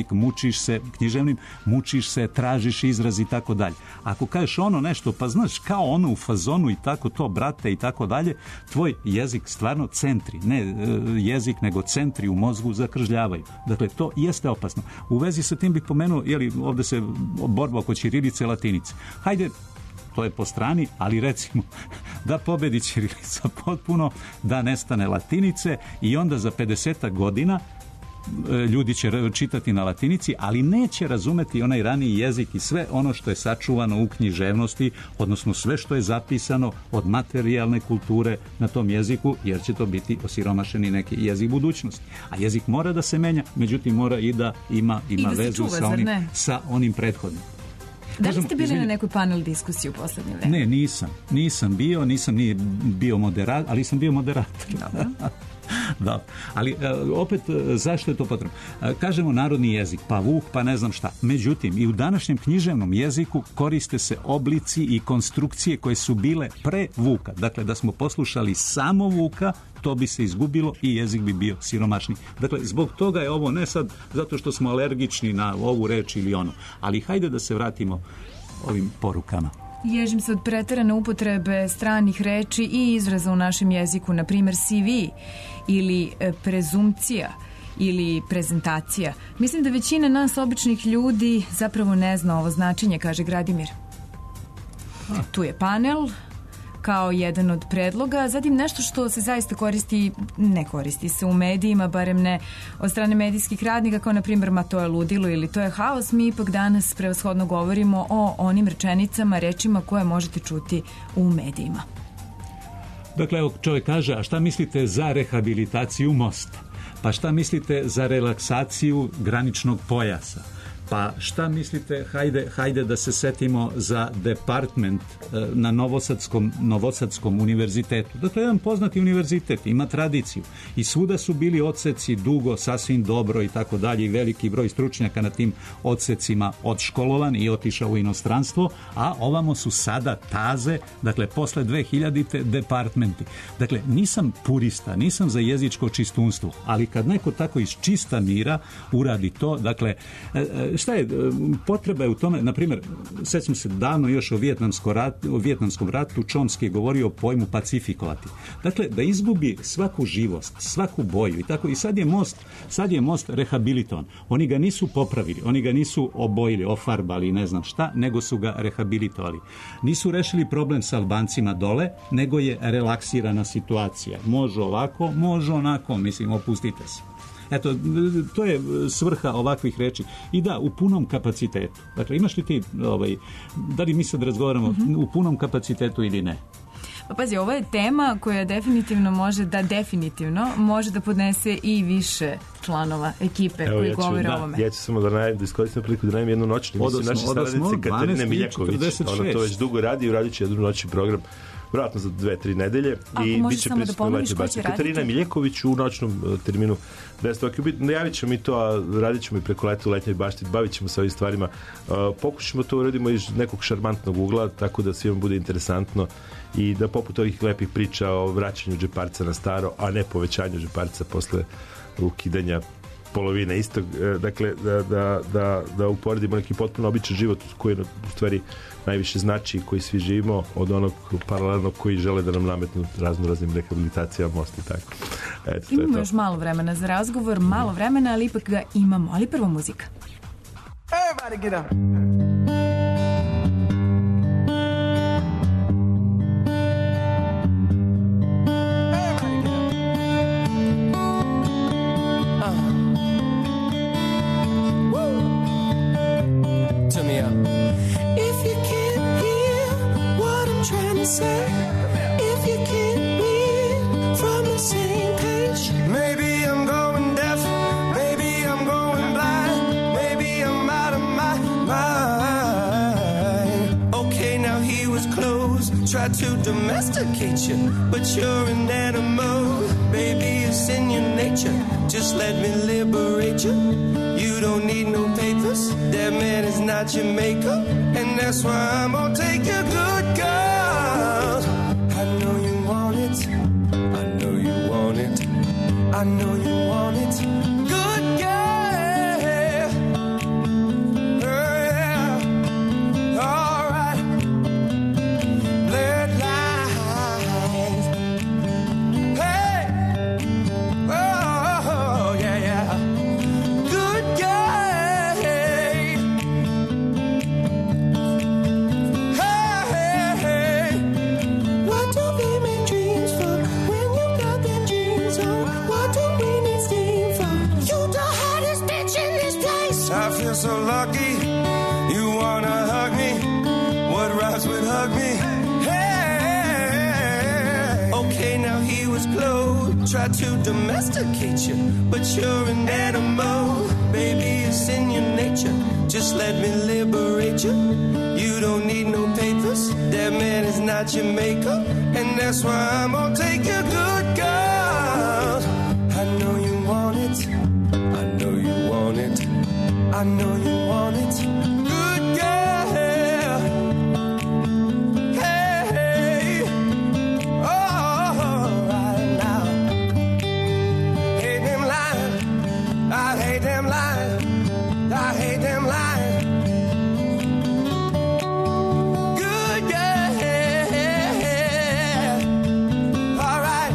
mučiš se, tražiš izraz i tako dalje. Ako kažeš ono nešto, pa znaš kao ono u fazonu i tako to, brate i tako dalje, tvoj jezik stvarno centri, ne jezik nego centri u mozgu zakržljavaju. Dakle, to jeste opasno. U vezi sa tim bih pomenuo, ovde se borba oko ćirilice i latinice. Hajde, to je po strani, ali recimo da pobedi ćirilica potpuno, da nestane latinice i onda za 50 godina ljudi će čitati na latinici, ali neće razumeti onaj raniji jezik i sve ono što je sačuvano u književnosti, odnosno sve što je zapisano od materijalne kulture na tom jeziku, jer će to biti osiromašeni neki jezik budućnosti. A jezik mora da se menja, međutim mora i da ima vezu sa onim prethodnim. Da li ste bili na nekoj panel diskusiji u poslednje vreme? Ne, nisam bio moderat, ali sam bio moderator. Da, ali opet zašto je to potrebno? Kažemo narodni jezik, pa Vuk, pa ne znam šta. Međutim, i u današnjem književnom jeziku koriste se oblici i konstrukcije koje su bile pre Vuka. Dakle, da smo poslušali samo Vuka, to bi se izgubilo i jezik bi bio siromašni. Dakle, zbog toga je ovo ne sad zato što smo alergični na ovu reč ili ono, ali hajde da se vratimo ovim porukama. Ježim se od preterane upotrebe stranih reči i izraza u našem jeziku, na primjer CV ili prezumcija ili prezentacija. Mislim da većina nas običnih ljudi zapravo ne zna ovo značenje, kaže Gradimir. Tu je panel, kao jedan od predloga. Zatim nešto što se zaista ne koristi se u medijima, barem ne od strane medijskih radnika, kao na primjer ma to je ludilo ili to je haos. Mi ipak danas prevashodno govorimo o onim rečima koje možete čuti u medijima. Dakle, evo čovjek kaže, a šta mislite za rehabilitaciju mosta? Pa šta mislite za relaksaciju graničnog pojasa? Pa šta mislite, hajde da se setimo za department na Novosadskom univerzitetu. Dakle, jedan poznati univerzitet, ima tradiciju. I svuda su bili odseci dugo, sasvim dobro i tako dalje, i veliki broj stručnjaka na tim odsecima odškolovan i otišao u inostranstvo, a ovamo su sada taze, dakle, posle 2000. departmenti. Dakle, nisam purista, nisam za jezičko čistunstvo, ali kad neko tako iz čista mira uradi to, dakle, šta je, potreba je u tome, na primjer, sećam se davno još o Vijetnamskom ratu, Chomsky je govorio o pojmu pacifikovati. Dakle, da izgubi svaku živost, svaku boju i tako, i sad je most rehabilitovan. Oni ga nisu popravili, oni ga nisu obojili, ofarbali, ne znam šta, nego su ga rehabilitovali. Nisu rešili problem sa Albancima dole, nego je relaksirana situacija. Može ovako, može onako, mislim, opustite se. Eto, to je svrha ovakvih reči. I da, u punom kapacitetu. Dakle, imaš li ti, da li mi sad razgovaramo u punom kapacitetu ili ne? Pa pazi, ovo je tema koja definitivno može da podnese i više članova ekipe koji govore o ovome. Ja ću samo da iskoristim priliku da najavim jednu noćnu emisiju naše saradnice Katarine Miljaković. Ona to već dugo radi i radit će jednu noćni program, vjerojatno za 2-3 nedelje. I bit će prisutno u Letnjoj bašti. Katarina Miljaković u noćnom terminu. Najavit ćemo mi to, a radit ćemo i preko leta u Letnjoj bašti, bavit ćemo se ovim stvarima. Pokušamo to uradimo iz nekog šarmantnog ugla, tako da svima bude interesantno i da poput ovih lepih priča o vraćanju džeparca na staro, a ne povećanju džeparca posle ukidanja polovine istog, dakle da uporedimo neki potpuno običan život koji u stvari najviše znači, koji svi živimo, od onog paralelnog koji žele da nam nametnu raznim rehabilitacijama mosta i tako. Imamo još malo vremena za razgovor, ali ipak ga imamo, ali prvo muzika. Everybody get up. If you can't read from the same page, maybe I'm going deaf, maybe I'm going blind, maybe I'm out of my mind. Okay, now he was close, tried to domesticate you, but you're an animal. Baby, it's in your nature, just let me liberate you. You don't need no papers, that man is not your makeup, and that's why I'm gonna take your good girl. I know you want it, I know you want it, I know you want it. Good girl, yeah, all right. Let light, hey, oh yeah, yeah. Good girl, hey, hey. What do we make dreams for when you got them jeans on? What do we need steam for? You the hottest bitch in this place. I feel so lucky. You wanna hug me? What rhymes with hug me? Hey. Okay, now he was close. Tried to domesticate you, but you're an animal. Baby, it's in your nature. Just let me liberate you. You don't need no papers. That man is not your makeup, and that's why I'm gonna take your good girl. I know you want it, I know you want it, I know you want it. Good girl, hey, oh, right now. Hate them lying, I hate them lying, I hate them lying. Good girl, all right.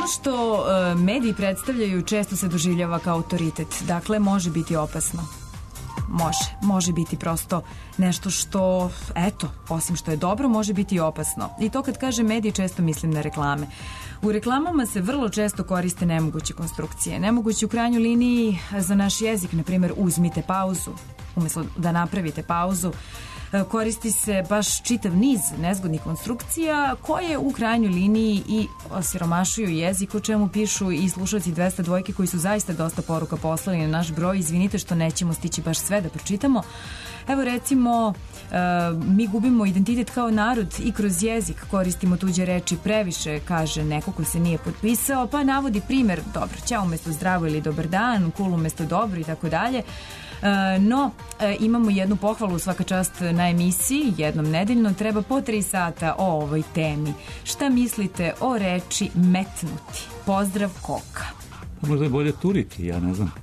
što mediji predstavljaju često se doživljava kao autoritet. Dakle, može biti opasno. Može biti prosto nešto što, eto, osim što je dobro, može biti i opasno. I to kad kažem mediji, često mislim na reklame. U reklamama se vrlo često koriste nemoguće konstrukcije. Nemoguće u krajnjoj liniji za naš jezik, na primjer, uzmite pauzu. Umjesto da napravite pauzu, koristi se baš čitav niz nezgodnih konstrukcija koje u krajnjoj liniji i osiromašuju jezik, o čemu pišu i slušalci 202 koji su zaista dosta poruka poslali na naš broj. Izvinite što nećemo stići baš sve da pročitamo. Evo recimo, mi gubimo identitet kao narod i kroz jezik, koristimo tuđe reči previše, kaže neko ko se nije potpisao, pa navodi primjer, dobro, ćao umesto zdravo ili dobar dan, cool umesto dobro i tako dalje. No, imamo jednu pohvalu, svaka čast na emisiji, jednom nedeljno, treba po 3 sata o ovoj temi. Šta mislite o reči metnuti? Pozdrav, Koka. Možda je bolje turiti, ja ne znam.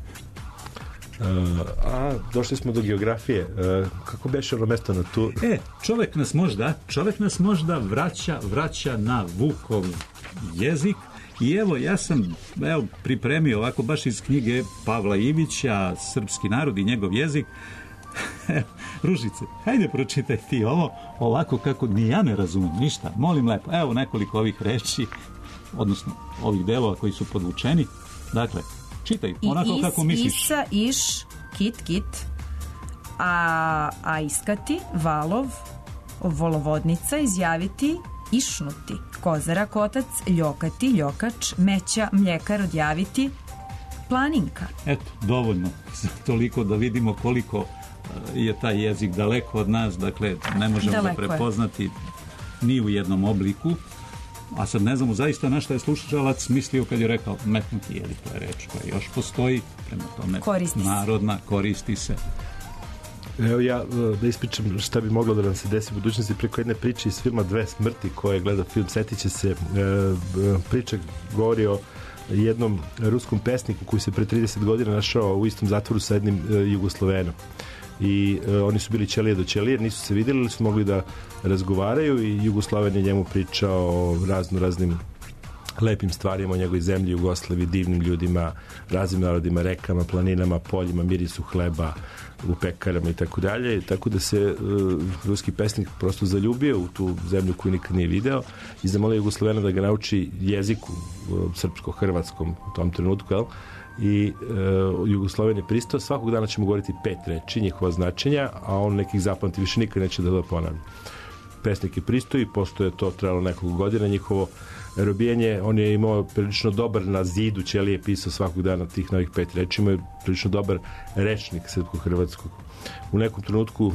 Došli smo do geografije. Kako beše ono mesto na tu? Čovek nas možda vraća na Vukov jezik. I evo, ja sam pripremio ovako baš iz knjige Pavla Ivića, Srpski narod i njegov jezik. Ružice, hajde pročitaj ti ovo ovako kako ni ja ne razumem ništa. Molim lepo, evo nekoliko ovih reči, odnosno ovih delova koji su podvučeni. Dakle, čitaj, onako kako misliš. Isa, iš, kit, a iskati, valov, volovodnica, izjaviti, išnuti, kozara, kotac, ljokati, ljokač, meća, mljekar, odjaviti, planinka. Eto, dovoljno. Toliko da vidimo koliko je taj jezik daleko od nas, dakle, ne možemo ga prepoznati ni u jednom obliku. A sad ne znamo zaista na šta je slušalac mislio kad je rekao metnuti, je li to je reč koja još postoji, prema tome narodna, koristi se. Evo ja da ispričam šta bi moglo da nam se desi u budućnosti preko jedne priče iz filma Dve smrti koje gleda film, setit će se, priča govori o jednom ruskom pesniku koji se pre 30 godina našao u istom zatvoru sa jednim Jugoslovenom. I oni su bili ćelije do ćelije, nisu se vidjeli, ali su mogli da razgovaraju i Jugosloven je njemu pričao o raznim lepim stvarima o njegovoj zemlji, Jugoslaviji, divnim ljudima, raznim narodima, rekama, planinama, poljima, mirisu hleba u pekarama i tako dalje. Tako da se ruski pesnik prosto zaljubio u tu zemlju koju nikad nije video i zamolio Jugoslovena da ga nauči jeziku srpsko-hrvatskom u tom trenutku, jel? I Jugosloven je pristao, svakog dana ćemo govoriti 5 reči, njihova značenja, a on nekih zapamti više nikad neće da ponavlja. Pesnik je pristao i pošto je to trajalo nekoliko godina, njihovo robijenje, on je imao prilično dobar na zidu, ćelije pisao svakog dana tih novih 5 reči, imao je prilično dobar rečnik srpsko-hrvatskog. U nekom trenutku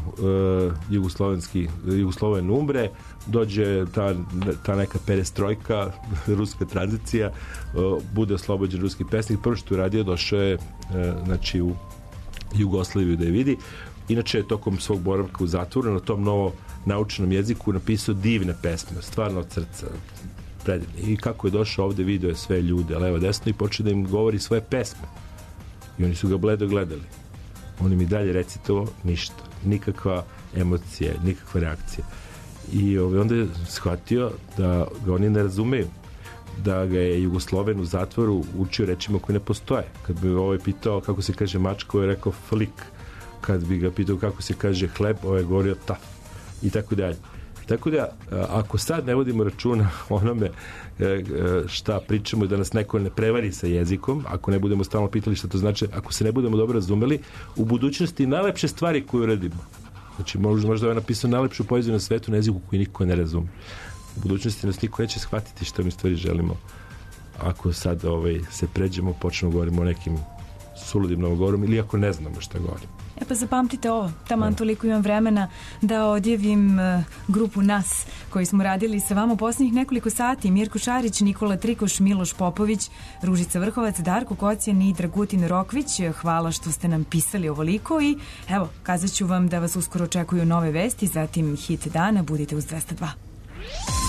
Jugosloven umre, dođe ta neka perestrojka, ruska tranzicija, bude oslobođen ruski pesnik. Prvo što je uradio, došao je u Jugoslaviju da je vidi. Inače je tokom svog boravka u zatvoru na tom novo naučenom jeziku napisao divne pesme, stvarno od srca, predivne. I kako je došao ovde, video je sve ljude levo desno i počeo da im govori svoje pesme. I oni su ga bledo gledali. On im i dalje recitovao ništa, nikakva emocija, nikakva reakcija. I onda je shvatio da ga oni ne razumeju, da ga je Jugosloven u zatvoru učio rečima koje ne postoje. Kad bi ovaj pitao kako se kaže mačka, ovaj je rekao flik. Kad bi ga pitao kako se kaže hleb, ovaj je govorio taf. I tako dalje. Tako da, ako sad ne vodimo računa onome šta pričamo i da nas neko ne prevari sa jezikom, ako ne budemo stalno pitali šta to znači, ako se ne budemo dobro razumeli, u budućnosti najlepše stvari koje uradimo, znači možda je napisao najlepšu poeziju na svetu na jeziku koji niko ne razume. U budućnosti nas niko neće shvatiti šta mi stvari želimo. Ako sad se pređemo, počnemo govorimo o nekim suludim novogovorom ili ako ne znamo šta govorimo. Pa zapamtite ovo, taman toliko imam vremena da odjavim grupu nas koji smo radili sa vama u posljednjih nekoliko sati. Mirko Šarić, Nikola Trikoš, Miloš Popović, Ružica Vrhovac, Darko Kocijan i Dragutin Rokvić. Hvala što ste nam pisali ovoliko i evo, kazat ću vam da vas uskoro očekuju nove vesti, zatim hit dana, budite uz 202.